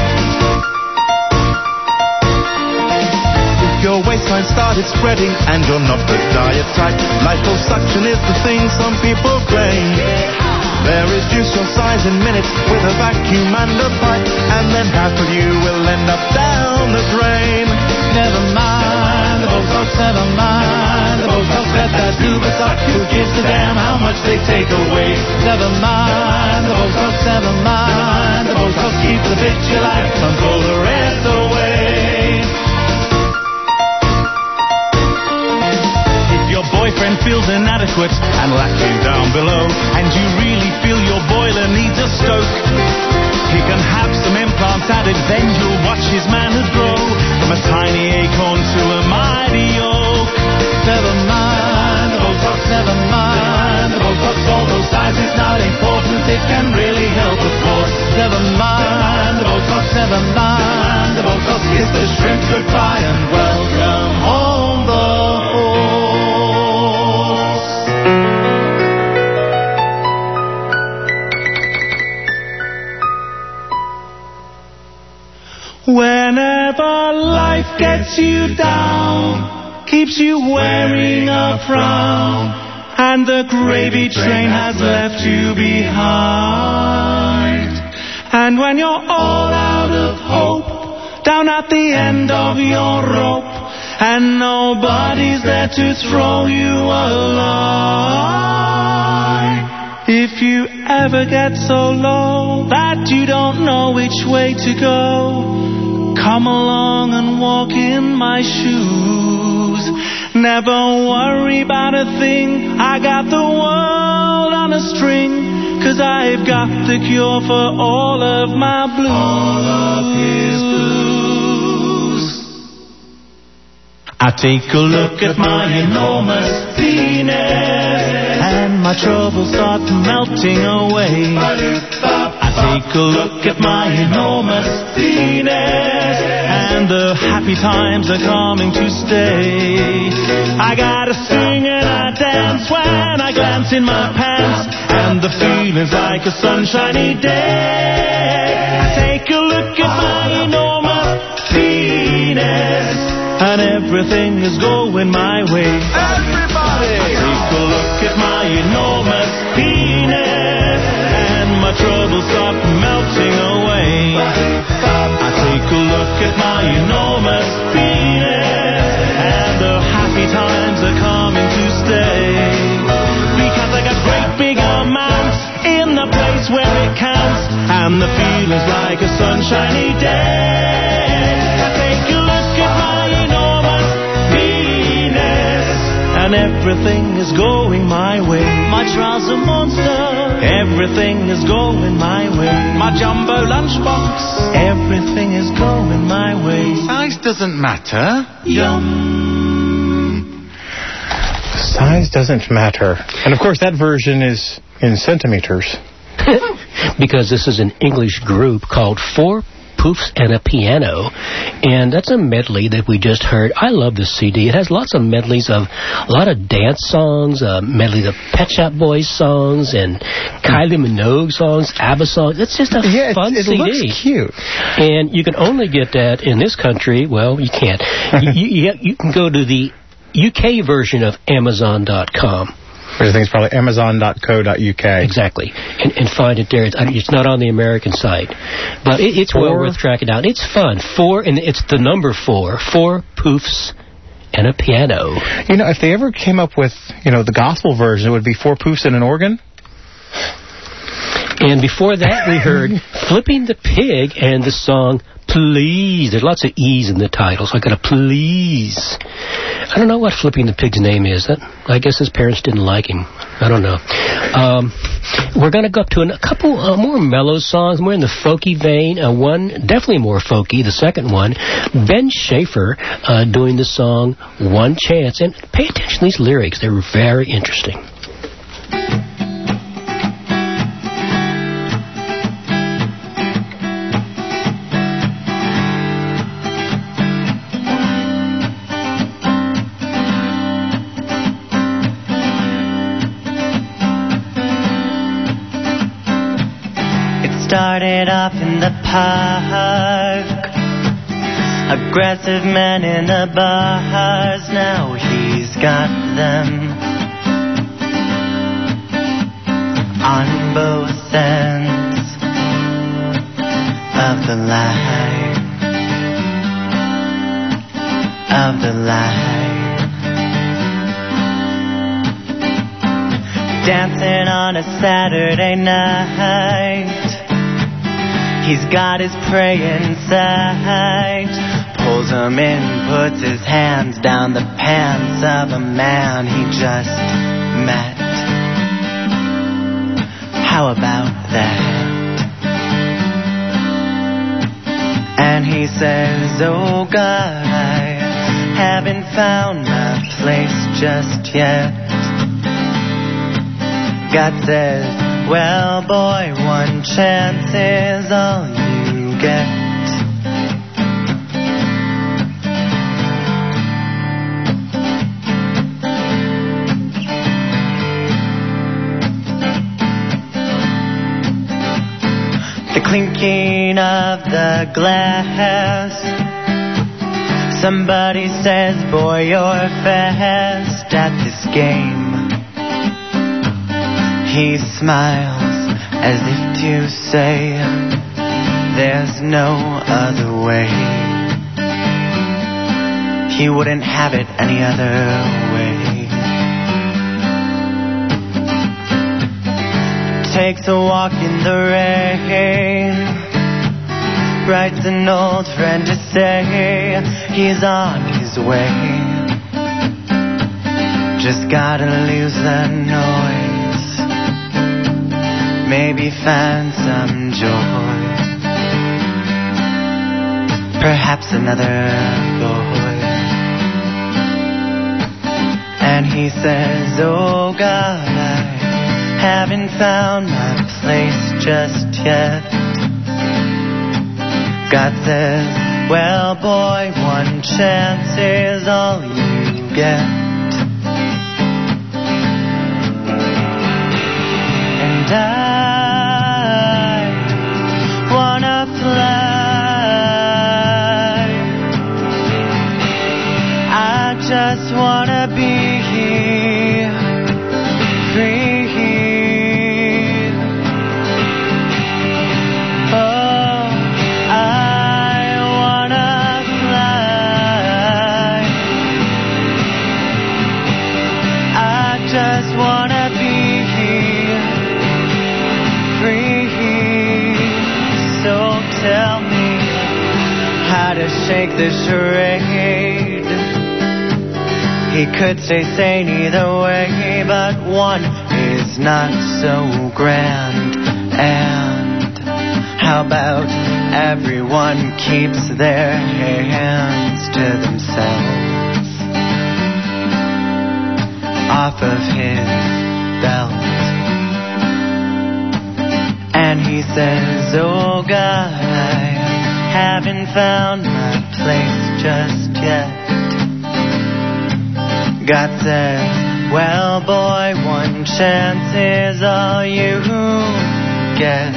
Your waistline started spreading and you're not the diet type. Liposuction is the thing some people claim. They reduce your size in minutes with a vacuum and a pipe, and then half of you will end up down the drain. Never mind the Botox, never mind the Botox. Let that goober suck. Who gives a damn how much they take away? Never mind the Botox, never mind the Botox. Keep the bitch you like and throw the rest away. Your boyfriend feels inadequate and lacking down below, and you really feel your boiler needs a stoke. He can have some implants added, then you'll watch his manhood grow from a tiny acorn to a mighty oak. Never mind the Botox, never mind the Botox. Although size is not important, it can really help, of course. Never mind the Botox, never mind the Botox. Kiss the shrimp goodbye and welcome home the horse. Whenever life gets you down, keeps you wearing a frown, and the gravy train has left you behind, and when you're all out of hope, down at the end of your rope, and nobody's there to throw you a line. If you ever get so low that you don't know which way to go, come along and walk in my shoes. Never worry about a thing, I got the world on a string, 'cause I've got the cure for all of my blues. All of his blues. I take a look at my enormous penis, and my troubles start melting away. I take a look at my enormous penis, and the happy times are coming to stay. I gotta sing and I dance when I glance in my pants, and the feeling's like a sunshiny day. I take a look at my enormous penis, and everything is going my way. Everybody! I take a look at my enormous penis, and my troubles start melting away. I take a look at my enormous penis, and the happy times are coming to stay. Because I got great big amounts in the place where it counts, and the feeling's like a sunshiny day. I take a look at my enormous penis, and everything is going my way. My trouser monster, everything is going my way. My jumbo lunchbox, everything is going my way. Size doesn't matter. Yum. Size doesn't matter. And of course that version is in centimeters. Because this is an English group called Four Poofs and a Piano, and that's a medley that we just heard. I love this C D. It has lots of medleys of a lot of dance songs, uh, medleys of Pet Shop Boys songs, and Kylie Minogue songs, ABBA songs. It's just a yeah, fun it, it C D. It looks cute. And you can only get that in this country. Well, you can't. you, you, you can go to the U K version of Amazon dot com. I think it's probably Amazon dot co dot U K. Exactly. And, and find it there. It's, it's not on the American site. But it, it's four. Well worth tracking down. It's fun. Four, and it's the number four. Four Poofs and a Piano. You know, if they ever came up with, you know, the gospel version, it would be Four Poofs and an Organ. And before that, we heard Flipping the Pig and the song please. There's lots of E's in the title, so I got a please. I don't know what Flippy the Pig's name is. That I guess his parents didn't like him. I don't know. Um, we're going to go up to an, a couple uh, more mellow songs, more in the folky vein. Uh, one, definitely more folky, the second one, Ben Schaefer uh, doing the song One Chance. And pay attention to these lyrics. They were very interesting. Started off in the park, aggressive men in the bars, now he's got them on both ends of the line, of the line. Dancing on a Saturday night, he's got his prey in sight, pulls him in, puts his hands down the pants of a man he just met. How about that? And he says, oh God, I haven't found my place just yet. God says, well, boy, one chance is all you get. The clinking of the glass. Somebody says, boy, you're fast at this game. He smiles as if to say, there's no other way. He wouldn't have it any other way. Takes a walk in the rain, writes an old friend to say he's on his way. Just gotta lose the noise, maybe find some joy, perhaps another boy. And he says, oh God, I haven't found my place just yet. God says, well boy, one chance is all you get. And I just wanna be free. Oh, I wanna fly. I just wanna be free. So tell me how to shake this charade. He could stay sane either way, but one is not so grand. And how about everyone keeps their hands to themselves, off of his belt? And he says, oh God, I haven't found my place just yet. God says, well boy, one chance is all you get.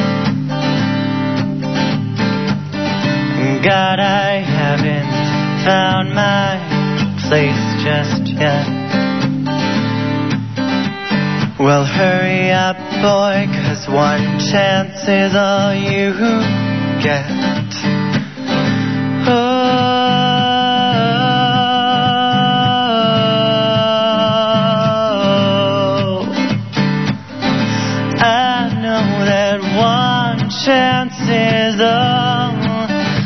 God, I haven't found my place just yet. Well, hurry up, boy, 'cause one chance is all you get. Oh, chance is all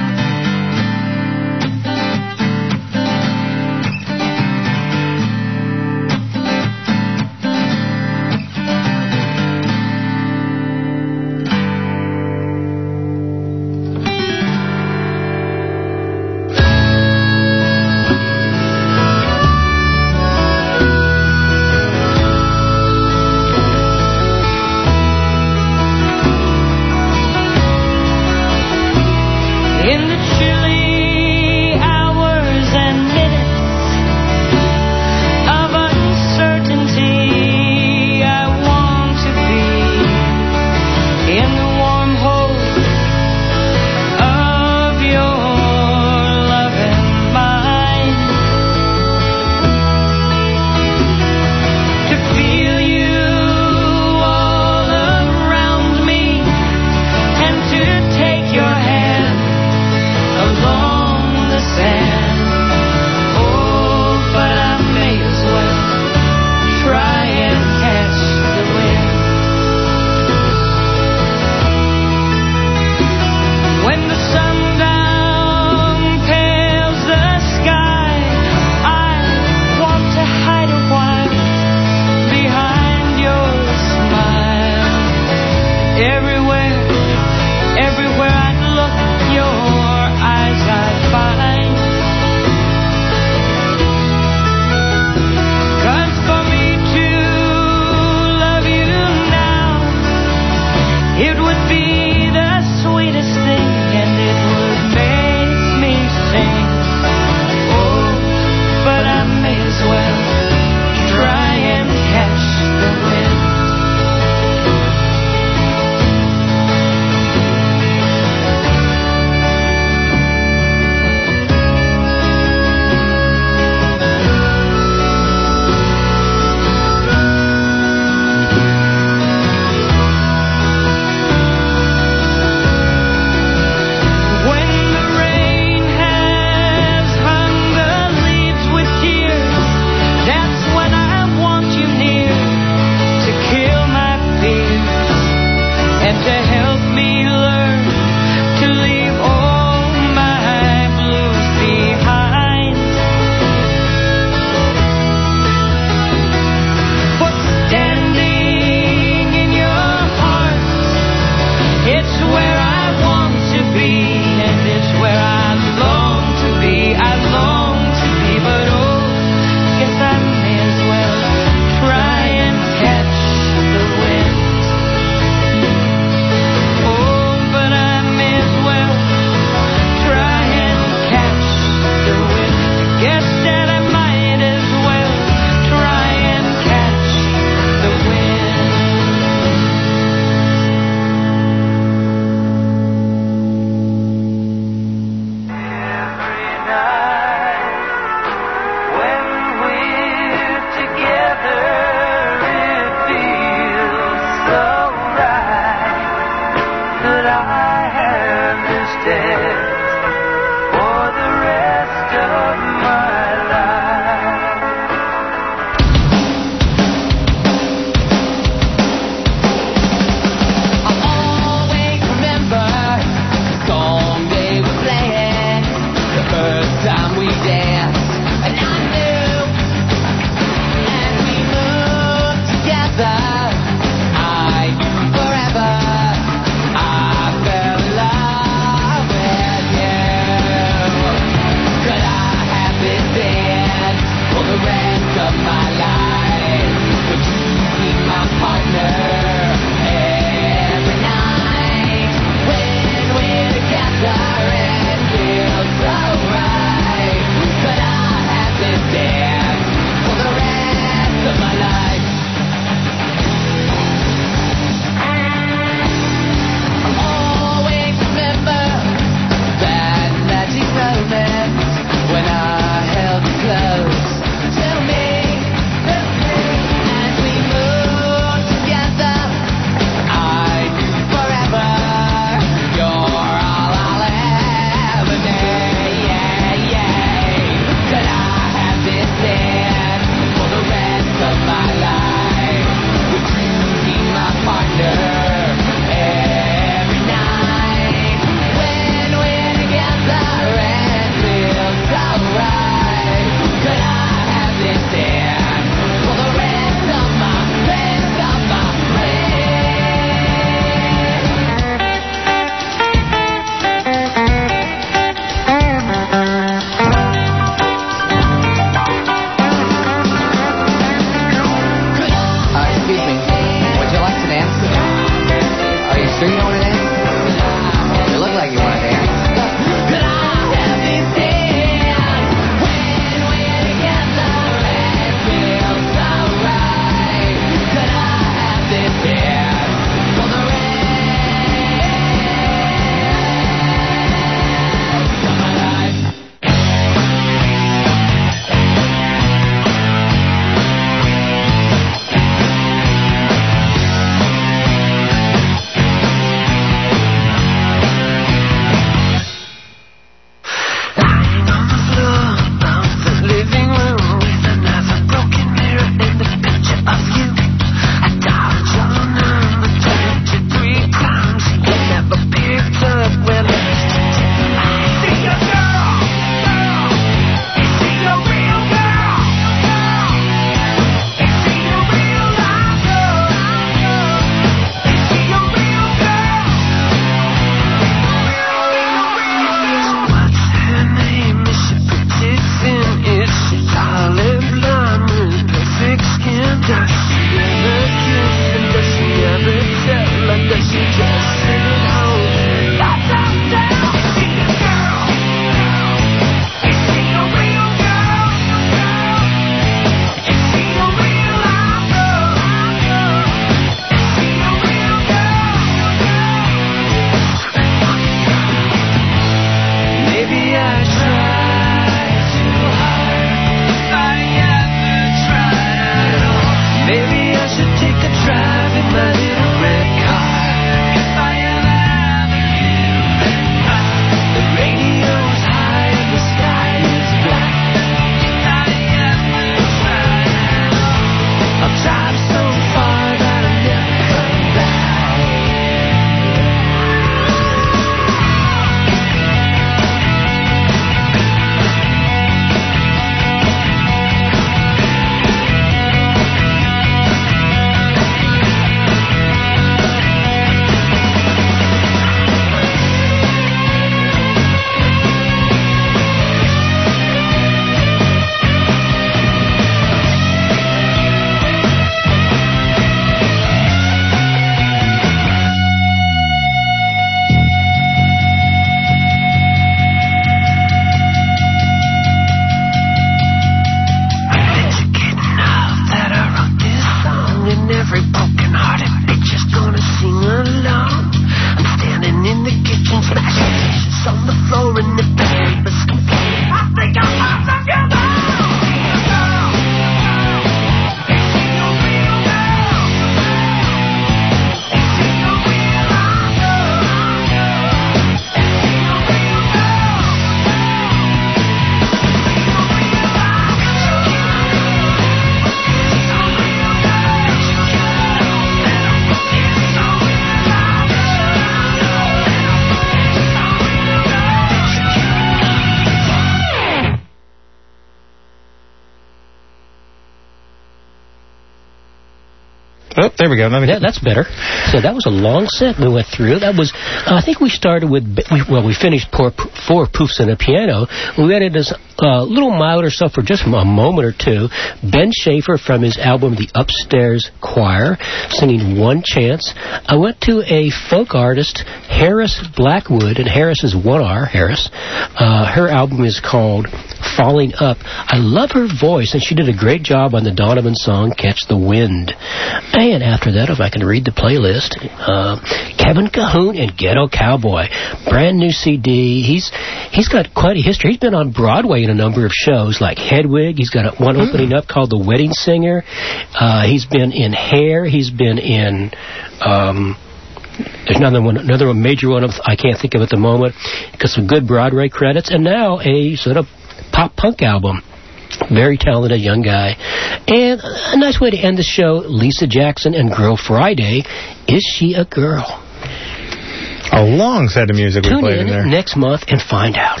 Oh, there we go. Let me yeah, that's better. So that was a long set we went through. That was, uh, I think we started with, we, well, we finished four, four Poofs and a Piano. We went into a uh, little milder stuff for just a moment or two. Ben Schaefer from his album The Upstairs Choir, singing One Chance. I went to a folk artist, Harris Blackwood, and Harris is one R, Harris. Uh, her album is called Falling Up. I love her voice, and she did a great job on the Donovan song, Catch the Wind. And after that, if I can read the playlist, uh, Kevin Cahoon and Ghetto Cowboy. Brand new C D. He's he's got quite a history. He's been on Broadway in a number of shows, like Hedwig. He's got a, one opening up called The Wedding Singer. Uh, he's been in Hair. He's been in... Um, There's another one, another major one of, I can't think of at the moment. Got some good Broadway credits, and now a sort of pop punk album. Very talented young guy. And a nice way to end the show, Lisa Jackson and Girl Friday. Is She a Girl? A long set of music we Tune played in, in there. next month and find out.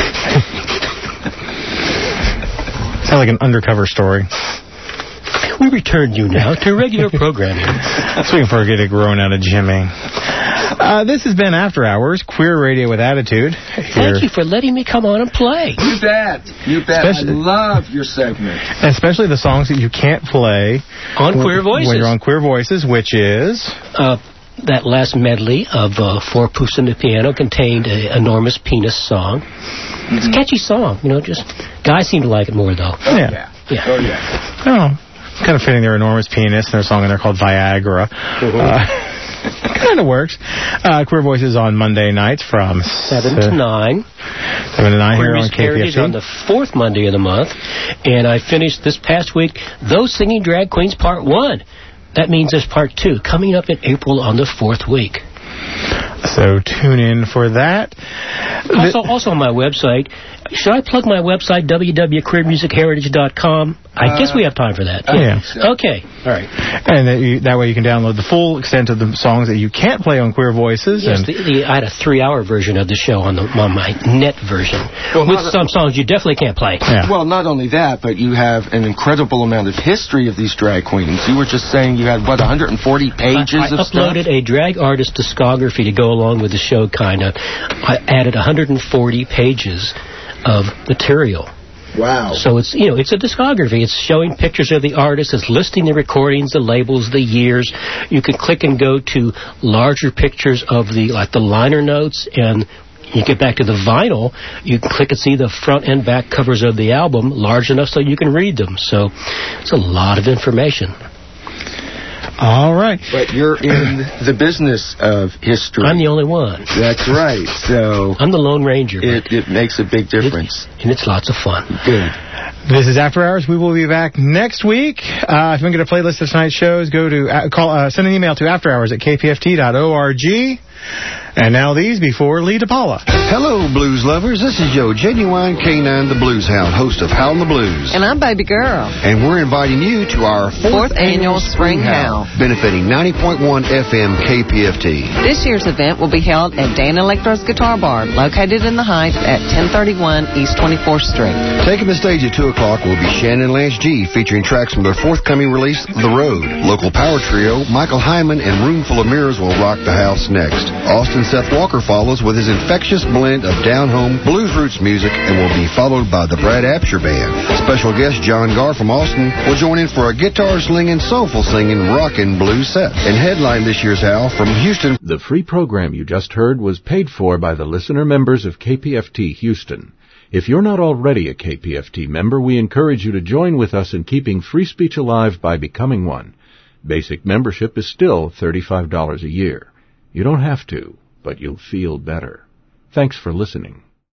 Sounds like an undercover story. We return you now to regular programming. So we can forget it growing out of Jimmy. Uh, this has been After Hours, Queer Radio with Attitude. Thank Here. you for letting me come on and play. You bet. You bet. Especially, I love your segment. Especially the songs that you can't play on Queer Voices. When you're on Queer Voices, which is... Uh, that last medley of uh, Four Poofs and the Piano contained an Enormous Penis song. Mm-hmm. It's a catchy song. You know, just guys seem to like it more, though. Oh, yeah. Yeah. Oh, yeah. Oh, it's kind of fitting their Enormous Penis and their song in there called Viagra. Mm-hmm. Uh, kind of works. Uh, Queer Voices on Monday nights from seven to nine. Seven to nine Queer here on Music K P F T. Heritage on the fourth Monday of the month, and I finished this past week Those Singing Drag Queens Part One. That means there's Part Two coming up in April on the fourth week. So tune in for that. Also, also on my website. Should I plug my website, w w w dot queer music heritage dot com? I uh, guess we have time for that. Yeah. So. Okay. All right. And that, you, that way you can download the full extent of the songs that you can't play on Queer Voices. Yes, and the, the, I had a three-hour version of the show on, the, on my net version, well, with some songs you definitely can't play. Yeah. Well, not only that, but you have an incredible amount of history of these drag queens. You were just saying you had, what, one hundred forty pages I, I of stuff? I uploaded a drag artist discography to go along with the show, kind of. I added one hundred forty pages of material. Wow. So it's, you know, it's a discography. It's showing pictures of the artists. It's listing the recordings, the labels, the years. You can click and go to larger pictures of the, like the liner notes, and you get back to the vinyl, you can click and see the front and back covers of the album large enough so you can read them. So it's a lot of information. All right. But you're in the business of history. I'm the only one. That's right. So I'm the Lone Ranger. It, it makes a big difference. It, and it's lots of fun. Good. This is After Hours. We will be back next week. Uh, if you want to get a playlist of tonight's shows, go to uh, call, uh, send an email to afterhours at k p f t dot org. And now these before Lee DePaula. Hello, blues lovers. This is Joe, Genuine K nine the Blues Hound, host of Howlin' the Blues. And I'm Baby Girl. And we're inviting you to our fourth, fourth annual Spring Howl, benefiting ninety point one F M K P F T. This year's event will be held at Dan Electro's Guitar Bar, located in the Heights at ten thirty-one East twenty-fourth Street. Taking the stage at two o'clock will be Shannon Lance G, featuring tracks from their forthcoming release, The Road. Local power trio, Michael Hyman and Roomful of Mirrors will rock the house next. Austin Seth Walker follows with his infectious blend of down-home blues roots music and will be followed by the Brad Apsher Band. Special guest John Garr from Austin will join in for a guitar-slinging, soulful-singing, rockin' blues set. And headline this year's Howl from Houston. The free program you just heard was paid for by the listener members of K P F T Houston. If you're not already a K P F T member, we encourage you to join with us in keeping free speech alive by becoming one. Basic membership is still thirty-five dollars a year. You don't have to, but you'll feel better. Thanks for listening.